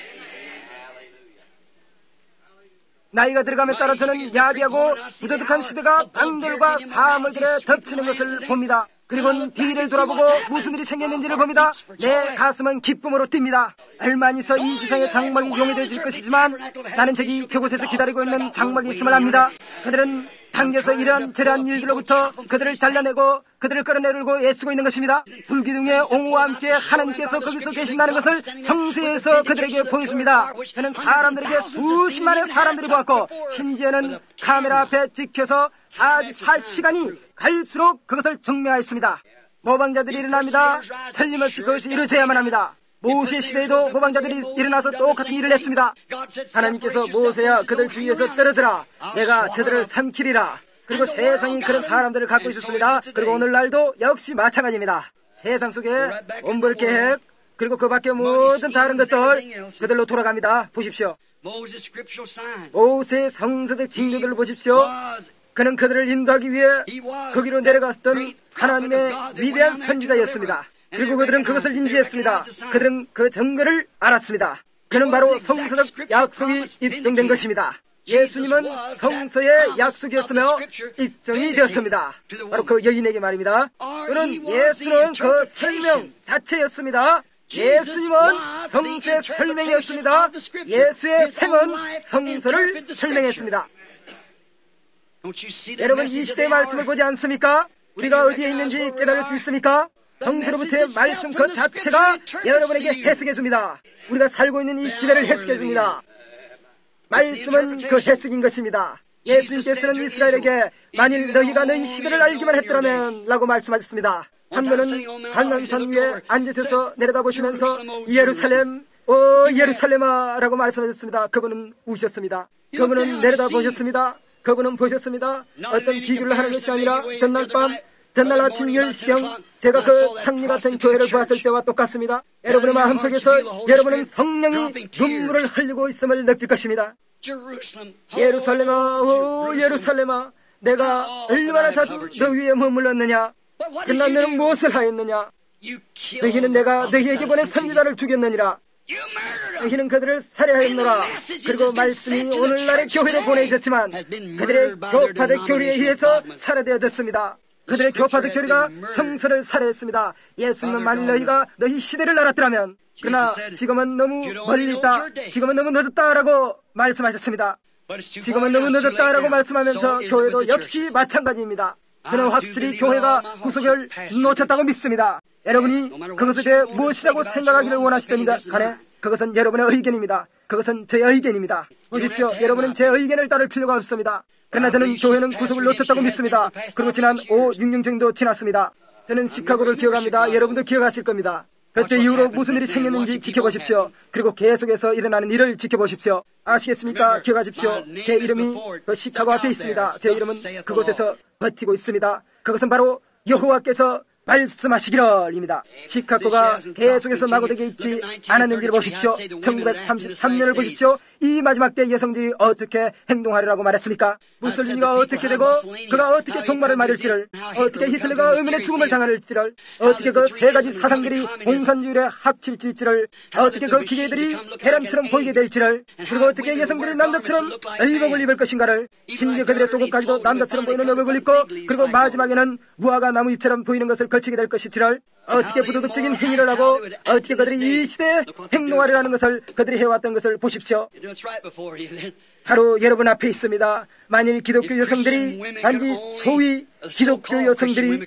나이가 들어감에 따라 저는 야비하고 무더덕한 시대가 방돌과 사물들에 덮치는 것을 봅니다. 그리고 뒤를 돌아보고 무슨 일이 생겼는지를 봅니다. 내 가슴은 기쁨으로 뜁니다. 얼마 있어 이 지상의 장막이 용해되질 것이지만 나는 저기 저곳에서 기다리고 있는 장막이 있음을 압니다. 그들은 당겨서 이러한 저러한 일들로부터 그들을 잘라내고 그들을 끌어내리고 애쓰고 있는 것입니다. 불기둥의 옹호와 함께 하나님께서 거기서 계신다는 것을 성수에서 그들에게 보여줍니다. 저는 사람들에게 수십만의 사람들이 보았고 심지어는 카메라 앞에 찍혀서 사십사 시간이 갈수록 그것을 증명하였습니다. 모방자들이 일어납니다. 틀림없이 그것이 이루어져야만 합니다. 모세 시대에도 모방자들이 일어나서 똑같은 일을 했습니다. 하나님께서 모세야 그들 주위에서 떨어져라. 내가 저들을 삼키리라. 그리고 세상이 그런 사람들을 갖고 있었습니다. 그리고 오늘날도 역시 마찬가지입니다. 세상 속에 온볼 계획 그리고 그 밖에 모든 다른 것들 그들로 돌아갑니다. 보십시오. 모세의 성서적 징조들을 보십시오. 그는 그들을 인도하기 위해 거기로 내려갔던 하나님의 위대한 선지자였습니다. 그리고 그들은 그것을 인지했습니다. 그들은 그 증거를 알았습니다. 그는 바로 성서적 약속이 입증된 것입니다. 예수님은 성서의 약속이었으며 입증이 되었습니다. 바로 그 여인에게 말입니다. 그는 예수는 그 설명 자체였습니다. 예수님은 성서의 설명이었습니다. 예수의 생은 성서를 설명했습니다. 여러분 이 시대의 말씀을 보지 않습니까? 우리가 어디에 있는지 깨달을 수 있습니까? 성서로부터의 말씀 그 자체가 여러분에게 해석해 줍니다. 우리가 살고 있는 이 시대를 해석해 줍니다. 말씀은 그 해석인 것입니다. 예수님께서는 이스라엘에게 만일 너희가 너희 시대를 알기만 했더라면 라고 말씀하셨습니다. 한 분은 갈멜산 위에 앉으셔서 내려다보시면서 예루살렘 오 예루살렘아 라고 말씀하셨습니다. 그분은 우셨습니다. 그분은 내려다보셨습니다. 그분은 보셨습니다. 어떤 비교를 하는 것이 아니라 전날 밤 전날 아침 열 시경 제가 그 창리 같은 교회를 보았을 때와 똑같습니다. 여러분의 마음속에서 여러분은 성령이 눈물을 흘리고 있음을 느낄 것입니다. 예루살렘아 오 예루살렘아 내가 얼마나 자주 너 위에 머물렀느냐. 그러나 너는 무엇을 하였느냐. 너희는 내가 너희에게 보낸 선지자를 죽였느니라. 너희는 그들을 살해하였노라. 그리고 말씀이 오늘날의 교회로 보내졌지만 그들의 교파적 교리에 의해서 살해되어졌습니다. 그들의 교파적 교리가 성서를 살해했습니다. 예수님은 만일 너희가 너희 시대를 알았더라면 그러나 지금은 너무 멀리 있다. 지금은 너무 늦었다라고 말씀하셨습니다. 지금은 너무 늦었다라고 말씀하면서 교회도 역시 마찬가지입니다. 저는 확실히 교회가 구속을 놓쳤다고 믿습니다. 여러분이 그것에 대해 무엇이라고 생각하기를 원하시든 간에 그것은 여러분의 의견입니다. 그것은 제 의견입니다. 보십시오. 여러분은 제 의견을 따를 필요가 없습니다. 그러나 저는 교회는 구속을 놓쳤다고 믿습니다. 그리고 지난 오, 육 년 정도 지났습니다. 저는 시카고를 기억합니다. 여러분도 기억하실 겁니다. 그때 이후로 무슨 일이 생겼는지 지켜보십시오. 그리고 계속해서 일어나는 일을 지켜보십시오. 아시겠습니까? 기억하십시오. 제 이름이 그 시카고 앞에 있습니다. 제 이름은 그곳에서 버티고 있습니다. 그것은 바로 여호와께서 말씀하시기를입니다. 시카고가 계속해서 낙오되게 있지 않았는지를 보십시오. 천구백삼십삼 년을 보십시오. 이 마지막 때 여성들이 어떻게 행동하리라고 말했습니까? 무솔리니가 어떻게 되고 그가 어떻게 종말을 맞을지를, 어떻게 히틀러가 의문의 죽음을 당할지를, 어떻게 그 세 가지 사상들이 공산주의에 합칠지를, 어떻게 그 기계들이 계란처럼 보이게 될지를, 그리고 어떻게 여성들이 남자처럼 의복을 입을 것인가를, 심지어 그들의 속옷까지도 남자처럼 보이는 의복을 입고, 그리고 마지막에는 무화과 나무잎처럼 보이는 것을 거치게 될 것이지를, 어떻게 부도덕적인 행위를 하고 어떻게 그들이 이 시대에 행동하리라는 것을 그들이 해왔던 것을 보십시오. 바로 여러분 앞에 있습니다. 만일 기독교 여성들이 단지 소위 기독교 여성들이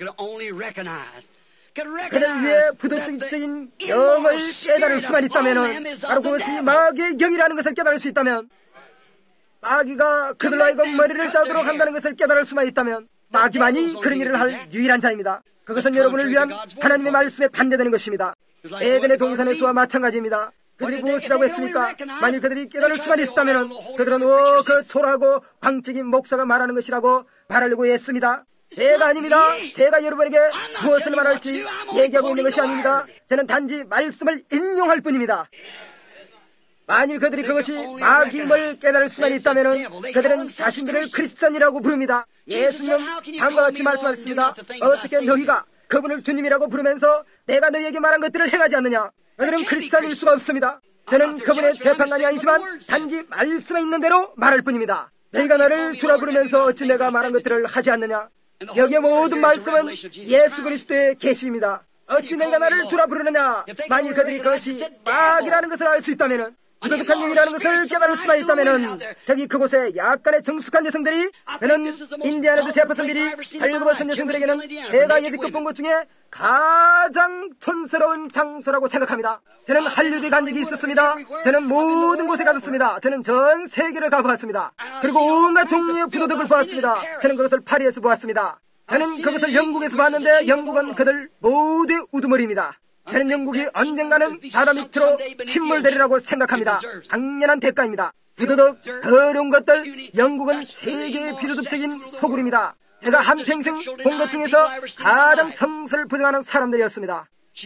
그들 위해 부도덕적인 영을 깨달을 수만 있다면, 바로 그것이 마귀의 영이라는 것을 깨달을 수 있다면, 마귀가 그들로 하여금 머리를 짜도록 한다는 것을 깨달을 수만 있다면, 마귀만이 그런 일을 할 유일한 자입니다. 그것은 여러분을 위한 하나님의 말씀에 반대되는 것입니다. 에덴의 동산에서와 마찬가지입니다. 그들이 무엇이라고 했습니까? 만일 그들이 깨달을 수만 있었다면 그들은 오, 그 초라하고 광적인 목사가 말하는 것이라고 말하려고 했습니다. 제가 아닙니다. 제가 여러분에게 무엇을 말할지 얘기하고 있는 것이 아닙니다. 저는 단지 말씀을 인용할 뿐입니다. 만일 그들이 그것이 마귀임을 깨달을 수만 있다면 그들은 자신들을 크리스천이라고 부릅니다. 예수님은 다음과 같이 말씀하셨습니다. 어떻게 너희가 그분을 주님이라고 부르면서 내가 너희에게 말한 것들을 행하지 않느냐? 너희는 크리스천일 수가 없습니다. 저는 그분의 재판관이 아니지만 단지 말씀에 있는 대로 말할 뿐입니다. 너희가 나를 주라 부르면서 어찌 내가 말한 것들을 하지 않느냐? 여기에 모든 말씀은 예수 그리스도의 계시입니다. 어찌 내가 나를 주라 부르느냐? 만일 그들이 그것이 마귀라는 것을 알 수 있다면, 부도덕한 영이라는 것을 깨달을 수만 있다면은, 저기 그곳에 약간의 정숙한 여성들이, 저는 인디아나주 제퍼슨들이 발급을선 여성들에게는 내가 여지껏 본 것 중에 가장 촌스러운 장소라고 생각합니다. 저는 할리우드에 간 적이 있었습니다. 저는 모든 곳에 가졌습니다. 저는 전 세계를 가보았습니다. 그리고 온갖 종류의 부도덕을 보았습니다. 저는 그것을 파리에서 보았습니다. 저는 그것을 영국에서 봤는데 영국은 그들 모두의 우두머리입니다. 저는 영국이 언젠가는 바다 밑으로 침몰되리라고 생각합니다. 당연한 대가입니다. 부도덕 더러운 것들, 영국은 세계의 비도덕적인 소굴입니다. 제가 한평생 본 것 중에서 가장 성서를 부정하는 사람들이었습니다.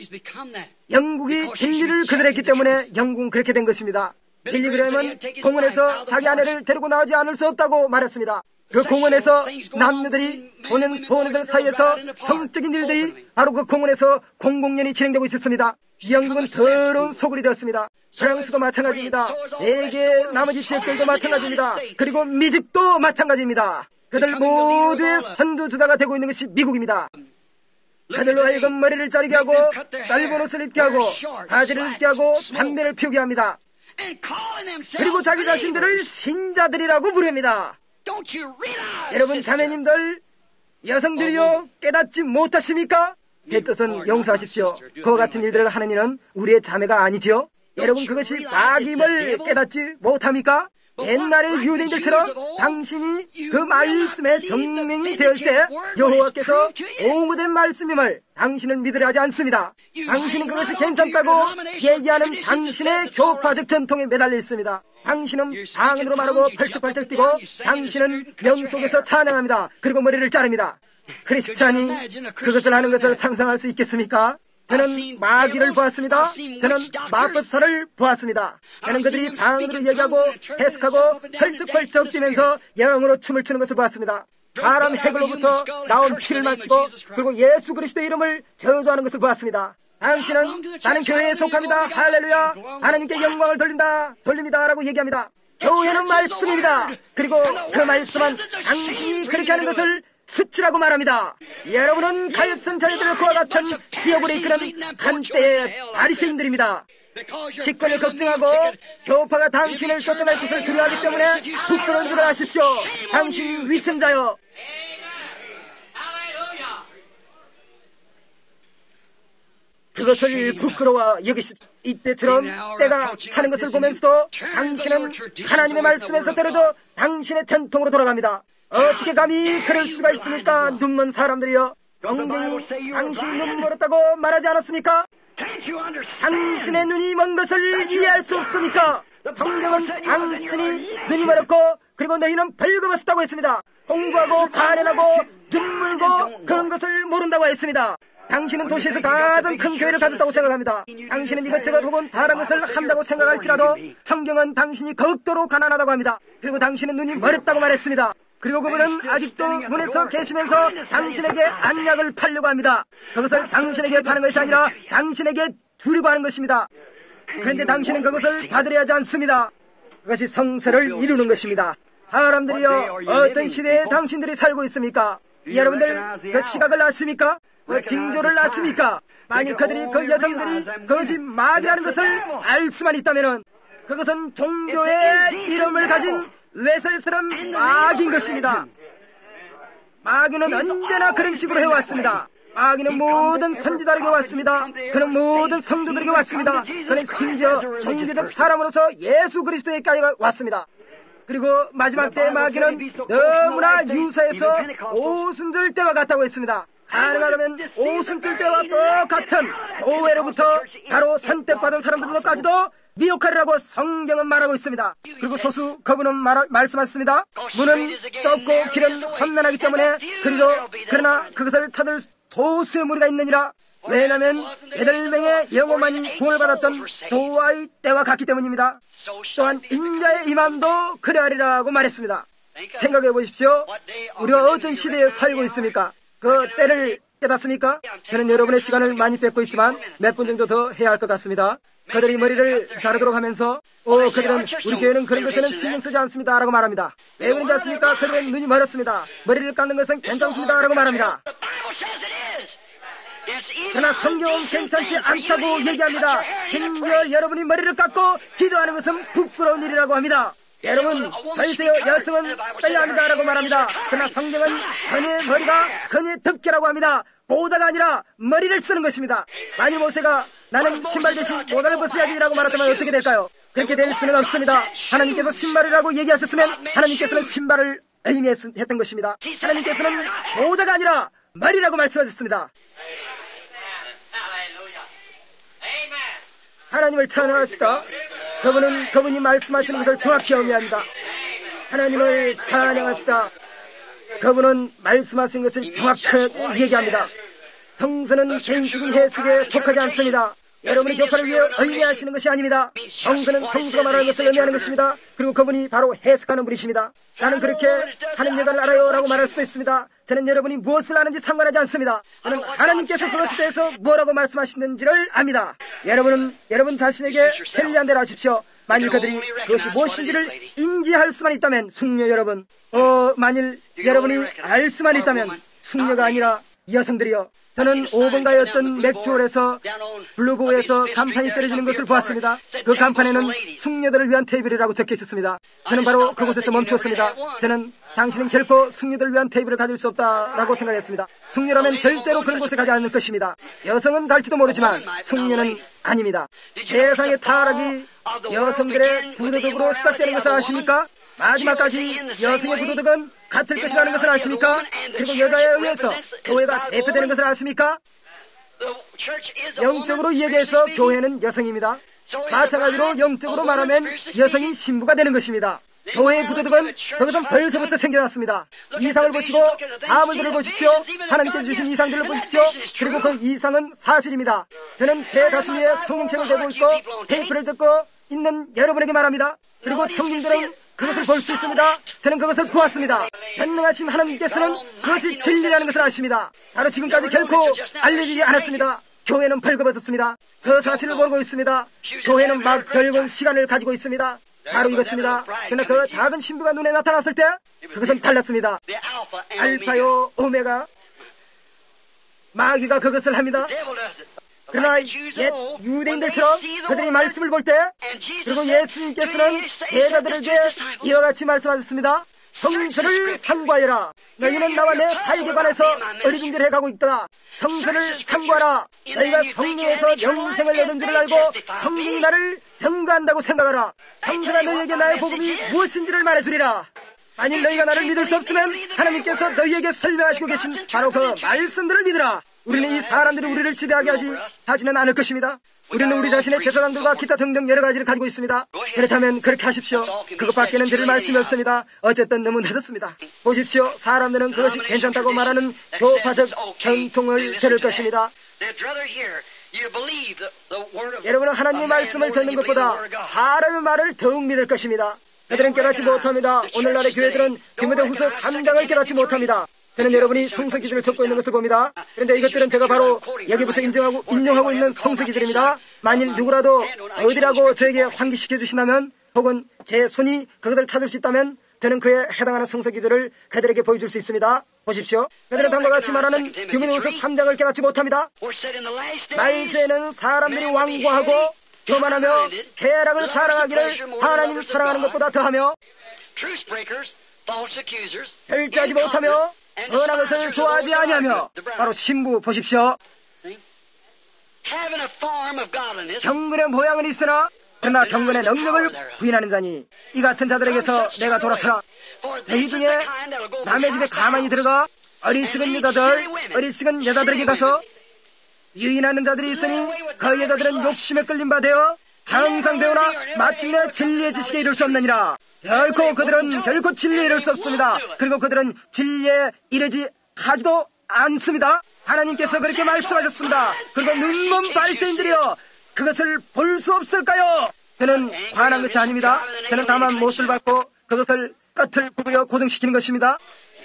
영국이 진리를 거절했기 때문에 영국은 그렇게 된 것입니다. 빌리 그램은 공원에서 자기 아내를 데리고 나오지 않을 수 없다고 말했습니다. 그 공원에서 남녀들이 소년 소녀들 사이에서 성적인 일들이 바로 그 공원에서 공공연히 진행되고 있었습니다. 영국은 더러운 소굴이 되었습니다. 프랑스도 마찬가지입니다. 세계 나머지 지역들도 마찬가지입니다. 그리고 미직도 마찬가지입니다. 그들 모두의 선두주자가 되고 있는 것이 미국입니다. 그들로 하여금 머리를 자르게 하고 짧은 옷을 입게 하고 바지를 입게 하고 담배를 피우게 합니다. 그리고 자기 자신들을 신자들이라고 부릅니다. 여러분 자매님들, 여성들이요 깨닫지 못하십니까? 제 뜻은 용서하십시오. 그와 같은 일들을 하는 이는 우리의 자매가 아니지요. 여러분 그것이 마귀임을 깨닫지 못합니까? 옛날의 유대인들처럼 당신이 그 말씀에 정명이 되을 때 여호와께서 오후된 말씀임을 당신은 믿으려 하지 않습니다. 당신은 그것이 괜찮다고 얘기하는 당신의 교파적 전통에 매달려 있습니다. 당신은 방언으로 말하고 펄쩍펄쩍 뛰고 당신은 명속에서 찬양합니다. 그리고 머리를 자릅니다. 크리스찬이 그것을 하는 것을 상상할 수 있겠습니까? 저는 마귀를 보았습니다. 저는 마법사를 보았습니다. 저는 그들이 방언으로 얘기하고 해석하고 펄쩍펄쩍 뛰면서 영으로 춤을 추는 것을 보았습니다. 사람 해골로부터 나온 피를 마시고 그리고 예수 그리스도의 이름을 저주하는 것을 보았습니다. 당신은 나는 교회에 속합니다. 할렐루야. 하나님께 영광을 돌린다. 돌립니다. 라고 얘기합니다. 교회는 말씀입니다. 그리고 그 말씀은 당신이 그렇게 하는 것을 수치라고 말합니다. 여러분은 가엾은 자녀들을 그와 같은 지역으로 이끄는 한때의 바리새인들입니다. 직권을 걱정하고 교파가 당신을 쫓아낼 것을 두려워하기 때문에 부끄러운 줄 아십시오. 당신이 위선자요. 그것을 부끄러워 여기시 이때처럼 때가 차는 것을 보면서도 당신은 하나님의 말씀에서 때려도 당신의 전통으로 돌아갑니다. 어떻게 감히 그럴 수가 있습니까? 눈먼 사람들이여. 성경이 당신이 눈 멀었다고 말하지 않았습니까? 당신의 눈이 먼 것을 이해할 수 없습니까? 성경은 당신이 눈이 멀었고 그리고 너희는 벌거벗었다고 했습니다. 공부하고 가련하고 눈물고 그런 것을 모른다고 했습니다. 당신은 도시에서 가장 큰 교회를 가졌다고 생각합니다. 당신은 이것저것 혹은 다른 것을 한다고 생각할지라도 성경은 당신이 극도로 가난하다고 합니다. 그리고 당신은 눈이 멀었다고 말했습니다. 그리고 그분은 아직도 문에서 계시면서 당신에게 안약을 팔려고 합니다. 그것을 당신에게 파는 것이 아니라 당신에게 주려고 하는 것입니다. 그런데 당신은 그것을 받으려 하지 않습니다. 그것이 성서를 이루는 것입니다. 사람들이여, 어떤 시대에 당신들이 살고 있습니까? 여러분들 그 시각을 아십니까? 그 징조를 아십니까? 만일 그들이 그 여성들이 그것이 마귀라는 것을 알 수만 있다면 그것은 종교의 이름을 가진 외설스러운 마귀인 것입니다. 마귀는 언제나 그런 식으로 해왔습니다. 마귀는 모든 선지자에게 왔습니다. 그는 모든 성도들에게 왔습니다. 그는 심지어 종교적 사람으로서 예수 그리스도에게까지 왔습니다. 그리고 마지막 때 마귀는 너무나 유사해서 오순절 때와 같다고 했습니다. 가능하다면 오순절 때와 똑같은 교회로부터 바로 선택받은 사람들까지도 미혹하리라고 성경은 말하고 있습니다. 그리고 소수 거부는 말, 말씀하셨습니다. 문은 좁고 길은 험난하기 때문에 그리고 그러나 그것을 찾을 소수의 무리가 있느니라. 왜냐하면 여덟 명의 영혼만이 구원을 받았던 노아의 때와 같기 때문입니다. 또한 인자의 임함도 그러하리라고 말했습니다. 생각해 보십시오. 우리가 어떤 시대에 살고 있습니까? 그 때를 깨닫습니까? 저는 여러분의 시간을 많이 뺏고 있지만 몇 분 정도 더 해야 할 것 같습니다. 그들이 머리를 자르도록 하면서 어, 그들은 우리 교회는 그런 것에는 신경 쓰지 않습니다 라고 말합니다. 왜 그런지 아십니까? 그들은 눈이 멀었습니다. 머리를 깎는 것은 괜찮습니다 라고 말합니다. 그러나 성경은 괜찮지 않다고 얘기합니다. 심지어 여러분이 머리를 깎고 기도하는 것은 부끄러운 일이라고 합니다. 여러분, 벌써요 여성은 써야 합니다 라고 말합니다. 그러나 성경은 그녀의 머리가 그녀의 덮개라고 합니다. 보호자가 아니라 머리를 쓰는 것입니다. 만일 모세가 나는 신발 대신 모자를 벗어야지 라고 말했다면 어떻게 될까요? 그렇게 될 수는 없습니다. 하나님께서 신발이라고 얘기하셨으면 하나님께서는 신발을 의미했던 것입니다. 하나님께서는 보호자가 아니라 머리라고 말씀하셨습니다. 하나님을 찬양합시다. 그분은 그분이 말씀하시는 것을 정확히 의미합니다. 하나님을 찬양합시다. 그분은 말씀하신 것을 정확하게 얘기합니다. 성서는 개인적인 해석에 속하지 않습니다. 여러분의 교파를 위해 의미하시는 것이 아닙니다. 성서는 성서가 말하는 것을 의미하는 것입니다. 그리고 그분이 바로 해석하는 분이십니다. 나는 그렇게 하는 여자를 알아요 라고 말할 수도 있습니다. 저는 여러분이 무엇을 아는지 상관하지 않습니다. 저는 하나님께서 그것에 대해서 뭐라고 말씀하시는지를 압니다. 여러분은 여러분 자신에게 편리한 대로 하십시오. 만일 그들이 그것이 무엇인지를 인지할 수만 있다면, 숙녀 여러분, 어, 만일 여러분이 알 수만 있다면, 숙녀가 아니라 여성들이요. 저는 오 번가였던 맥주홀에서 블루보에서 간판이 떨어지는 것을 보았습니다. 그 간판에는 숙녀들을 위한 테이블이라고 적혀 있었습니다. 저는 바로 그곳에서 멈췄습니다. 저는 당신은 결코 숙녀들을 위한 테이블을 가질 수 없다라고 생각했습니다. 숙녀라면 절대로 그런 곳에 가지 않을 것입니다. 여성은 갈지도 모르지만 숙녀는 아닙니다. 세상의 타락이 여성들의 부도덕으로 시작되는 것을 아십니까? 마지막까지 여성의 부도덕은 같을 것이라는 것을 아십니까? 그리고 여자에 의해서 교회가 대표되는 것을 아십니까? 영적으로 이야기해서 교회는 여성입니다. 마찬가지로 영적으로 말하면 여성이 신부가 되는 것입니다. 교회의 부도덕은 그것은 벌써부터 생겨났습니다. 이상을 보시고 다음을 들어보십시오. 하나님께서 주신 이상들을 보십시오. 그리고 그 이상은 사실입니다. 저는 제 가슴 위에 성경책을 대고 있고 테이프를 듣고 있는 여러분에게 말합니다. 그리고 청중들은 그것을 볼 수 있습니다. 저는 그것을 보았습니다. 전능하신 하나님께서는 그것이 진리라는 것을 아십니다. 바로 지금까지 결코 알려지지 않았습니다. 교회는 벌거벗었습니다. 그 사실을 모르고 있습니다. 교회는 막 젊은 시간을 가지고 있습니다. 바로 이것입니다. 그러나 그 작은 신부가 눈에 나타났을 때 그것은 달랐습니다. 알파요 오메가, 마귀가 그것을 합니다. 그러나 옛 유대인들처럼 그들이 말씀을 볼 때, 그리고 예수님께서는 제자들에게 이와 같이 말씀하셨습니다. 성서를 상고하여라. 너희는 나와 내 사역에 관해서 어리둥절해 가고 있다. 성서를 상고하라. 너희가 성령에서 영생을 얻은 줄을 알고 성령이 나를 증거한다고 생각하라. 성서가 너희에게 나의 복음이 무엇인지를 말해주리라. 만일 너희가 나를 믿을 수 없으면 하나님께서 너희에게 설명하시고 계신 바로 그 말씀들을 믿으라. 우리는 이 사람들이 우리를 지배하게 하지 하지는 않을 것입니다. 우리는 우리 자신의 제사장들과 기타 등등 여러 가지를 가지고 있습니다. 그렇다면 그렇게 하십시오. 그것밖에는 드릴 말씀이 없습니다. 어쨌든 너무 늦었습니다. 보십시오. 사람들은 그것이 괜찮다고 말하는 교파적 전통을 들을 것입니다. 여러분은 하나님의 말씀을 듣는 것보다 사람의 말을 더욱 믿을 것입니다. 그들은 깨닫지 못합니다. 오늘날의 교회들은 디모데후서 삼 장을 깨닫지 못합니다. 저는 여러분이 성서 기준을 적고 있는 것을 봅니다. 그런데 이것들은 제가 바로 여기부터 인정하고 인용하고 있는 성서 기준입니다. 만일 누구라도 어디라고 저에게 환기시켜 주신다면, 혹은 제 손이 그것을 찾을 수 있다면 저는 그에 해당하는 성서 기준을 그들에게 보여줄 수 있습니다. 보십시오. 그들은 다음과 같이 말하는 디모데후서 삼 장을 깨닫지 못합니다. 말세에는 사람들이 완고하고 교만하며 쾌락을 사랑하기를 하나님을 사랑하는 것보다 더하며 절제하지 못하며 선한 것을 좋아하지 아니하며, 바로 신부 보십시오. 경건의 모양은 있으나 그러나 경건의 능력을 부인하는 자니 이 같은 자들에게서 내가 돌아서라. 저희 중에 남의 집에 가만히 들어가 어리석은 여자들, 어리석은 여자들에게 가서 유인하는 자들이 있으니 그 여자들은 욕심에 끌린 바 되어 항상 배우나 마침내 진리의 지식에 이를 수 없느니라. 결코 그들은 결코 진리에 이를 수 없습니다. 그리고 그들은 진리에 이르지 하지도 않습니다. 하나님께서 그렇게 말씀하셨습니다. 그리고 눈먼 바리새인들이여 그것을 볼 수 없을까요? 저는 화난 것이 아닙니다. 저는 다만 못을 받고 그것을 끝을 굽으려 고정시키는 것입니다.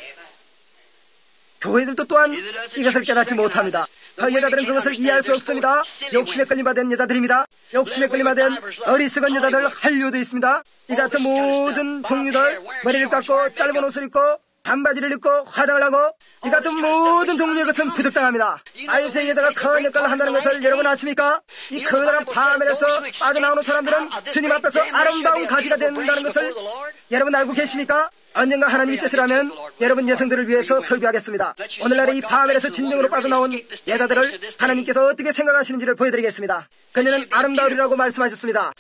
교회들도 또한 이것을 깨닫지 못합니다. 그 여자들은 그것을 이해할 수 없습니다. 욕심에 끌림 받은 여자들입니다. 욕심에 끌림 받은 어리석은 여자들 한류도 있습니다. 이 같은 모든 종류들, 머리를 깎고 짧은 옷을 입고 반바지를 입고 화장을 하고 이 같은 모든 종류의 것은 부적당합니다. 아이스의 여자가 큰 역할을 한다는 것을 여러분 아십니까? 이 커다란 파멸에서 빠져나오는 사람들은 주님 앞에서 아름다운 가지가 된다는 것을 여러분 알고 계십니까? 언젠가 하나님의 뜻이라면 여러분 여성들을 위해서 설교하겠습니다. 오늘날의 이 파멸에서 진정으로 빠져나온 여자들을 하나님께서 어떻게 생각하시는지를 보여드리겠습니다. 그녀는 아름다우리라고 말씀하셨습니다.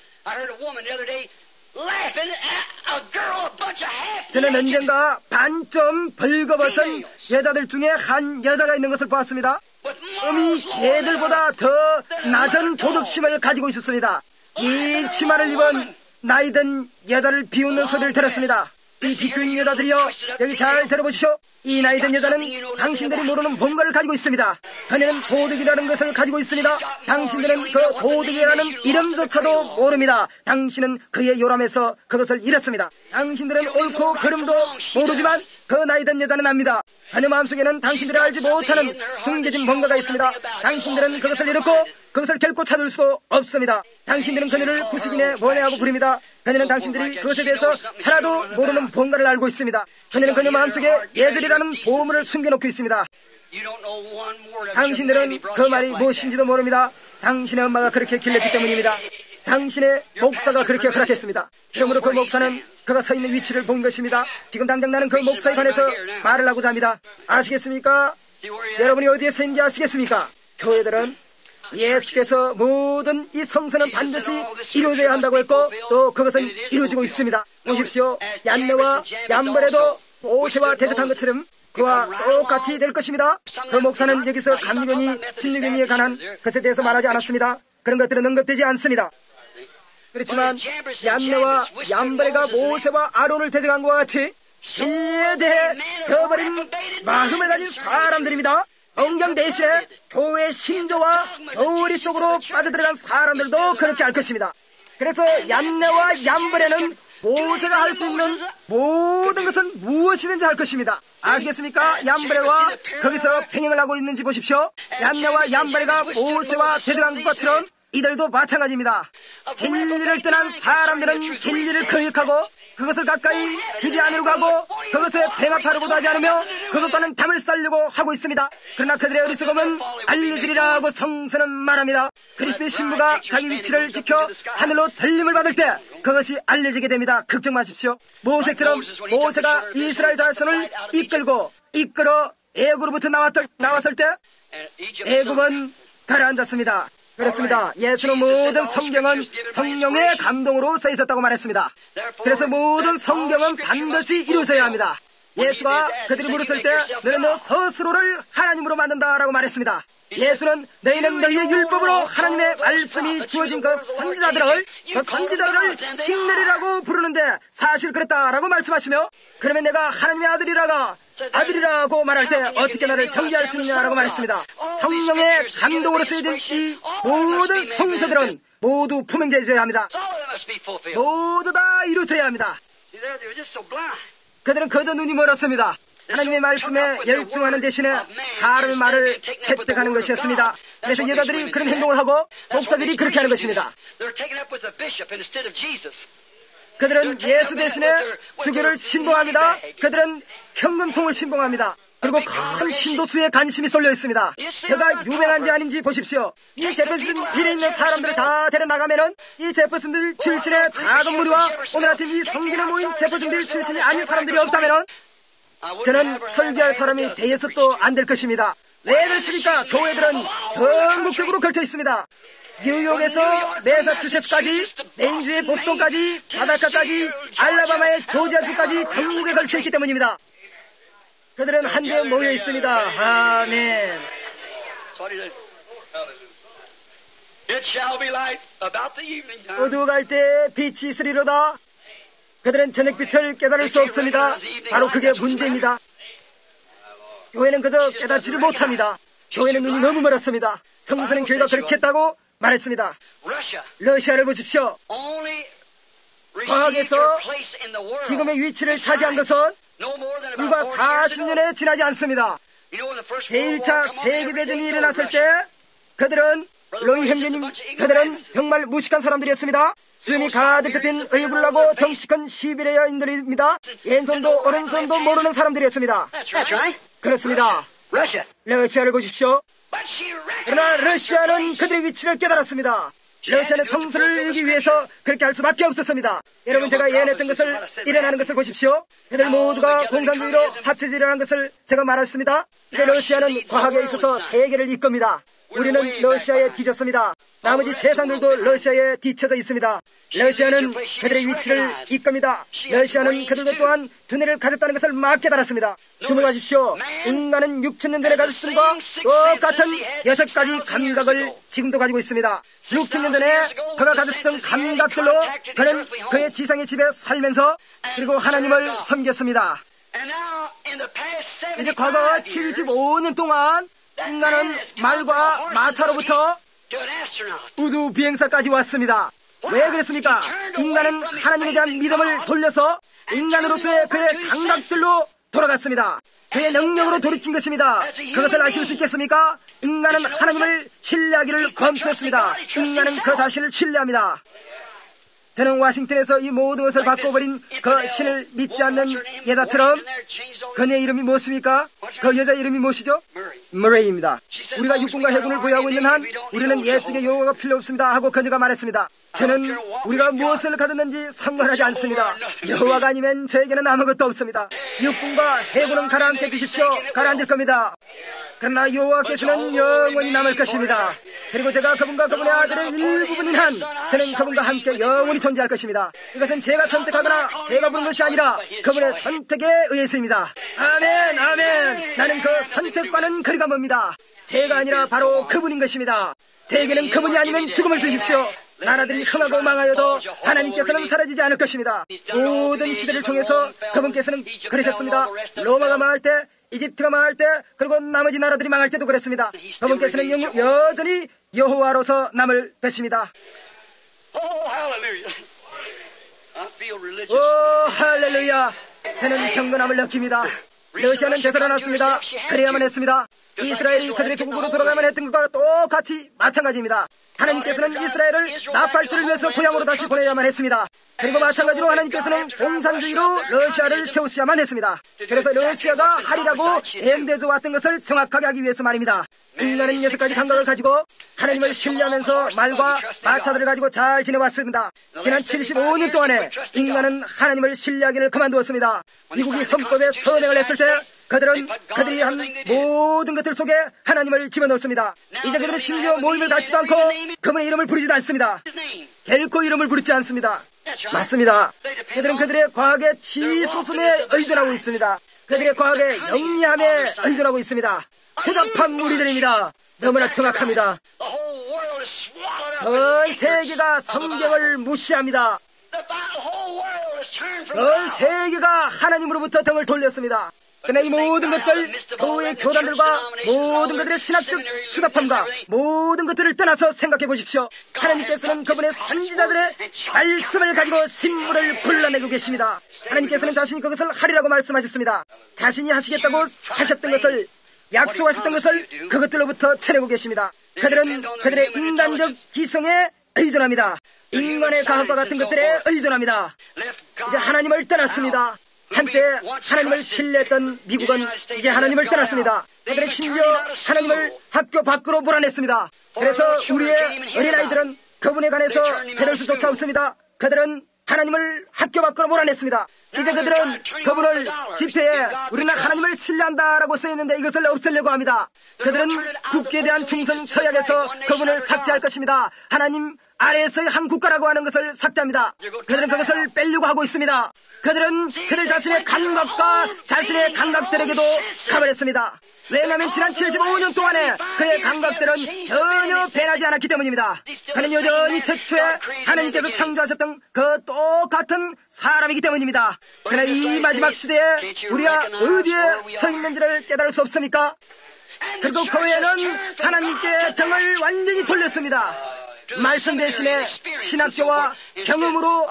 저는 언젠가 반쯤 벌거벗은 여자들 중에 한 여자가 있는 것을 보았습니다. 어미 개들보다 더 낮은 도덕심을 가지고 있었습니다. 긴 치마를 입은 나이든 여자를 비웃는 소리를 들었습니다. 이 비교인 여자들이여, 여기 잘 들어보시오. 이 나이든 여자는 당신들이 모르는 뭔가를 가지고 있습니다. 그녀는 도둑이라는 것을 가지고 있습니다. 당신들은 그 도둑이라는 이름조차도 모릅니다. 당신은 그의 요람에서 그것을 잃었습니다. 당신들은 옳고 그름도 모르지만 그 나이든 여자는 압니다. 그녀 마음속에는 당신들이 알지 못하는 숨겨진 뭔가가 있습니다. 당신들은 그것을 잃었고 그것을 결코 찾을 수 없습니다. 당신들은 그녀를 구식인의 원해하고 부릅니다. 그녀는 당신들이 그것에 대해서 하나도 모르는 뭔가를 알고 있습니다. 그녀는 그녀 마음속에 예절이라는 보물을 숨겨놓고 있습니다. 당신들은 그 말이 무엇인지도 모릅니다. 당신의 엄마가 그렇게 길렀기 때문입니다. 당신의 목사가 그렇게 허락했습니다. 그러므로 그 목사는 그가 서 있는 위치를 본 것입니다. 지금 당장 나는 그 목사에 관해서 말을 하고자 합니다. 아시겠습니까? 여러분이 어디에 서 있는지 아시겠습니까? 교회들은 예수께서 모든 이 성서는 반드시 이루어져야 한다고 했고 또 그것은 이루어지고 있습니다. 보십시오. 얀네와 얀벌에도 모세와 대적한 것처럼 그와 똑같이 될 것입니다. 그 목사는 여기서 감리교니 진리교니에 관한 것에 대해서 말하지 않았습니다. 그런 것들은 언급되지 않습니다. 그렇지만 얀네와 얀벌에가 모세와 아론을 대적한 것과 같이 진리에 대해 저버린 마음을 가진 사람들입니다. 성경 대신에 교회의 신조와 교리 속으로 빠져들어간 사람들도 그렇게 할 것입니다. 그래서 얀네와 얀벌에는 모세가 할 수 있는 모든 것은 무엇이든지 할 것입니다. 아시겠습니까? 얀벌에와 거기서 평행을 하고 있는지 보십시오. 얀네와 얀벌에가 모세와 대적한 것처럼 이들도 마찬가지입니다. 진리를 떠난 사람들은 진리를 거역하고 그것을 가까이 두지 않으려고 하고 그것에 배합하려고도 하지 않으며 그것과는 담을 쌓으려고 하고 있습니다. 그러나 그들의 어리석음은 알려지리라 하고 성서는 말합니다. 그리스도의 신부가 자기 위치를 지켜 하늘로 들림을 받을 때 그것이 알려지게 됩니다. 걱정 마십시오. 모세처럼 모세가 이스라엘 자손을 이끌고 이끌어 애굽으로부터 나왔을, 나왔을 때 애굽은 가라앉았습니다. 그렇습니다. 예수는 모든 성경은 성령의 감동으로 써 있었다고 말했습니다. 그래서 모든 성경은 반드시 이루어져야 합니다. 예수가 그들이 물었을 때 너는 너 스스로를 하나님으로 만든다라고 말했습니다. 예수는 너희는 너희의 율법으로 하나님의 말씀이 주어진 그 선지자들을 그 선지자들을 신내리라고 부르는데 사실 그랬다라고 말씀하시며 그러면 내가 하나님의 아들이라가 아들이라고 말할 때 어떻게 나를 정죄할 수 있냐라고 말했습니다. 성령의 감동으로 쓰여진 이 모든 성서들은 모두 분명되어야 합니다. 모두 다 이루어져야 합니다. 그들은 그저 눈이 멀었습니다. 하나님의 말씀에 열중하는 대신에 사람의 말을 채택하는 것이었습니다. 그래서 여자들이 그런 행동을 하고 목사들이 그렇게 하는 것입니다. 그들은 예수 대신에 주교를 신봉합니다. 그들은 현금통을 신봉합니다. 그리고 큰 신도수에 관심이 쏠려 있습니다. 제가 유명한지 아닌지 보십시오. 이 제퍼슨빌에 있는 사람들을 다 데려나가면은 이 제퍼슨빌 출신의 작은 무리와 오늘 아침 이 성전에 모인 제퍼슨빌 출신이 아닌 사람들이 없다면은 저는 설교할 사람이 되어서도 안 될 것입니다. 왜 그렇습니까? 교회들은 전국적으로 걸쳐 있습니다. 뉴욕에서 매사추세츠까지, 메인주의 보스턴까지, 바닷가까지, 알라바마의 조지아주까지 전국에 걸쳐 있기 때문입니다. 그들은 한데 모여 있습니다. 아멘. 어두워갈 때 빛이 있으리로다. 그들은 저녁빛을 깨달을 수 없습니다. 바로 그게 문제입니다. 교회는 그저 깨닫지를 못합니다. 교회는 눈이 너무 멀었습니다. 성서는 교회가 그렇게 했다고 말했습니다. 러시아를 보십시오. 과학에서 지금의 위치를 차지한 것은 불과 사십 년에 지나지 않습니다. 제일 차 세계대전이 일어났을 때 그들은 로이 형제님, 그들은 정말 무식한 사람들이었습니다. 수염이 가득 덮인 얼굴을 하고 덩치큰 시베리아인들입니다. 왼손도 오른손도 모르는 사람들이었습니다. 그렇습니다. 러시아를 보십시오. 그러나 러시아는 그들의 위치를 깨달았습니다. 러시아는 성서를 읽기 위해서 그렇게 할 수밖에 없었습니다. 여러분, 제가 예언했던 것을 일어나는 것을 보십시오. 그들 모두가 공산주의로 합쳐지려는 것을 제가 말했습니다. 이제 러시아는 과학에 있어서 세계를 이끕니다. 우리는 러시아에 뒤졌습니다. 나머지 세상들도 러시아에 뒤쳐져 있습니다. 러시아는 그들의 위치를 이끕니다. 러시아는 그들도 또한 두뇌를 가졌다는 것을 막 깨달았습니다. 주목하십시오. 인간은 육천 년 전에 가졌던 것과 똑같은 여섯 가지 감각을 지금도 가지고 있습니다. 육천 년 전에 그가 가졌던 감각들로 그는 그의 지상의 집에 살면서 그리고 하나님을 섬겼습니다. 이제 과거 칠십오 년 동안 인간은 말과 마차로부터 우주 비행사까지 왔습니다. 왜 그랬습니까? 인간은 하나님에 대한 믿음을 돌려서 인간으로서의 그의 감각들로 돌아갔습니다. 그의 능력으로 돌이킨 것입니다. 그것을 아실 수 있겠습니까? 인간은 하나님을 신뢰하기를 멈췄습니다. 인간은 그 자신을 신뢰합니다. 저는 워싱턴에서 이 모든 것을 바꿔버린 그 신을 믿지 않는 여자처럼, 그녀의 이름이 무엇입니까? 그 여자 이름이 무엇이죠? 머레이입니다. 우리가 육군과 해군을 보유하고 있는 한 우리는 예측의 요구가 필요 없습니다 하고 그녀가 말했습니다. 저는 우리가 무엇을 가졌는지 상관하지 않습니다. 여호와가 아니면 저에게는 아무것도 없습니다. 육군과 해군은 가라앉게 주십시오. 가라앉을 겁니다. 그러나 여호와께서는 영원히 남을 것입니다. 그리고 제가 그분과 그분의 아들의 일부분인 한 저는 그분과 함께 영원히 존재할 것입니다. 이것은 제가 선택하거나 제가 부른 것이 아니라 그분의 선택에 의해서입니다. 아멘, 아멘. 나는 그 선택과는 거리가 멉니다. 제가 아니라 바로 그분인 것입니다. 제게는 그분이 아니면 죽음을 주십시오. 나라들이 흥하고 망하여도 하나님께서는 사라지지 않을 것입니다. 모든 시대를 통해서 그분께서는 그러셨습니다. 로마가 망할 때, 이집트가 망할 때, 그리고 나머지 나라들이 망할 때도 그랬습니다. 그분께서는 영, 여전히 여호와로서 남을 것입니다. 오 할렐루야. 저는 경건함을 느낍니다. 러시아는 되살아났습니다. 그래야만 했습니다. 이스라엘이 그들의 조국으로 돌아가야만 했던 것과 똑같이 마찬가지입니다. 하나님께서는 이스라엘을 나팔주를 위해서 고향으로 다시 보내야만 했습니다. 그리고 마찬가지로 하나님께서는 공산주의로 러시아를 세우셔야만 했습니다. 그래서 러시아가 하리라고 대응되어 왔던 것을 정확하게 하기 위해서 말입니다. 인간은 여섯 가지 감각을 가지고 하나님을 신뢰하면서 말과 마차들을 가지고 잘 지내왔습니다. 지난 칠십오 년 동안에 인간은 하나님을 신뢰하기를 그만두었습니다. 미국이 헌법에 선행을 했을 때 그들은 그들이 한 모든 것들 속에 하나님을 집어넣었습니다. 이제 그들은 심지어 모임을 갖지도 않고 그분의 이름을 부르지도 않습니다. 결코 이름을 부르지 않습니다. 맞습니다. 그들은 그들의 과학의 치솟음에 의존하고 있습니다. 그들의 과학의 영리함에 의존하고 있습니다. 추잡한 무리들입니다. 너무나 정확합니다. 전 세계가 성경을 무시합니다. 전 세계가 하나님으로부터 등을 돌렸습니다. 그러나 이 모든 것들, 교회의 교단들과 모든 것들의 신학적 수답함과 모든 것들을 떠나서 생각해 보십시오. 하나님께서는 그분의 선지자들의 말씀을 가지고 신물을 불러내고 계십니다. 하나님께서는 자신이 그것을 하리라고 말씀하셨습니다. 자신이 하시겠다고 하셨던 것을, 약속하셨던 것을 그것들로부터 쳐내고 계십니다. 그들은 그들의 인간적 지성에 의존합니다. 인간의 과학과 같은 것들에 의존합니다. 이제 하나님을 떠났습니다. 한때 하나님을 신뢰했던 미국은 이제 하나님을 떠났습니다. 그들은 심지어 하나님을 학교 밖으로 몰아냈습니다. 그래서 우리의 어린아이들은 그분에 관해서 배울 수조차 없습니다. 그들은 하나님을 학교 밖으로 몰아냈습니다. 이제 그들은 그분을 집회에 우리는 하나님을 신뢰한다라고 써있는데 이것을 없애려고 합니다. 그들은 국기에 대한 충성 서약에서 그분을 삭제할 것입니다. 하나님 아래에서의 한 국가라고 하는 것을 삭제합니다. 그들은 그것을 빼려고 하고 있습니다. 그들은 그들 자신의 감각과 자신의 감각들에게도 가버렸습니다. 왜냐하면 지난 칠십오 년 동안에 그의 감각들은 전혀 변하지 않았기 때문입니다. 그는 여전히 태초에 하나님께서 창조하셨던 그 똑같은 사람이기 때문입니다. 그러나 이 마지막 시대에 우리가 어디에 서 있는지를 깨달을 수 없습니까? 그리고 교회는 하나님께 등을 완전히 돌렸습니다. 말씀 대신에 신학교와 경험으로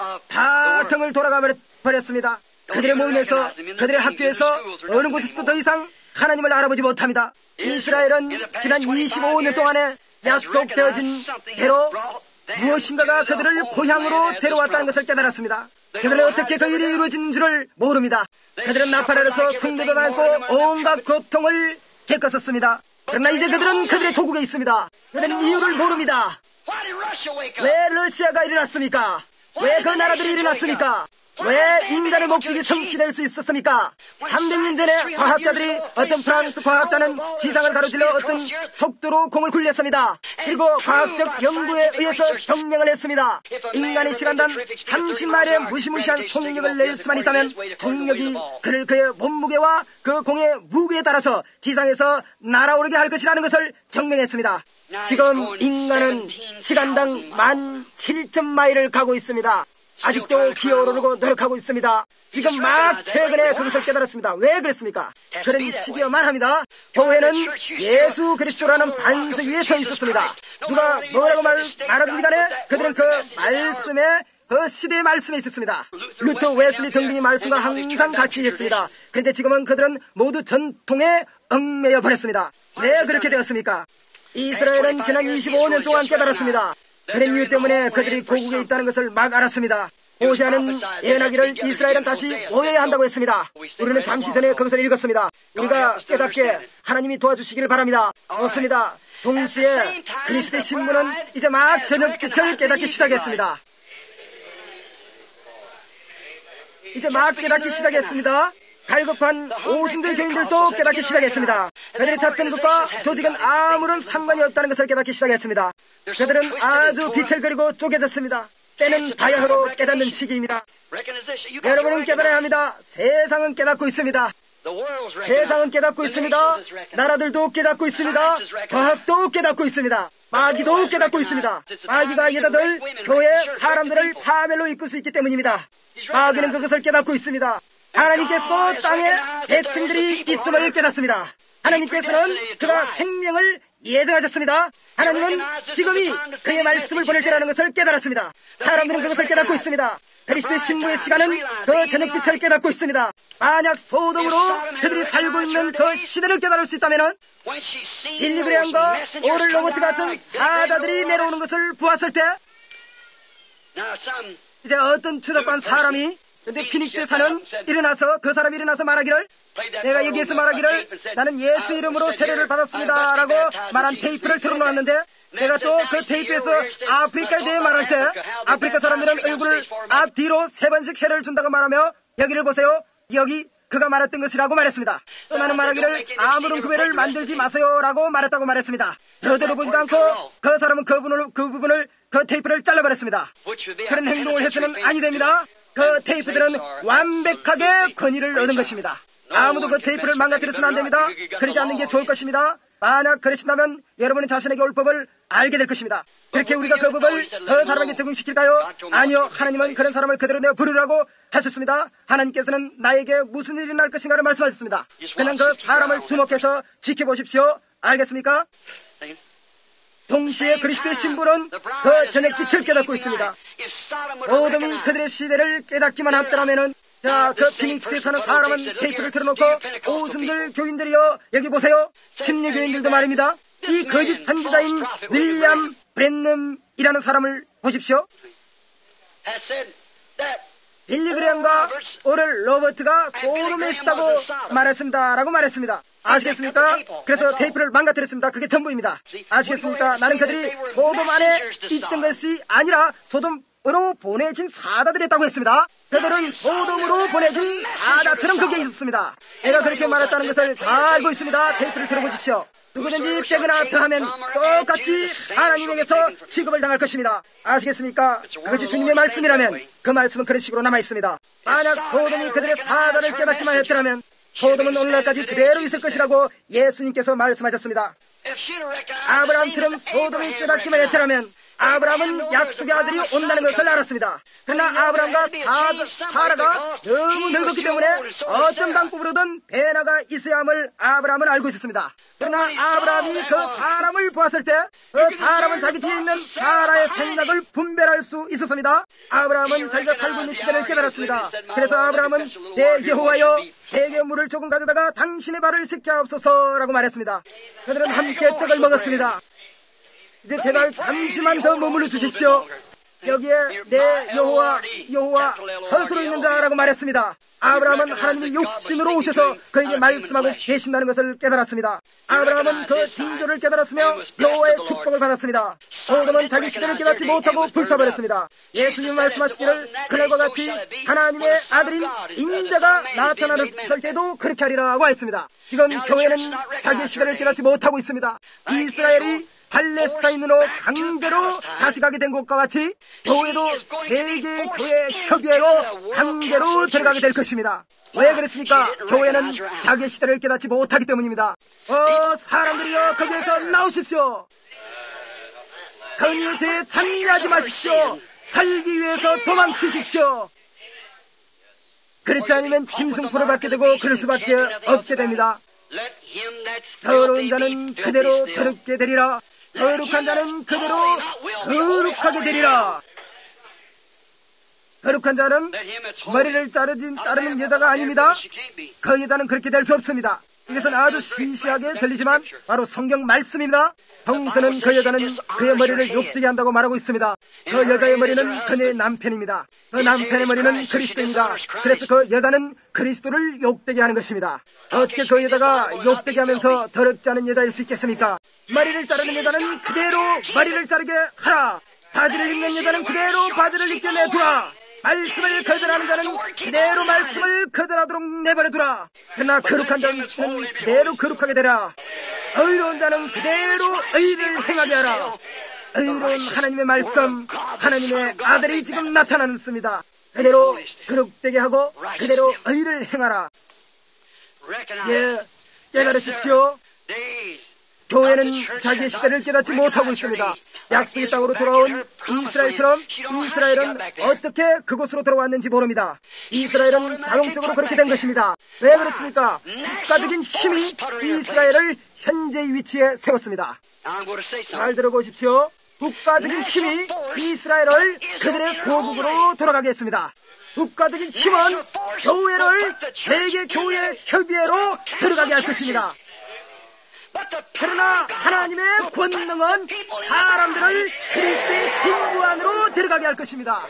다 등을 돌아가 버렸습니다. 그들의 모임에서, 그들의 학교에서 어느 곳에서도 더 이상 하나님을 알아보지 못합니다. 이스라엘은 지난 이십오 년 동안에 약속되어진 대로 무엇인가가 그들을 고향으로 데려왔다는 것을 깨달았습니다. 그들은 어떻게 그 일이 이루어진 줄을 모릅니다. 그들은 나팔 아래서 숭배도 당했고 온갖 고통을 겪었었습니다. 그러나 이제 그들은 그들의 조국에 있습니다. 그들은 이유를 모릅니다. 왜 러시아가 일어났습니까? 왜 그 나라들이 일어났습니까? 왜 인간의 목적이 성취될 수 있었습니까? 삼백 년 전에 과학자들이, 어떤 프랑스 과학자는 지상을 가로질러 어떤 속도로 공을 굴렸습니다. 그리고 과학적 연구에 의해서 증명을 했습니다. 인간의 시간당 삼십 마일의 무시무시한 속력을 낼 수만 있다면 중력이 그를 그의 몸무게와 그 공의 무게에 따라서 지상에서 날아오르게 할 것이라는 것을 증명했습니다. 지금 인간은 시간당 만 칠천 마일을 가고 있습니다. 아직도 기어오르고 노력하고 있습니다. 지금 막 최근에 그것을 깨달았습니다. 왜 그랬습니까? 그런 시기여만 합니다. 교회는 예수 그리스도라는 반석 위에 서 있었습니다. 누가 뭐라고 말, 말하든지 간에 그들은 그 말씀에, 그 시대의 말씀에 있었습니다. 루터, 웨슬리 등등의 말씀과 항상 같이 했습니다. 그런데 지금은 그들은 모두 전통에 얽매여 버렸습니다. 왜 그렇게 되었습니까? 이스라엘은 지난 이십오 년 동안 깨달았습니다. 그런 이유 때문에 그들이 고국에 있다는 것을 막 알았습니다. 호세아는 예언하기를 이스라엘은 다시 모여야 한다고 했습니다. 우리는 잠시 전에 그것을 읽었습니다. 우리가 깨닫게 하나님이 도와주시기를 바랍니다. 그렇습니다. 동시에 그리스도의 신문은 이제 막 저녁빛을 깨닫기 시작했습니다. 이제 막 깨닫기 시작했습니다. 갈급한 오순절 교인들도 깨닫기 시작했습니다. 그들이 찾던 것과 조직은 아무런 상관이 없다는 것을 깨닫기 시작했습니다. 그들은 아주 비틀거리고 쪼개졌습니다. 때는 바야흐로 깨닫는 시기입니다. 여러분은 깨달아야 합니다. 세상은 깨닫고 있습니다. 세상은 깨닫고 있습니다. 나라들도 깨닫고 있습니다. 과학도 깨닫고 있습니다. 마귀도 깨닫고 있습니다. 마귀가 여자들, 교회, 사람들을 파멸로 이끌 수 있기 때문입니다. 마귀는 그것을 깨닫고 있습니다. 하나님께서도 땅에 백성들이 있음을 깨닫습니다. 하나님께서는 그가 생명을 예정하셨습니다. 하나님은 지금이 그의 말씀을 보낼 때라는 것을 깨달았습니다. 사람들은 그것을 깨닫고 있습니다. 그리스도의 신부의 시간은 그 저녁빛을 깨닫고 있습니다. 만약 소돔으로 그들이 살고 있는 그 시대를 깨달을 수 있다면 빌리그레암과 오럴 로버트 같은 사자들이 내려오는 것을 보았을 때 이제 어떤 추적관 사람이 근데 피닉스에 사는 일어나서 그 사람이 일어나서 말하기를 내가 여기에서 말하기를 나는 예수 이름으로 세례를 받았습니다 라고 말한 테이프를 틀어놓았는데 내가 또 그 테이프에서 아프리카에 대해 말할 때 아프리카 사람들은 얼굴을 앞뒤로 세 번씩 세례를 준다고 말하며 여기를 보세요. 여기 그가 말했던 것이라고 말했습니다. 또 나는 말하기를 아무런 구별을 만들지 마세요 라고 말했다고 말했습니다. 저대로 보지도 않고 그 사람은 그 부분을, 그 부분을 그 테이프를 잘라버렸습니다. 그런 행동을 해서는 아니 됩니다. 그 테이프들은 완벽하게 권위를 얻은 것입니다. 아무도 그 테이프를 망가뜨려서는 안 됩니다. 그러지 않는 게 좋을 것입니다. 만약 그러신다면 여러분은 자신에게 올 법을 알게 될 것입니다. 그렇게 우리가 그 법을 그 사람에게 적용시킬까요? 아니요. 하나님은 그런 사람을 그대로 내어 부르라고 하셨습니다. 하나님께서는 나에게 무슨 일이 날 것인가를 말씀하셨습니다. 그냥 그 사람을 주목해서 지켜보십시오. 알겠습니까? 동시에 그리스도의 신부는 그 저녁빛을 깨닫고 있습니다. 소돔이 그들의 시대를 깨닫기만 했더라면은 자, 그 피닉스에 사는 사람은 테이프를 틀어놓고 오순절 교인들이여 여기 보세요. 침례 교인들도 말입니다. 이 거짓 선지자인 윌리엄 브랜넘이라는 사람을 보십시오. 빌리그레암과 오럴 로버트가 소돔에 있다고 말했습니다 라고 말했습니다. 아시겠습니까? 그래서 테이프를 망가뜨렸습니다. 그게 전부입니다. 아시겠습니까? 나는 그들이 소돔 안에 있던 것이 아니라 소돔으로 보내진 사자들이었다고 했습니다. 그들은 소돔으로 보내진 사자처럼 거기에 있었습니다. 내가 그렇게 말했다는 것을 다 알고 있습니다. 테이프를 들어보십시오. 누구든지 빼거나 더하면 똑같이 하나님에게서 취급을 당할 것입니다. 아시겠습니까? 그것이 주님의 말씀이라면 그 말씀은 그런 식으로 남아있습니다. 만약 소돔이 그들의 사자를 깨닫기만 했더라면 소돔은 오늘날까지 그대로 있을 것이라고 예수님께서 말씀하셨습니다. 아브라함처럼 소돔이 깨닫기만 했더라면 아브라함은 약속의 아들이 온다는 것을 알았습니다. 그러나 아브라함과 사, 사라가 너무 늙었기 때문에 어떤 방법으로든 배나가 있어야 함을 아브라함은 알고 있었습니다. 그러나 아브라함이 그 사람을 보았을 때 그 사람은 자기 뒤에 있는 사라의 생각을 분별할 수 있었습니다. 아브라함은 자기가 살고 있는 시대를 깨달았습니다. 그래서 아브라함은 내 여호와여 제게 물을 조금 가져다가 당신의 발을 씻게 하옵소서라고 말했습니다. 그들은 함께 떡을 먹었습니다. 이제 제발 잠시만 더 머물러 주십시오. 여기에 내 여호와 여호와 스스로 있는 자라고 말했습니다. 아브라함은 하나님이 육신으로 오셔서 그에게 말씀하고 계신다는 것을 깨달았습니다. 아브라함은 그 징조를 깨달았으며 여호와의 축복을 받았습니다. 소돔은 자기 시대를 깨닫지 못하고 불타버렸습니다. 예수님 말씀하시기를 그날과 같이 하나님의 아들인 인자가 나타났을 때도 그렇게 하리라고 했습니다. 지금 교회는 자기 시대를 깨닫지 못하고 있습니다. 이스라엘이 팔레스타인으로 강제로 다시 가게 된 것과 같이 교회도 세계 교회 협의회로 강제로 들어가게 될 것입니다. 왜 그랬습니까? 교회는 자기 시대를 깨닫지 못하기 때문입니다. 어, 사람들이여 거기에서 나오십시오. 거기에 죄에 참여하지 마십시오. 살기 위해서 도망치십시오. 그렇지 않으면 짐승포를 받게 되고 그럴 수밖에 없게 됩니다. 더러운 자는 그대로 더럽게 되리라. 거룩한 자는 그대로 거룩하게 되리라. 거룩한 자는 머리를 자르진, 자르는 여자가 아닙니다. 그 여자는 그렇게 될 수 없습니다. 이것은 아주 시시하게 들리지만 바로 성경 말씀입니다. 성서는 그 여자는 그의 머리를 욕되게 한다고 말하고 있습니다. 그 여자의 머리는 그녀의 남편입니다. 그 남편의 머리는 그리스도입니다. 그래서 그 여자는 그리스도를 욕되게 하는 것입니다. 어떻게 그 여자가 욕되게 하면서 더럽지 않은 여자일 수 있겠습니까? 머리를 자르는 여자는 그대로 머리를 자르게 하라. 바지를 입는 여자는 그대로 바지를 입게 내두라. 말씀을 거절하는 자는 그대로 말씀을 거절하도록 내버려두라. 그러나 거룩한 자는 그대로 거룩하게 되라. 의로운 자는 그대로 의를 행하게 하라. 의로운 하나님의 말씀, 하나님의 아들이 지금 나타났습니다. 그대로 거룩되게 하고 그대로 의를 행하라. 예, 깨달으십시오. 교회는 자기의 시대를 깨닫지 못하고 있습니다. 약속의 땅으로 돌아온 이스라엘처럼 이스라엘은 어떻게 그곳으로 돌아왔는지 모릅니다. 이스라엘은 자동적으로 그렇게 된 것입니다. 왜 그렇습니까? 국가적인 힘이 이스라엘을 현재의 위치에 세웠습니다. 잘 들어보십시오. 국가적인 힘이 이스라엘을 그들의 고국으로 돌아가게 했습니다. 국가적인 힘은 교회를 세계 교회 협의회로 들어가게 할 것입니다. 그러나 하나님의 권능은 사람들을 그리스도의 진부 안으로 들어가게 할 것입니다.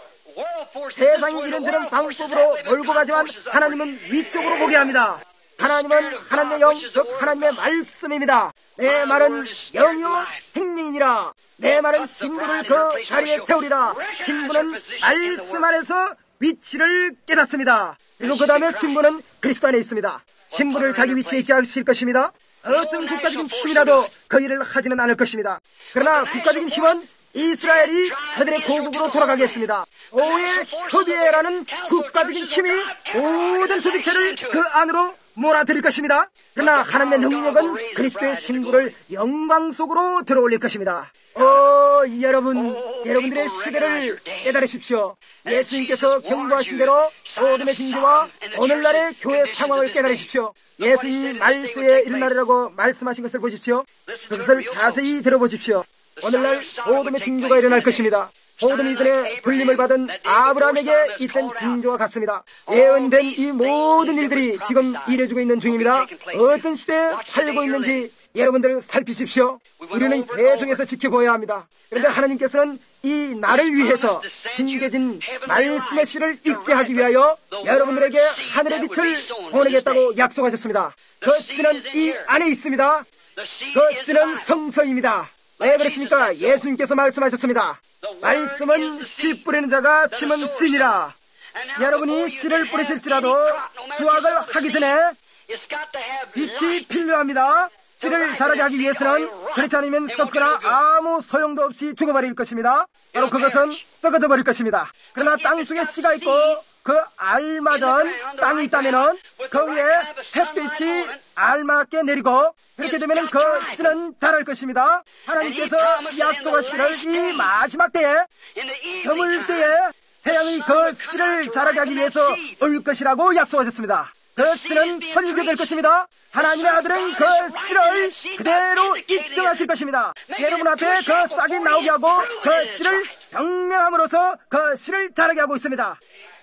세상이 이런저런 방법으로 몰고 가지만 하나님은 위쪽으로 보게 합니다. 하나님은 하나님의 영, 즉 하나님의 말씀입니다. 내 말은 영이요 생명이니라. 내 말은 신부를 그 자리에 세우리라. 신부는 말씀 안에서 위치를 깨닫습니다. 그리고 그 다음에 신부는 그리스도 안에 있습니다. 신부를 자기 위치에 있게 하실 것입니다. 어떤 국가적인 힘이라도 그 일을 하지는 않을 것입니다. 그러나 국가적인 힘은 이스라엘이 그들의 고국으로 돌아가게 했습니다. 오해 협의회라는 국가적인 힘이 모든 조직체를 그 안으로 몰아들일 것입니다. 그러나 하나님의 능력은 그리스도의 신부를 영광 속으로 들어올릴 것입니다. 오, 여러분, 여러분들의 시대를 깨달으십시오. 예수님께서 경고하신 대로 어둠의 징조와 오늘날의 교회 상황을 깨달으십시오. 예수님이 말세에 일어나리라고 말씀하신 것을 보십시오. 그것을 자세히 들어보십시오. 오늘날 어둠의 징조가 일어날 것입니다. 어둠 이전에 불림을 받은 아브라함에게 있던 징조와 같습니다. 예언된 이 모든 일들이 지금 이루어지고 있는 중입니다. 어떤 시대에 살고 있는지 여러분들 살피십시오. 우리는 계속해서 지켜보아야 합니다. 그런데 하나님께서는 이 날을 위해서 신겨진 말씀의 씨를 읽게 하기 위하여 여러분들에게 하늘의 빛을 보내겠다고 약속하셨습니다. 그 씨는 이 안에 있습니다. 그 씨는 성서입니다. 왜 그렇습니까? 예수님께서 말씀하셨습니다. 말씀은 씨 뿌리는 자가 심은 씨니라. 여러분이 씨를 뿌리실지라도 수확을 하기 전에 빛이 필요합니다. 씨를 자라게 하기 위해서는 그렇지 않으면 썩거나 아무 소용도 없이 죽어버릴 것입니다. 바로 그것은 썩어져 버릴 것입니다. 그러나 땅 속에 씨가 있고 그 알맞은 땅이 있다면은 그 위에 햇빛이 알맞게 내리고 그렇게 되면은 그 씨는 자랄 것입니다. 하나님께서 약속하시기를 이 마지막 때에 저물 때에 태양이 그 씨를 자라게 하기 위해서 올 것이라고 약속하셨습니다. 그 씨는 설교될 것입니다. 하나님의 아들은 그 씨를 그대로 입증하실 것입니다. 여러분 앞에 그 싹이 나오게 하고 그 씨를 증명함으로써 그 씨를 자라게 하고 있습니다.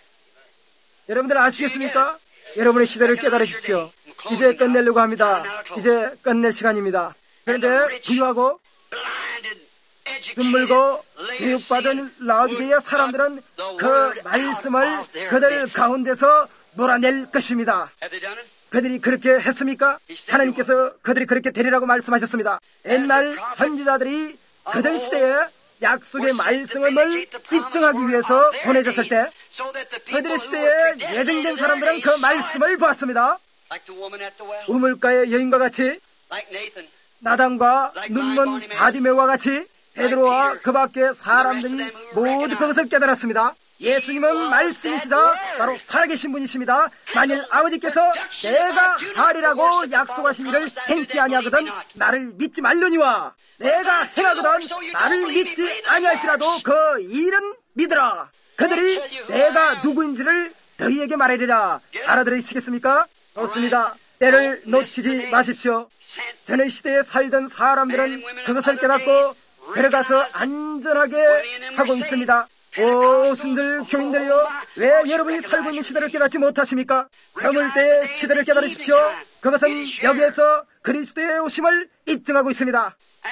여러분들 아시겠습니까? 여러분의 시대를 깨달으십시오. 이제 끝내려고 합니다. 이제 끝낼 시간입니다. 그런데 부유하고 눈물고 교육받은 라오디게아 사람들은 그 말씀을 그들 가운데서 몰아낼 것입니다. 그들이 그렇게 했습니까? 하나님께서 그들이 그렇게 되리라고 말씀하셨습니다. 옛날 선지자들이 그들 시대에 약속의 말씀을 입증하기 위해서 보내졌을 때 그들의 시대에 예정된 사람들은 그 말씀을 보았습니다. 우물가의 여인과 같이, 나단과 눈먼 바디메와 같이, 베드로와 그 밖의 사람들이 모두 그것을 깨달았습니다. 예수님은 말씀이시다. 바로 살아계신 분이십니다. 만일 아버지께서 내가 하리라고 약속하신 일을 행치 아니하거든 나를 믿지 말려니와 내가 행하거든 나를 믿지 아니할지라도 그 일은 믿으라. 그들이 내가 누구인지를 너희에게 말하리라. 알아들으시겠습니까? 좋습니다. 때를 놓치지 마십시오. 전의 시대에 살던 사람들은 그것을 깨닫고 들어가서 안전하게 하고 있습니다. 오, 신들 교인들이요, 왜 여러분이 살고 있는 시대를 깨닫지 못하십니까? 그물 때의 시대를 깨달으십시오. 그것은 여기에서 그리스도의 오심을 입증하고 있습니다.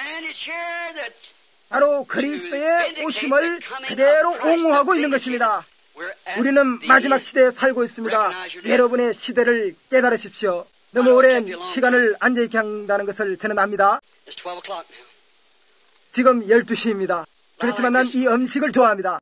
바로 그리스도의 오심을 그대로 옹호하고 있는 것입니다. 우리는 마지막 시대에 살고 있습니다. 여러분의 시대를 깨달으십시오. 너무 오랜 시간을 앉아있게 한다는 것을 저는 압니다. 지금 열두 시입니다. 그렇지만 난 이 음식을 좋아합니다.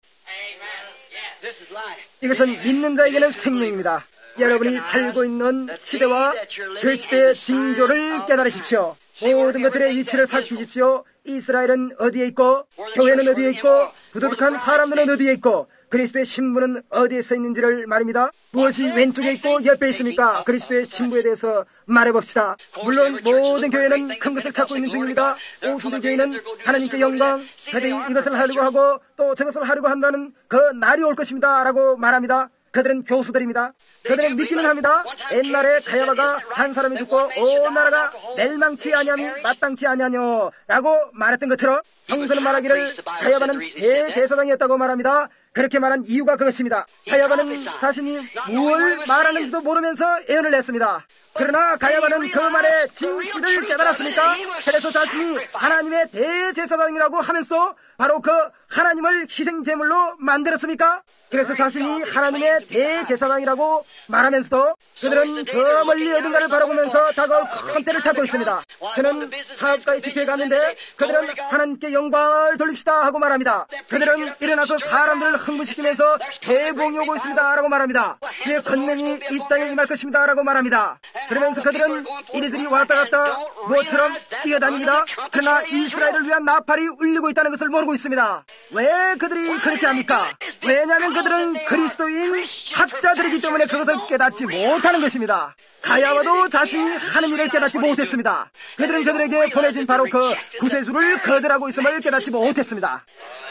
이것은 믿는 자에게는 생명입니다. 여러분이 살고 있는 시대와 그 시대의 징조를 깨달으십시오. 모든 것들의 위치를 살피십시오. 이스라엘은 어디에 있고, 교회는 어디에 있고, 부도덕한 사람들은 어디에 있고, 그리스도의 신부는 어디에 서 있는지를 말입니다. 무엇이 왼쪽에 있고 옆에 있습니까? 그리스도의 신부에 대해서 말해봅시다. 물론 모든 교회는 큰 것을 찾고 있는 중입니다. 오순절 교회는 하나님께 영광, 그들이 이것을 하려고 하고 또 저것을 하려고 한다는 그 날이 올 것입니다 라고 말합니다. 그들은 교수들입니다. 그들은 믿기는 합니다. 옛날에 가야바가 한 사람이 죽고 온 나라가 멸망치 아니하니 마땅치 아니하뇨 라고 말했던 것처럼 성서는 말하기를 가야바는 대제사장이었다고 말합니다. 그렇게 말한 이유가 그것입니다. 가야바는 자신이 무엇을 말하는지도 모르면서 예언을 냈습니다. 그러나 가야바는 그 말의 진실을 깨달았습니까? 그래서 자신이 하나님의 대제사장이라고 하면서 바로 그 하나님을 희생제물로 만들었습니까? 그래서 자신이 하나님의 대제사장이라고 말하면서도 그들은 저 멀리 어딘가를 바라보면서 다가올 큰 때를 찾고 있습니다. 저는 사업가의 집회에 갔는데 그들은 하나님께 영광을 돌립시다 하고 말합니다. 그들은 일어나서 사람들을 흥분시키면서 대봉이 오고 있습니다 라고 말합니다. 그의 권능이 이 땅에 임할 것입니다 라고 말합니다. 그러면서 그들은 이리들이 왔다 갔다 모처럼 뛰어다닙니다. 그러나 이스라엘을 위한 나팔이 울리고 있다는 것을 모르고 있습니다. 왜 그들이 그렇게 합니까? 왜냐하면 그들은 그리스도인 학자들이기 때문에 그것을 깨닫지 못하는 것입니다. 가야와도 자신이 하는 일을 깨닫지 못했습니다. 그들은 그들에게 보내진 바로 그 구세주를 거절하고 있음을 깨닫지 못했습니다.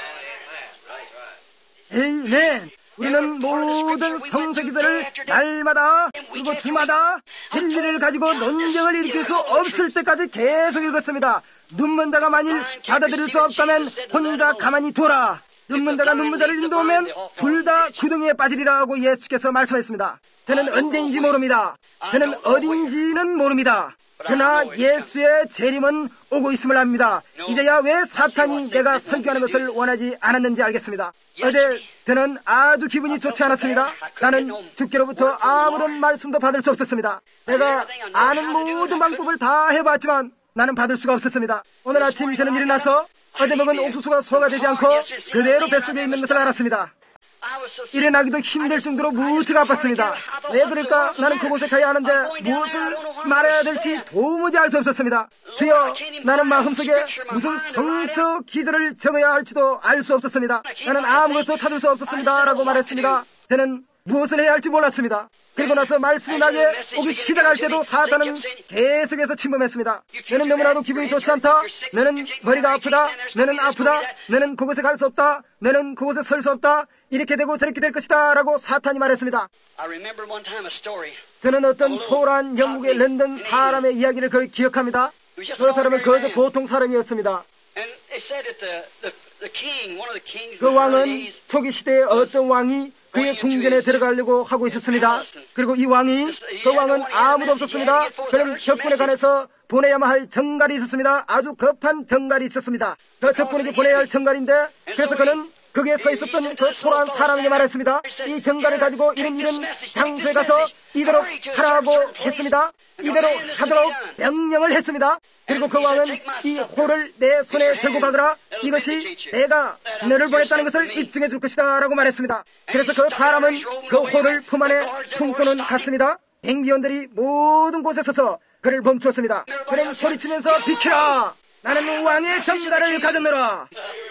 에이멘. 우리는 모든 성서기들을 날마다 그리고 주마다 진리를 가지고 논쟁을 일으킬 수 없을 때까지 계속 읽었습니다. 눈먼 자가 만일 받아들일 수 없다면 혼자 가만히 둬라. 눈먼 자가 눈먼 자를 인도하면 둘 다 구덩이에 빠지리라고 예수께서 말씀했습니다. 저는 언제인지 모릅니다. 저는 어딘지는 모릅니다. 그러나 예수의 재림은 오고 있음을 압니다. 이제야 왜 사탄이 내가 설교하는 것을 원하지 않았는지 알겠습니다. 어제 저는 아주 기분이 좋지 않았습니다. 나는 주께로부터 아무런 말씀도 받을 수 없었습니다. 내가 아는 모든 방법을 다 해봤지만 나는 받을 수가 없었습니다. 오늘 아침 저는 일어나서 어제 먹은 옥수수가 소화가 되지 않고 그대로 뱃속에 있는 것을 알았습니다. 일어나기도 힘들 정도로 무척 아팠습니다. 왜 그럴까? 나는 그곳에 가야 하는데 무엇을 말해야 될지 도무지 알 수 없었습니다. 주여, 나는 마음속에 무슨 성서 기절을 적어야 할지도 알 수 없었습니다. 나는 아무것도 찾을 수 없었습니다 라고 말했습니다. 저는 무엇을 해야 할지 몰랐습니다. 그리고 나서 말씀이 나게 오기 시작할 때도 사탄은 계속해서 침범했습니다. 너는 너무나도 기분이 좋지 않다. 너는 머리가 아프다. 너는 아프다. 너는 그곳에 갈 수 없다. 너는 그곳에 설 수 없다. 이렇게 되고 저렇게 될 것이다 라고 사탄이 말했습니다. 저는 어떤 초라한 영국의 런던 사람의 이야기를 거의 기억합니다. 그 사람은 거저 보통 사람이었습니다. 그 왕은 초기 시대에 어떤 왕이 그의 궁전에 들어가려고 하고 있었습니다. 그리고 이 왕이, 그 왕은 아무도 없었습니다. 그는 벽군에 관해서 보내야만 할 정갈이 있었습니다. 아주 급한 정갈이 있었습니다. 그 적군에게 보내야 할 정갈인데, 그래서 그는 거기에 서 있었던 그 초라한 사람에게 말했습니다. 이 정갈을 가지고 이런 이런 장소에 가서 이대로 하라고 했습니다. 이대로 하도록 명령을 했습니다. 그리고 그 왕은 이 호를 내 손에 들고 가거라. 이것이 내가 너를 보냈다는 것을 입증해 줄 것이다 라고 말했습니다. 그래서 그 사람은 그 호를 품 안에 품고는 갔습니다. 행비원들이 모든 곳에 서서 그를 멈추었습니다. 그는 소리치면서 비키라. 나는 왕의 정갈을 가졌노라.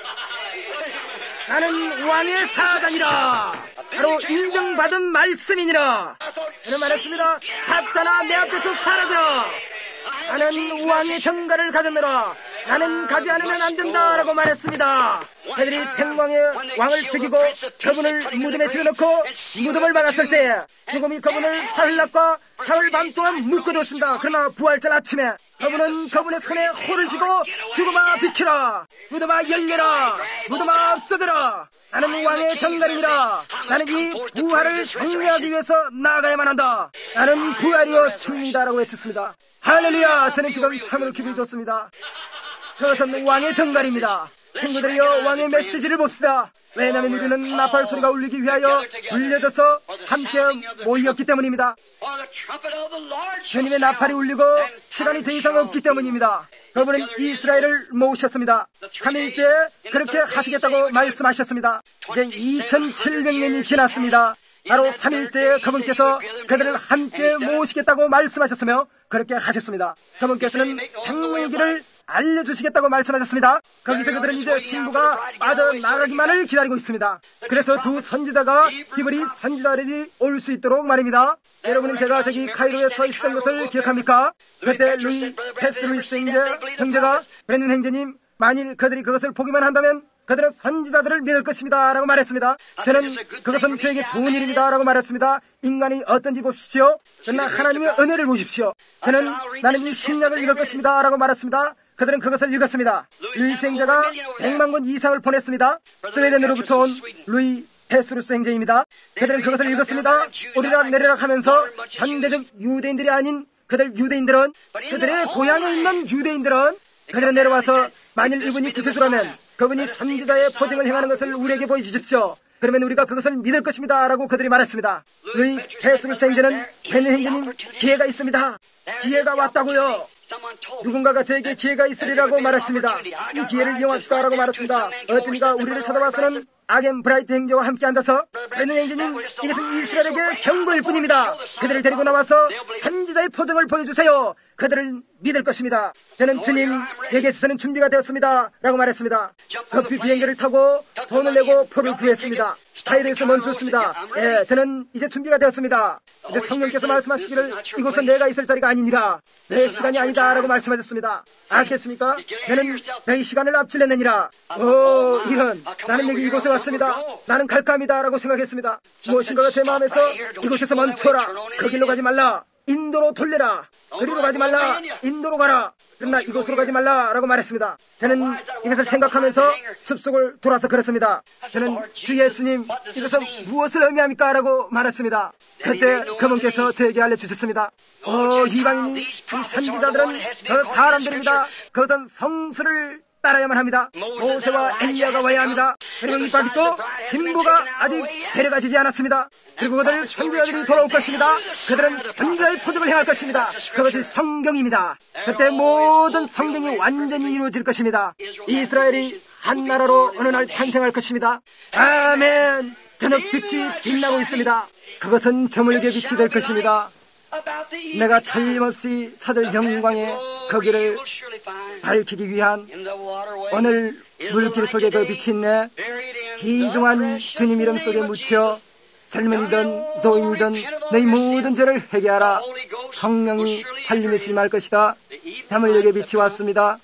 나는 왕의 사자니라. 바로 인정받은 말씀이니라. 그는 말했습니다. 사탄아 내 앞에서 사라져라. 나는 왕의 정갈을 가졌노라. 나는 가지 않으면 안 된다라고 말했습니다. 그들이 팽왕의 왕을 죽이고 그분을 무덤에 집어넣고 무덤을 박았을 때 죽음이 그분을 사흘낮과 사흘 밤 동안 묶어뒀습니다. 그러나 부활절 아침에 그분은 그분의 손에 호를 쥐고 죽음아 비키라. 무덤아 열려라. 무덤아 없어져라. 나는 왕의 정갈이니라. 나는 이 부활을 장려하기 위해서 나아가야만 한다. 나는 부활이여 승리다라고 외쳤습니다. 할렐루야. 저는 지금 참으로 기분이 좋습니다. 그것은 왕의 정갈입니다. 친구들이여 왕의 메시지를 봅시다. 왜냐하면 우리는 나팔 소리가 울리기 위하여 불려져서 함께 모였기 때문입니다. 주님의 나팔이 울리고 시간이 더 이상 없기 때문입니다. 그분은 이스라엘을 모으셨습니다. 삼 일 때 그렇게 하시겠다고 말씀하셨습니다. 이제 이천칠백 년이 지났습니다. 바로 삼 일 때에 그분께서 그들을 함께 모으시겠다고 말씀하셨으며 그렇게 하셨습니다. 그분께서는 생명의 길을 알려주시겠다고 말씀하셨습니다. 거기서 그들은 이제 신부가 빠져나가기만을 기다리고 있습니다. 그래서 두 선지자가 히브리 선지자들이 올 수 있도록 말입니다. 여러분은 제가 저기 카이로에 서 있었던 것을 기억합니까? 그때 루이 패스 루이스 형제, 형제가 브랜든 형제님 만일 그들이 그것을 보기만 한다면 그들은 선지자들을 믿을 것입니다 라고 말했습니다. 저는 그것은 저에게 좋은 일입니다 라고 말했습니다. 인간이 어떤지 보십시오. 그러나 하나님의 은혜를 보십시오. 저는 나는 이 신약을 읽을 것입니다 라고 말했습니다. 그들은 그것을 읽었습니다. 루이스 형제가 백만 권 이상을 보냈습니다. 스웨덴으로부터 온 루이 페스루스 형제입니다. 그들은 그것을 읽었습니다. 오리락 내리락 하면서 현대적 유대인들이 아닌 그들 유대인들은, 그들의 고향에 있는 유대인들은 그들은 내려와서 만일 이분이 구세주라면 그분이 선지자의 포징을 행하는 것을 우리에게 보여주십시오. 그러면 우리가 그것을 믿을 것입니다 라고 그들이 말했습니다. 루이 페스루스 형제는 벤 형제님 기회가 있습니다. 기회가 왔다고요. 누군가가 저에게 기회가 있으리라고 말했습니다. 이 기회를 이용합시다 라고 말했습니다. 어떤 이가 우리를 쳐다봐서는 아겐 브라이트 행제와 함께 앉아서 베는 행제님, 이것은 이스라엘에게 경고일 뿐입니다. 그들을 데리고 나와서 선지자의 포징을 보여주세요. 그들을 믿을 것입니다. 저는 주님에게서는 준비가 되었습니다 라고 말했습니다. 급히 비행기를 타고 돈을 내고 표를 구했습니다. 카이로에서 멈췄습니다. 예, 저는 이제 준비가 되었습니다. 근데 성령께서 말씀하시기를 이곳은 내가 있을 자리가 아니니라, 내 시간이 아니다 라고 말씀하셨습니다. 아시겠습니까? 저는 너희 시간을 앞질렀느니라. 오, 이런, 나는 여기 이곳에 왔습니다. 나는 갈까 합니다 라고 생각했습니다. 무엇인가가 제 마음에서 이곳에서 멈춰라, 그 길로 가지 말라, 인도로 돌려라, 그리로 가지 말라, 인도로 가라, 그러나 이곳으로 가지 말라 라고 말했습니다. 저는 이것을 생각하면서 숲속을 돌아서 그랬습니다. 저는 주 예수님, 이것은 무엇을 의미합니까 라고 말했습니다. 그때 그분께서 저에게 알려주셨습니다. 오, 이방인이, 이 선지자들은 그 사람들입니다. 그것은 성수를 따라야만 합니다. 모세와 엘리야가 와야 합니다. 그리고 이 바퀴도 진보가 아직 데려가지지 않았습니다. 그리고 그들 선지자들이 돌아올 것입니다. 그들은 선지자의 포징을 행할 것입니다. 그것이 성경입니다. 그때 모든 성경이 완전히 이루어질 것입니다. 이스라엘이 한 나라로 어느 날 탄생할 것입니다. 아멘. 저녁빛이 빛나고 있습니다. 그것은 저물게 빛이 될 것입니다. 내가 틀림없이 찾을 영광의 거기를 밝히기 위한 오늘 물길 속에 그 빛이 있네. 귀중한 주님 이름 속에 묻혀 젊은이든 노인이든 너희 모든 죄를 회개하라. 성령이 살림을 심할 것이다. 자물역의 빛이 왔습니다.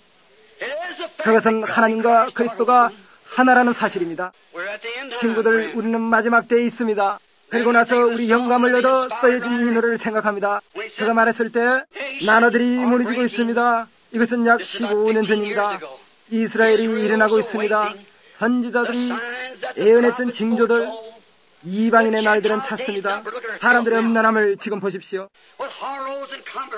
그것은 하나님과 그리스도가 하나라는 사실입니다. 친구들, 우리는 마지막 때에 있습니다. 그리고 나서 우리 영감을 얻어 써여진 이 노래를 생각합니다. 제가 말했을 때 나라들이 무너지고 있습니다. 이것은 약 십오 년 전입니다. 이스라엘이 일어나고 있습니다. 선지자들이 예언했던 징조들, 이방인의 날들은 찼습니다. 사람들의 음란함을 지금 보십시오.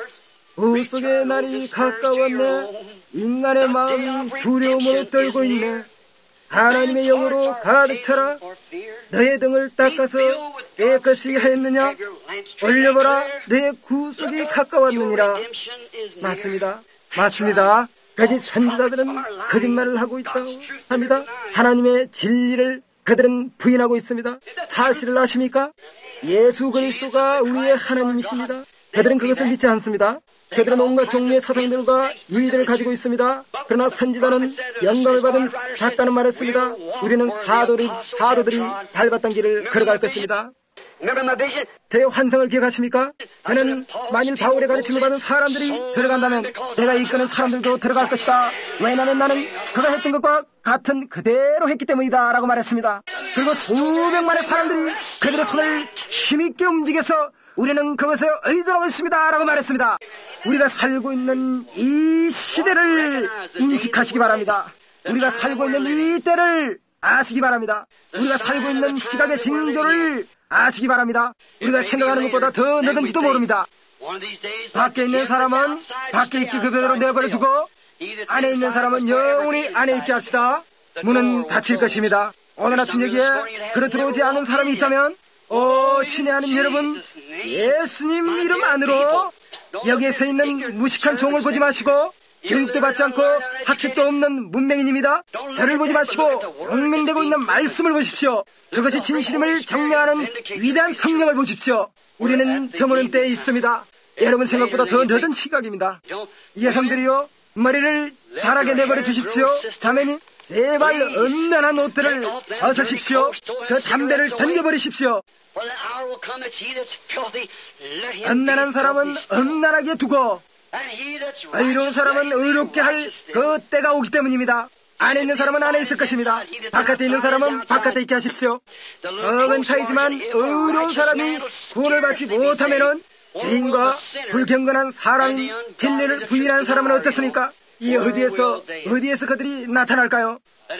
구속의 날이 가까웠네. 인간의 마음이 두려움으로 떨고 있네. 하나님의 영으로 가득 차라. 너의 등을 닦아서 깨끗이 하였느냐? 올려보라. 너의 구속이 가까웠느니라. 맞습니다. 맞습니다. 거짓 선지자들은 거짓말을 하고 있다고 합니다. 하나님의 진리를 그들은 부인하고 있습니다. 사실을 아십니까? 예수 그리스도가 우리의 하나님이십니다. 그들은 그것을 믿지 않습니다. 그들은 온갖 종류의 사상들과 이의들을 가지고 있습니다. 그러나 선지자는 영광을 받은 작다는 말을 씁니다. 우리는 사도들이, 사도들이 밟았던 길을 걸어갈 것입니다. 제 환상을 기억하십니까? 저는 만일 바울의 가르침을 받은 사람들이 들어간다면 내가 이끄는 사람들도 들어갈 것이다. 왜냐하면 나는 그가 했던 것과 같은 그대로 했기 때문이다 라고 말했습니다. 그리고 수백만의 사람들이 그들의 손을 힘있게 움직여서 우리는 그것에 의존하고 있습니다 라고 말했습니다. 우리가 살고 있는 이 시대를 인식하시기 바랍니다. 우리가 살고 있는 이 때를 아시기 바랍니다. 우리가 살고 있는 시각의 징조를 아시기 바랍니다. 우리가 생각하는 것보다 더 늦은지도 모릅니다. 밖에 있는 사람은 밖에 있기 그대로 내버려 두고 안에 있는 사람은 영원히 안에 있게 합시다. 문은 닫힐 것입니다. 오늘 아침 여기에 그로 들어오지 않은 사람이 있다면 오 친애하는 여러분, 예수님 이름 안으로 여기에 서 있는 무식한 종을 보지 마시고 교육도 받지 않고 학식도 없는 문맹인입니다. 저를 보지 마시고 정명되고 있는 말씀을 보십시오. 그것이 진실임을 정리하는 위대한 성령을 보십시오. 우리는 저무는 때에 있습니다. 여러분 생각보다 더 늦은 시각입니다. 여성들이요, 머리를 자라게 내버려 두십시오. 자매님, 제발 음란한 옷들을 벗으십시오. 저 담배를 던져버리십시오. 음란한 사람은 음란하게 두고 의로운 사람은 의롭게 할 그 때가 오기 때문입니다. 안에 있는 사람은 안에 있을 것입니다. 바깥에 있는 사람은 바깥에 있게 하십시오. 적은 차이지만 의로운 사람이 구원을 받지 못하면은 죄인과 불경건한 사람인 진리를 부인하는 사람은 어떻습니까? 이 어디에서 어디에서 그들이 나타날까요?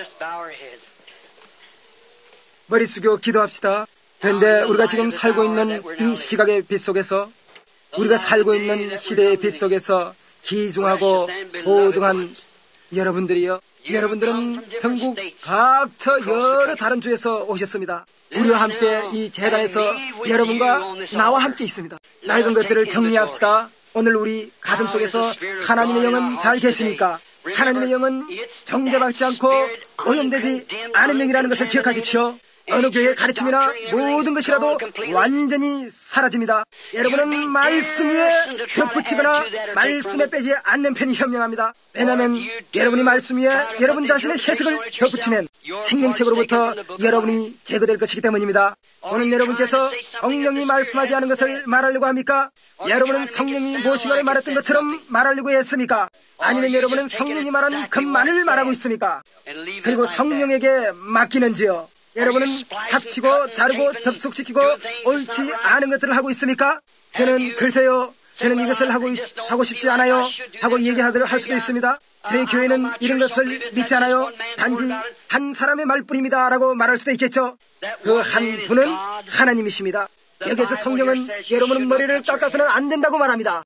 머리 숙여 기도합시다. 그런데 우리가 지금 살고 있는 이 시각의 빛 속에서, 우리가 살고 있는 시대의 빛 속에서 귀중하고 소중한 여러분들이요, 여러분들은 전국 각처 여러 다른 주에서 오셨습니다. 우리와 함께 이 재단에서 여러분과 나와 함께 있습니다. 낡은 것들을 정리합시다. 오늘 우리 가슴 속에서 하나님의 영은 잘 계십니까? 하나님의 영은 정죄받지 않고 오염되지 않은 영이라는 것을 기억하십시오. 어느 교회의 가르침이나 모든 것이라도 완전히 사라집니다. 여러분은 말씀 위에 덧붙이거나 말씀에 빼지 않는 편이 현명합니다. 왜냐하면 여러분이 말씀 위에 여러분 자신의 해석을 덧붙이면 생명책으로부터 여러분이 제거될 것이기 때문입니다. 오늘 여러분께서 성령이 말씀하지 않은 것을 말하려고 합니까? 여러분은 성령이 무엇인가를 말했던 것처럼 말하려고 했습니까? 아니면 여러분은 성령이 말한 것만을 말하고 있습니까? 그리고 성령에게 맡기는지요? 여러분은 합치고 자르고 접속시키고 옳지 않은 것들을 하고 있습니까? 저는 글쎄요, 저는 이것을 하고, 하고 싶지 않아요 하고 얘기하도록 할 수도 있습니다. 저희 교회는 이런 것을 믿지 않아요. 단지 한 사람의 말뿐입니다 라고 말할 수도 있겠죠. 그 한 분은 하나님이십니다. 여기에서 성경은 여러분은 머리를 깎아서는 안 된다고 말합니다.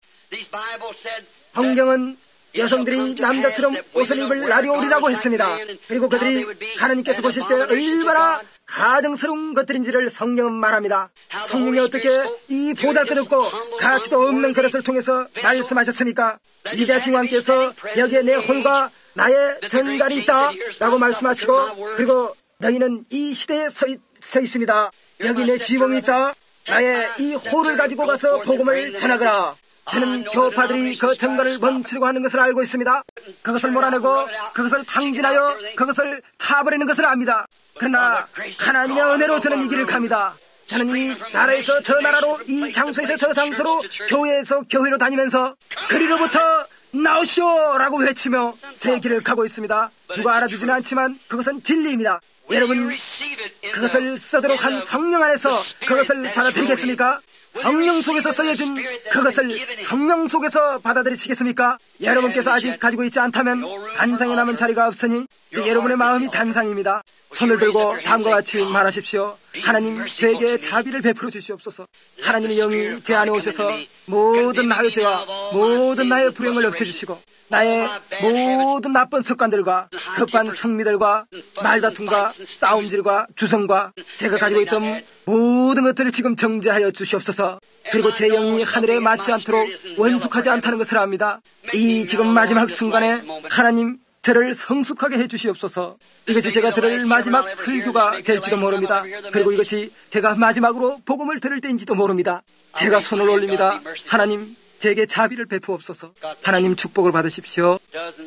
성경은 여성들이 남자처럼 옷을 입을 날이 오리라고 했습니다. 그리고 그들이 하나님께서 보실 때 얼마나 가증스러운 것들인지를 성경은 말합니다. 성령이 어떻게 이 보잘것없고 가치도 없는 그릇을 통해서 말씀하셨습니까? 위대하신 왕께서 여기에 내 홀과 나의 전갈이 있다 라고 말씀하시고, 그리고 너희는 이 시대에 서, 있, 서 있습니다. 여기 내 지붕이 있다. 나의 이 홀을 가지고 가서 복음을 전하거라. 저는 교파들이 그 정갈을 멈추려고 하는 것을 알고 있습니다. 그것을 몰아내고 그것을 탕진하여 그것을 차버리는 것을 압니다. 그러나 하나님의 은혜로 저는 이 길을 갑니다. 저는 이 나라에서 저 나라로, 이 장소에서 저 장소로, 교회에서 교회로 다니면서 그리로부터 나오시오 라고 외치며 제 길을 가고 있습니다. 누가 알아주지는 않지만 그것은 진리입니다. 여러분, 그것을 쓰도록 한 성령 안에서 그것을 받아들이겠습니까? 성령 속에서 써여진 그것을 성령 속에서 받아들이시겠습니까? 여러분께서 아직 가지고 있지 않다면 단상에 남은 자리가 없으니 여러분의 마음이 단상입니다. 손을 들고 다음과 같이 말하십시오. 하나님, 저에게 자비를 베풀어 주시옵소서. 하나님의 영이 제 안에 오셔서 모든 나의 죄와 모든 나의 불행을 없애주시고 나의 모든 나쁜 습관들과 급한 성미들과 말다툼과 싸움질과 주성과 제가 가지고 있던 모든 것들을 지금 정죄하여 주시옵소서. 그리고 제 영이 하늘에 맞지 않도록 원숙하지 않다는 것을 압니다. 이 지금 마지막 순간에 하나님 저를 성숙하게 해주시옵소서. 이것이 제가 들을 마지막 설교가 될지도 모릅니다. 그리고 이것이 제가 마지막으로 복음을 들을 때인지도 모릅니다. 제가 손을 올립니다. 하나님, 제게 자비를 베푸옵소서. 하나님 축복을 받으십시오.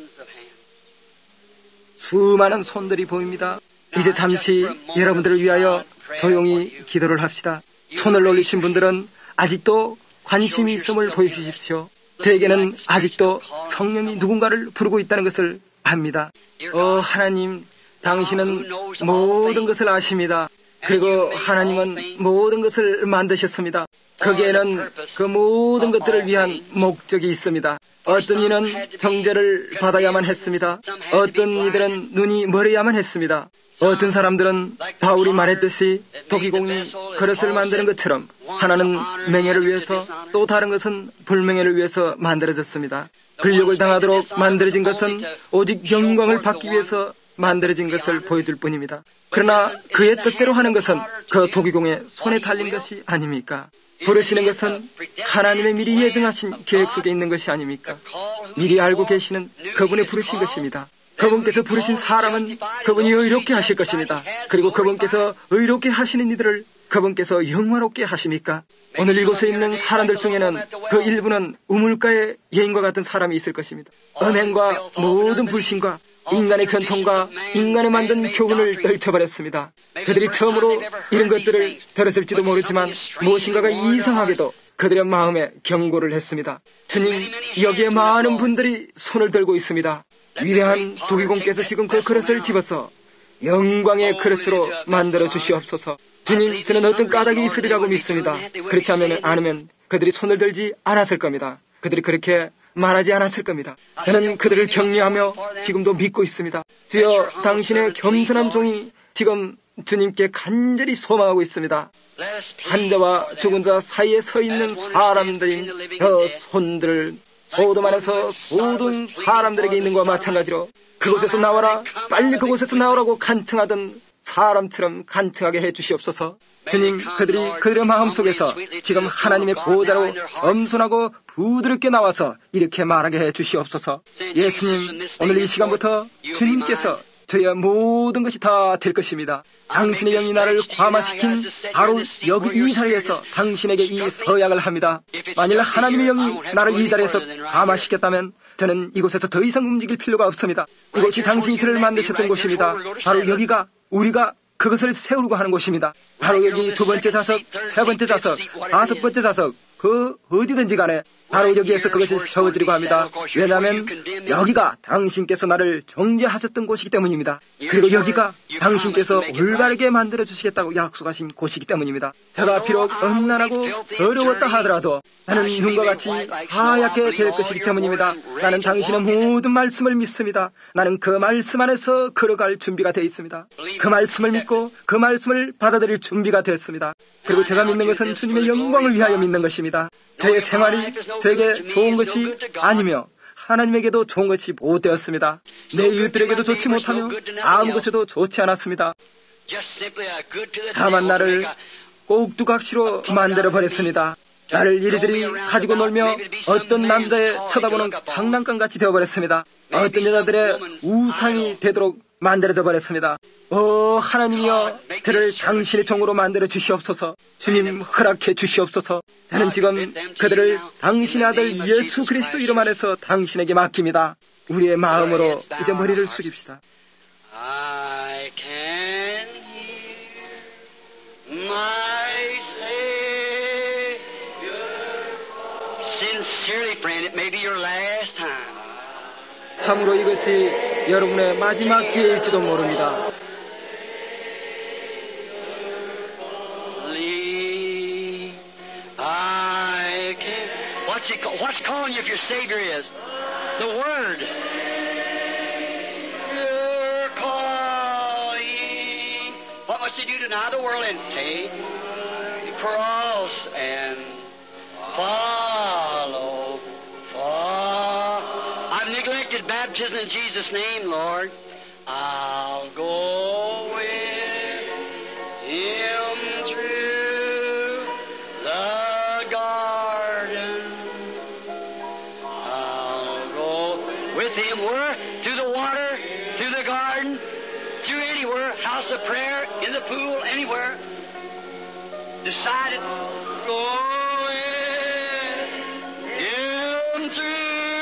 수많은 손들이 보입니다. 이제 잠시 여러분들을 위하여 조용히 기도를 합시다. 손을 올리신 분들은 아직도 관심이 있음을 보여주십시오. 저에게는 아직도 성령이 누군가를 부르고 있다는 것을 합니다. 어, 하나님, 당신은 모든 것을 아십니다. 그리고 하나님은 모든 것을 만드셨습니다. 거기에는 그 모든 것들을 위한 목적이 있습니다. 어떤 이는 정죄를 받아야만 했습니다. 어떤 이들은 눈이 멀어야만 했습니다. 어떤 사람들은 바울이 말했듯이 도기공이 그릇을 만드는 것처럼 하나는 명예를 위해서 또 다른 것은 불명예를 위해서 만들어졌습니다. 불욕을 당하도록 만들어진 것은 오직 영광을 받기 위해서 만들어진 것을 보여줄 뿐입니다. 그러나 그의 뜻대로 하는 것은 그 도기공의 손에 달린 것이 아닙니까? 부르시는 것은 하나님의 미리 예정하신 계획 속에 있는 것이 아닙니까? 미리 알고 계시는 그분의 부르신 것입니다. 그분께서 부르신 사람은 그분이 의롭게 하실 것입니다. 그리고 그분께서 의롭게 하시는 이들을 그분께서 영화롭게 하십니까? 오늘 이곳에 있는 사람들 중에는 그 일부는 우물가의 여인과 같은 사람이 있을 것입니다. 은행과 모든 불신과 인간의 전통과 인간의 만든 교훈을 떨쳐버렸습니다. 그들이 처음으로 이런 것들을 들었을지도 모르지만 무엇인가가 이상하게도 그들의 마음에 경고를 했습니다. 주님, 여기에 많은 분들이 손을 들고 있습니다. 위대한 도기공께서 지금 그 그릇을 집어서 영광의 그릇으로 만들어 주시옵소서. 주님, 저는 어떤 까닭이 있으리라고 믿습니다. 그렇지 않으면, 않으면 그들이 손을 들지 않았을 겁니다. 그들이 그렇게 말하지 않았을 겁니다. 저는 그들을 격려하며 지금도 믿고 있습니다. 주여, 당신의 겸손한 종이 지금 주님께 간절히 소망하고 있습니다. 환자와 죽은 자 사이에 서 있는 사람들인 그 손들을 소돔 안에서 모든 사람들에게 있는 것과 마찬가지로 그곳에서 나와라, 빨리 그곳에서 나오라고 간청하던 사람처럼 간청하게 해주시옵소서. 주님, 그들이 그들의 마음속에서 지금 하나님의 보좌로 엄선하고 부드럽게 나와서 이렇게 말하게 해주시옵소서. 예수님, 오늘 이 시간부터 주님께서 저희의 모든 것이 다 될 것입니다. 당신의 영이 나를 감화시킨 바로 여기 이 자리에서 당신에게 이 서약을 합니다. 만일 하나님의 영이 나를 이 자리에서 감화시켰다면 저는 이곳에서 더 이상 움직일 필요가 없습니다. 이곳이 당신이 저를 만드셨던 곳입니다. 바로 여기가 우리가 그것을 세우려고 하는 곳입니다. 바로 여기 두 번째 좌석, 세 번째 좌석, 다섯 번째 좌석, 그 어디든지 간에 바로 여기에서 그것을 세워지려고 합니다. 왜냐하면 여기가 당신께서 나를 정죄하셨던 곳이기 때문입니다. 그리고 여기가 당신께서 올바르게 만들어주시겠다고 약속하신 곳이기 때문입니다. 제가 비록 음란하고 더러웠다 하더라도 나는 눈과 같이 하얗게 될 것이기 때문입니다. 나는 당신의 모든 말씀을 믿습니다. 나는 그 말씀 안에서 걸어갈 준비가 되어 있습니다. 그 말씀을 믿고 그 말씀을 받아들일 준비가 되었습니다. 그리고 제가 믿는 것은 주님의 영광을 위하여 믿는 것입니다. 저의 생활이 저에게 좋은 것이 아니며 하나님에게도 좋은 것이 못 되었습니다. 내 이웃들에게도 좋지 못하며 아무 것에도 좋지 않았습니다. 다만 나를 꼭두각시로 만들어버렸습니다. 나를 이리저리 가지고 놀며 어떤 남자의 쳐다보는 장난감같이 되어버렸습니다. 어떤 여자들의 우상이 되도록 만들어져 버렸습니다. 오 하나님이여, 저를 당신의 종으로 만들어 주시옵소서. 주님, 허락해 주시옵소서. 저는 지금 그들을 당신의 아들 예수 그리스도 이름 안에서 당신에게 맡깁니다. 우리의 마음으로 이제 머리를 숙입시다. I can hear my Savior. Sincerely, friend, it may be your last time. 참으로 이것이 여러분의 마지막 기회일지도 모릅니다. Leave, I What's, it, what's calling you if your Savior is? The Word. You're calling. What must you do to deny the world and take the cross and follow? Follow. I've neglected baptism in Jesus' name, Lord. I'll go with Him through the garden. I'll go with Him where? Through the water, through the garden, through anywhere, house of prayer, in the pool, anywhere. Decided, go with Him through.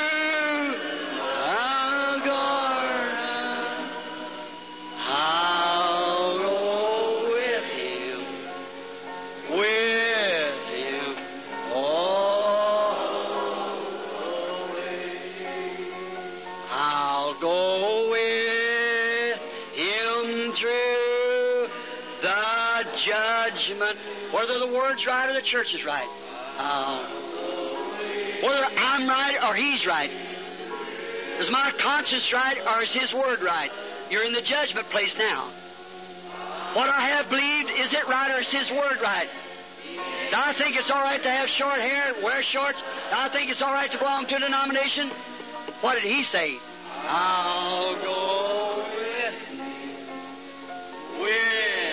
Whether the Word's right or the Church is right. Uh, whether I'm right or He's right. Is my conscience right or is His Word right? You're in the judgment place now. What I have believed, is it right or is His Word right? Do I think it's all right to have short hair, wear shorts? Do I think it's all right to belong to a denomination? What did He say? I'll go with Him. With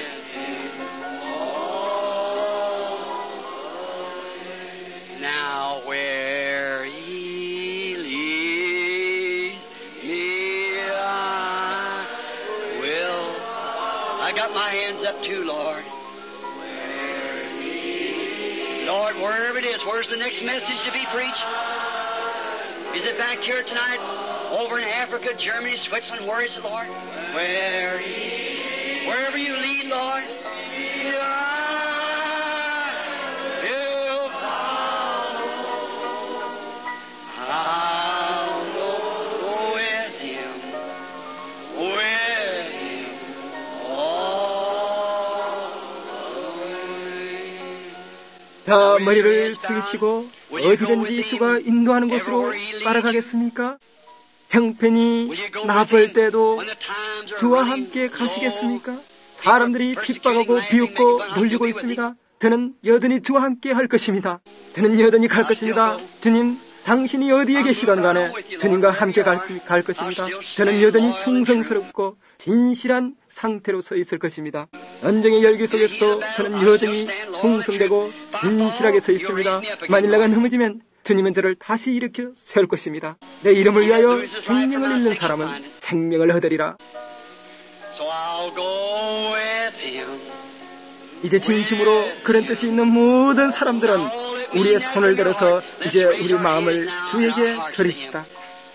Now where He leads me, I will. I got my hands up too, Lord. Lord, wherever it is, where's the next message to be preached? Is it back here tonight? Over in Africa, Germany, Switzerland? Where is it, Lord? Where He, wherever you lead, Lord. 자, 머리를 숙이시고 어디든지 주가 인도하는 곳으로 따라가겠습니까? 형편이 나쁠 때도 주와 함께 가시겠습니까? 사람들이 핍박하고 비웃고 놀리고 있습니다. 저는 여전히 주와 함께 할 것입니다. 저는 여전히 갈 것입니다. 주님, 당신이 어디에 계시건 간에 주님과 함께 갈, 갈 것입니다. 저는 여전히 충성스럽고 진실한 상태로 서 있을 것입니다. 언쟁의 열기 속에서도 저는 여전히 충성되고 진실하게 서 있습니다. 만일 내가 넘어지면 주님은 저를 다시 일으켜 세울 것입니다. 내 이름을 위하여 생명을 잃는 사람은 생명을 얻으리라. 이제 진심으로 그런 뜻이 있는 모든 사람들은 우리의 손을 들어서 이제 우리 마음을 주에게 드립시다.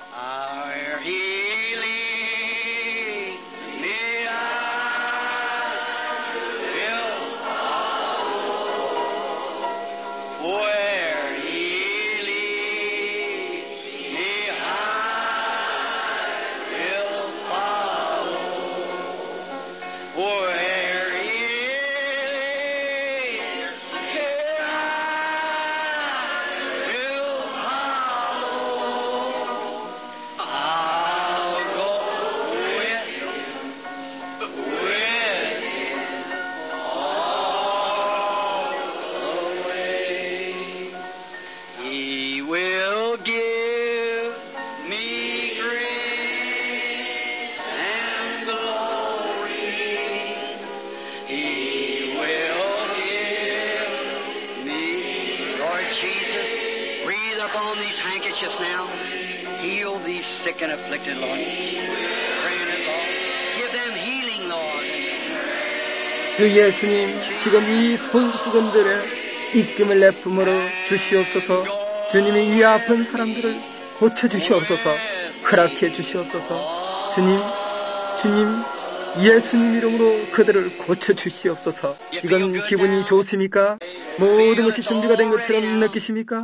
그 예수님, 지금 이 손수건들의 입김을 내품으로 주시옵소서. 주님이 이 아픈 사람들을 고쳐주시옵소서. 허락해 주시옵소서. 주님, 주님, 예수님 이름으로 그들을 고쳐주시옵소서. 지금 기분이 좋습니까? 모든 것이 준비가 된 것처럼 느끼십니까?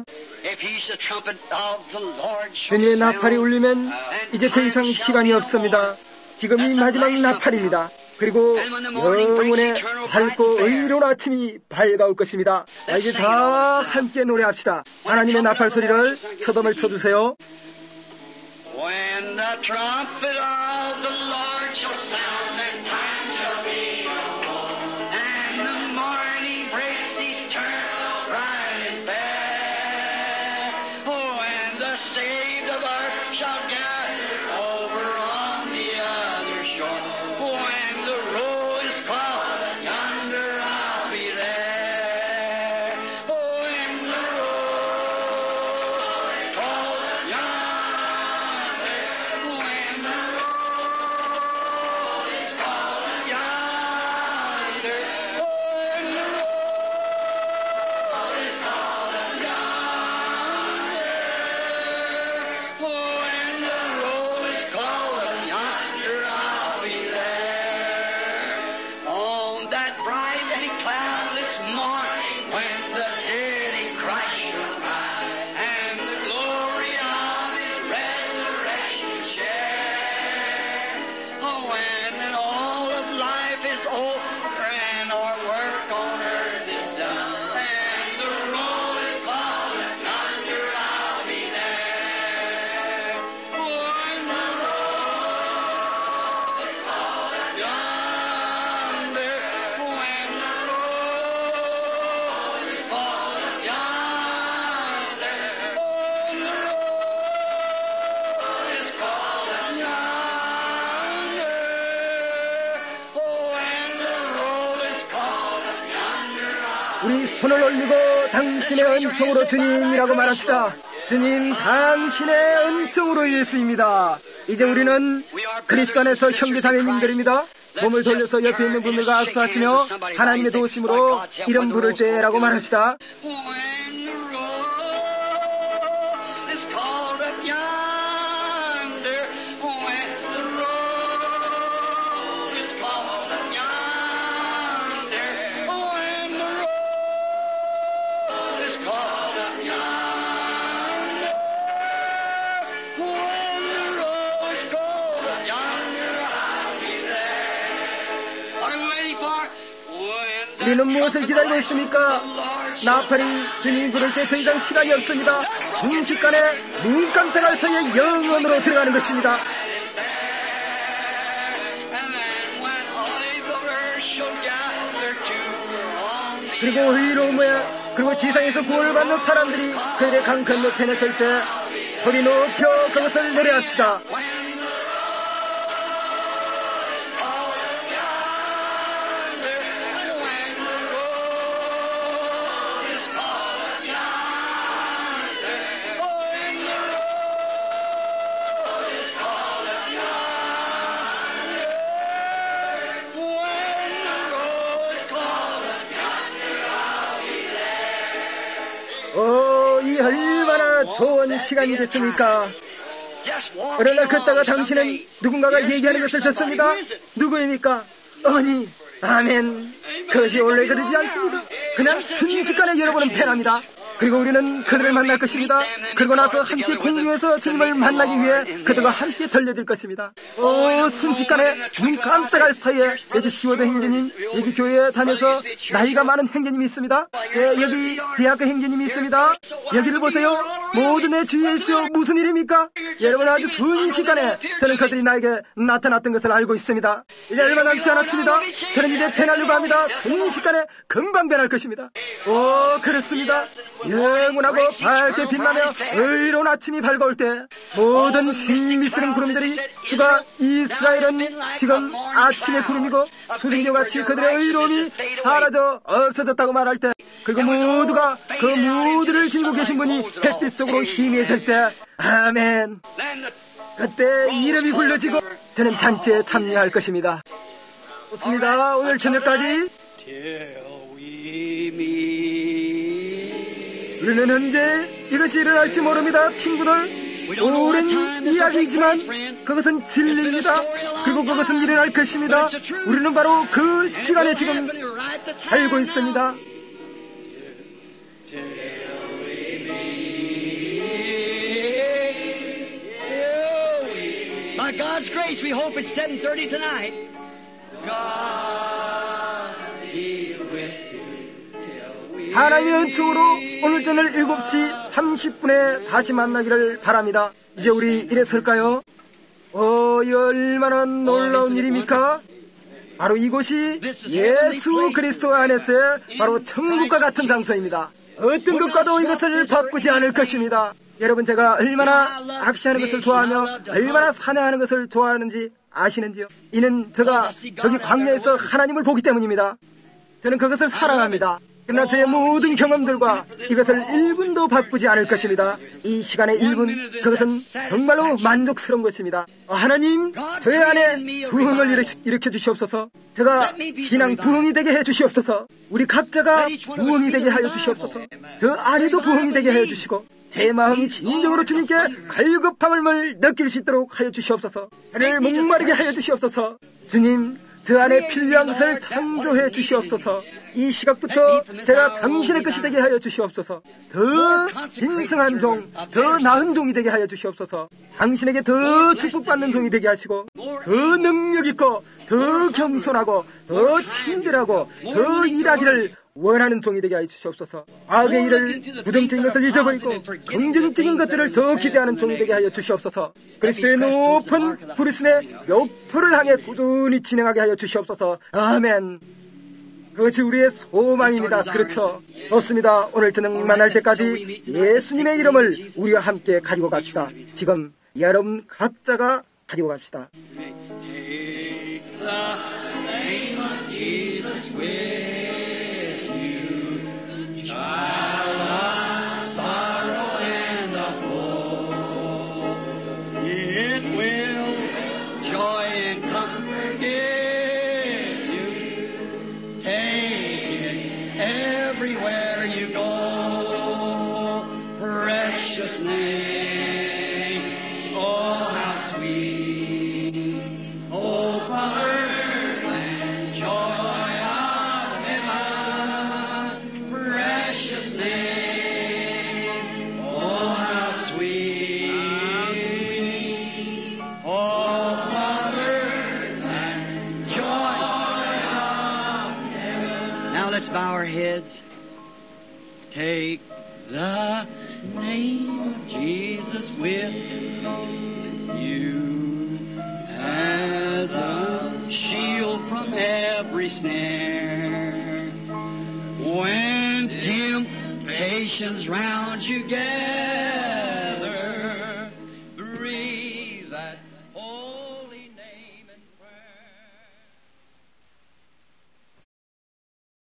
주님의 나팔이 울리면 이제 더 이상 시간이 없습니다. 지금이 마지막 나팔입니다. 그리고 영원의 밝고 의로운 아침이 밝아올 것입니다. 자, 이제 다 함께 노래합시다. 하나님의 나팔 소리를 초덤을 쳐주세요. When the trumpet of the Lord shall sound, and time shall be no more, and the morning breaks eternal, bright and fair. Oh, and the saved of earth shall gather over on the other shore. When the roll is called, yonder I'll be there. Oh, when the roll is called, yonder. 우리 손을 올리고 당신의 은총으로 주님이라고 말합시다. 주님, 당신의 은총으로 예수입니다. 이제 우리는 그리스도 안에서 형제자매님들입니다. 몸을 돌려서 옆에 있는 분들과 악수하시며 하나님의 도우심으로 이름 부를 때라고 말합시다. 우리는 무엇을 기다리고 있습니까? 나팔이 주님이 부를 때 더 이상 시간이 없습니다. 순식간에 눈 깜짝할 사이에 영원으로 들어가는 것입니다. 그리고 의로움에 그리고 지상에서 구원을 받는 사람들이 그들의 강큰 높이에 설 때 소리 높여 그것을 노래합시다. 오, 이 얼마나 좋은 시간이겠습니까? 그러나 걷다가 당신은 누군가가 얘기하는 것을 듣습니다. 누구입니까? 어머니. 아멘. 그것이 원래 그러지 않습니다. 그냥 순식간에 여러분은 변합니다. 그리고 우리는 그들을 만날 것입니다. 그러고 나서 함께 공유해서 주님을 만나기 위해 그들과 함께 들려질 것입니다. 오, 순식간에 눈 깜짝할 사이에 여기 시워드 형제님, 여기 교회에 다녀서 나이가 많은 형제님이 있습니다. 예, 여기 대학교 형제님이 있습니다. 여기를 보세요. 모든 내 주위에 있어 무슨 일입니까? 여러분, 아주 순식간에 저는 그들이 나에게 나타났던 것을 알고 있습니다. 이제 얼마 남지 않았습니다. 저는 이제 변하려고 합니다. 순식간에 금방 변할 것입니다. 오, 그렇습니다. 영원하고 밝게 빛나며 의로운 아침이 밝아올 때 모든 신비스러운 구름들이 주가 이스라엘은 지금 아침의 구름이고 수증기같이 그들의 의로움이 사라져 없어졌다고 말할 때 그리고 모두가 그 무드를 지니고 계신 분이 햇빛 속으로 희미해질 때 아멘. 그때 이름이 불려지고 저는 잔치에 참여할 것입니다. 좋습니다. 오늘 저녁까지 우리는 언제 이것이 일어날지 모릅니다. 친구들, 오랜 이야기이지만 그것은 진리입니다. 그리고 그것은 일어날 것입니다. 우리는 바로 그 시간에 지금 살고 있습니다. By God's grace, we hope it's seven thirty tonight. 하나님의 은총으로 오늘 저녁 일곱 시 삼십 분에 다시 만나기를 바랍니다. 이제 우리 이래 설까요? 어, 이 얼마나 놀라운 일입니까? 바로 이곳이 예수 그리스도 안에서의 바로 천국과 같은 장소입니다. 어떤 것과도 이것을 바꾸지 않을 것입니다. 여러분, 제가 얼마나 악시하는 것을 좋아하며 얼마나 사냥하는 것을 좋아하는지 아시는지요? 이는 제가 여기 광야에서 하나님을 보기 때문입니다. 저는 그것을 사랑합니다. 그러나 저의 모든 경험들과 이것을 일 분도 바꾸지 않을 것입니다. 이 시간의 일 분, 그것은 정말로 만족스러운 것입니다. 하나님, 저의 안에 부흥을 일으켜 주시옵소서. 제가 신앙 부흥이 되게 해 주시옵소서. 우리 각자가 부흥이 되게 하여 주시옵소서. 저 안에도 부흥이 되게 하여 주시고 제 마음이 진정으로 주님께 갈급함을 느낄 수 있도록 하여 주시옵소서. 저를 목마르게 하여 주시옵소서. 주님, 저 안에 필요한 것을 창조해 주시옵소서. 이 시각부터 제가 당신의 것이 되게 하여 주시옵소서. 더 진승한 종, 더 나은 종이 되게 하여 주시옵소서. 당신에게 더 축복받는 종이 되게 하시고 더 능력 있고 더 겸손하고 더 친절하고 더 일하기를 원하는 종이 되게 하여 주시옵소서. 악의 일을, 부정적인 것을 잊어버리고 긍정적인 것들을 더 기대하는 종이 되게 하여 주시옵소서. 그리스도의 높은 부르심의 목표를 향해 꾸준히 진행하게 하여 주시옵소서. 아멘. 그것이 우리의 소망입니다. 그렇죠. 좋습니다. 오늘 저녁 만날 때까지 예수님의 이름을 우리와 함께 가지고 갑시다. 지금 여러분 각자가 가지고 갑시다. Let's bow our heads. Take the name of Jesus with you as a shield from every snare. When temptations round you gather,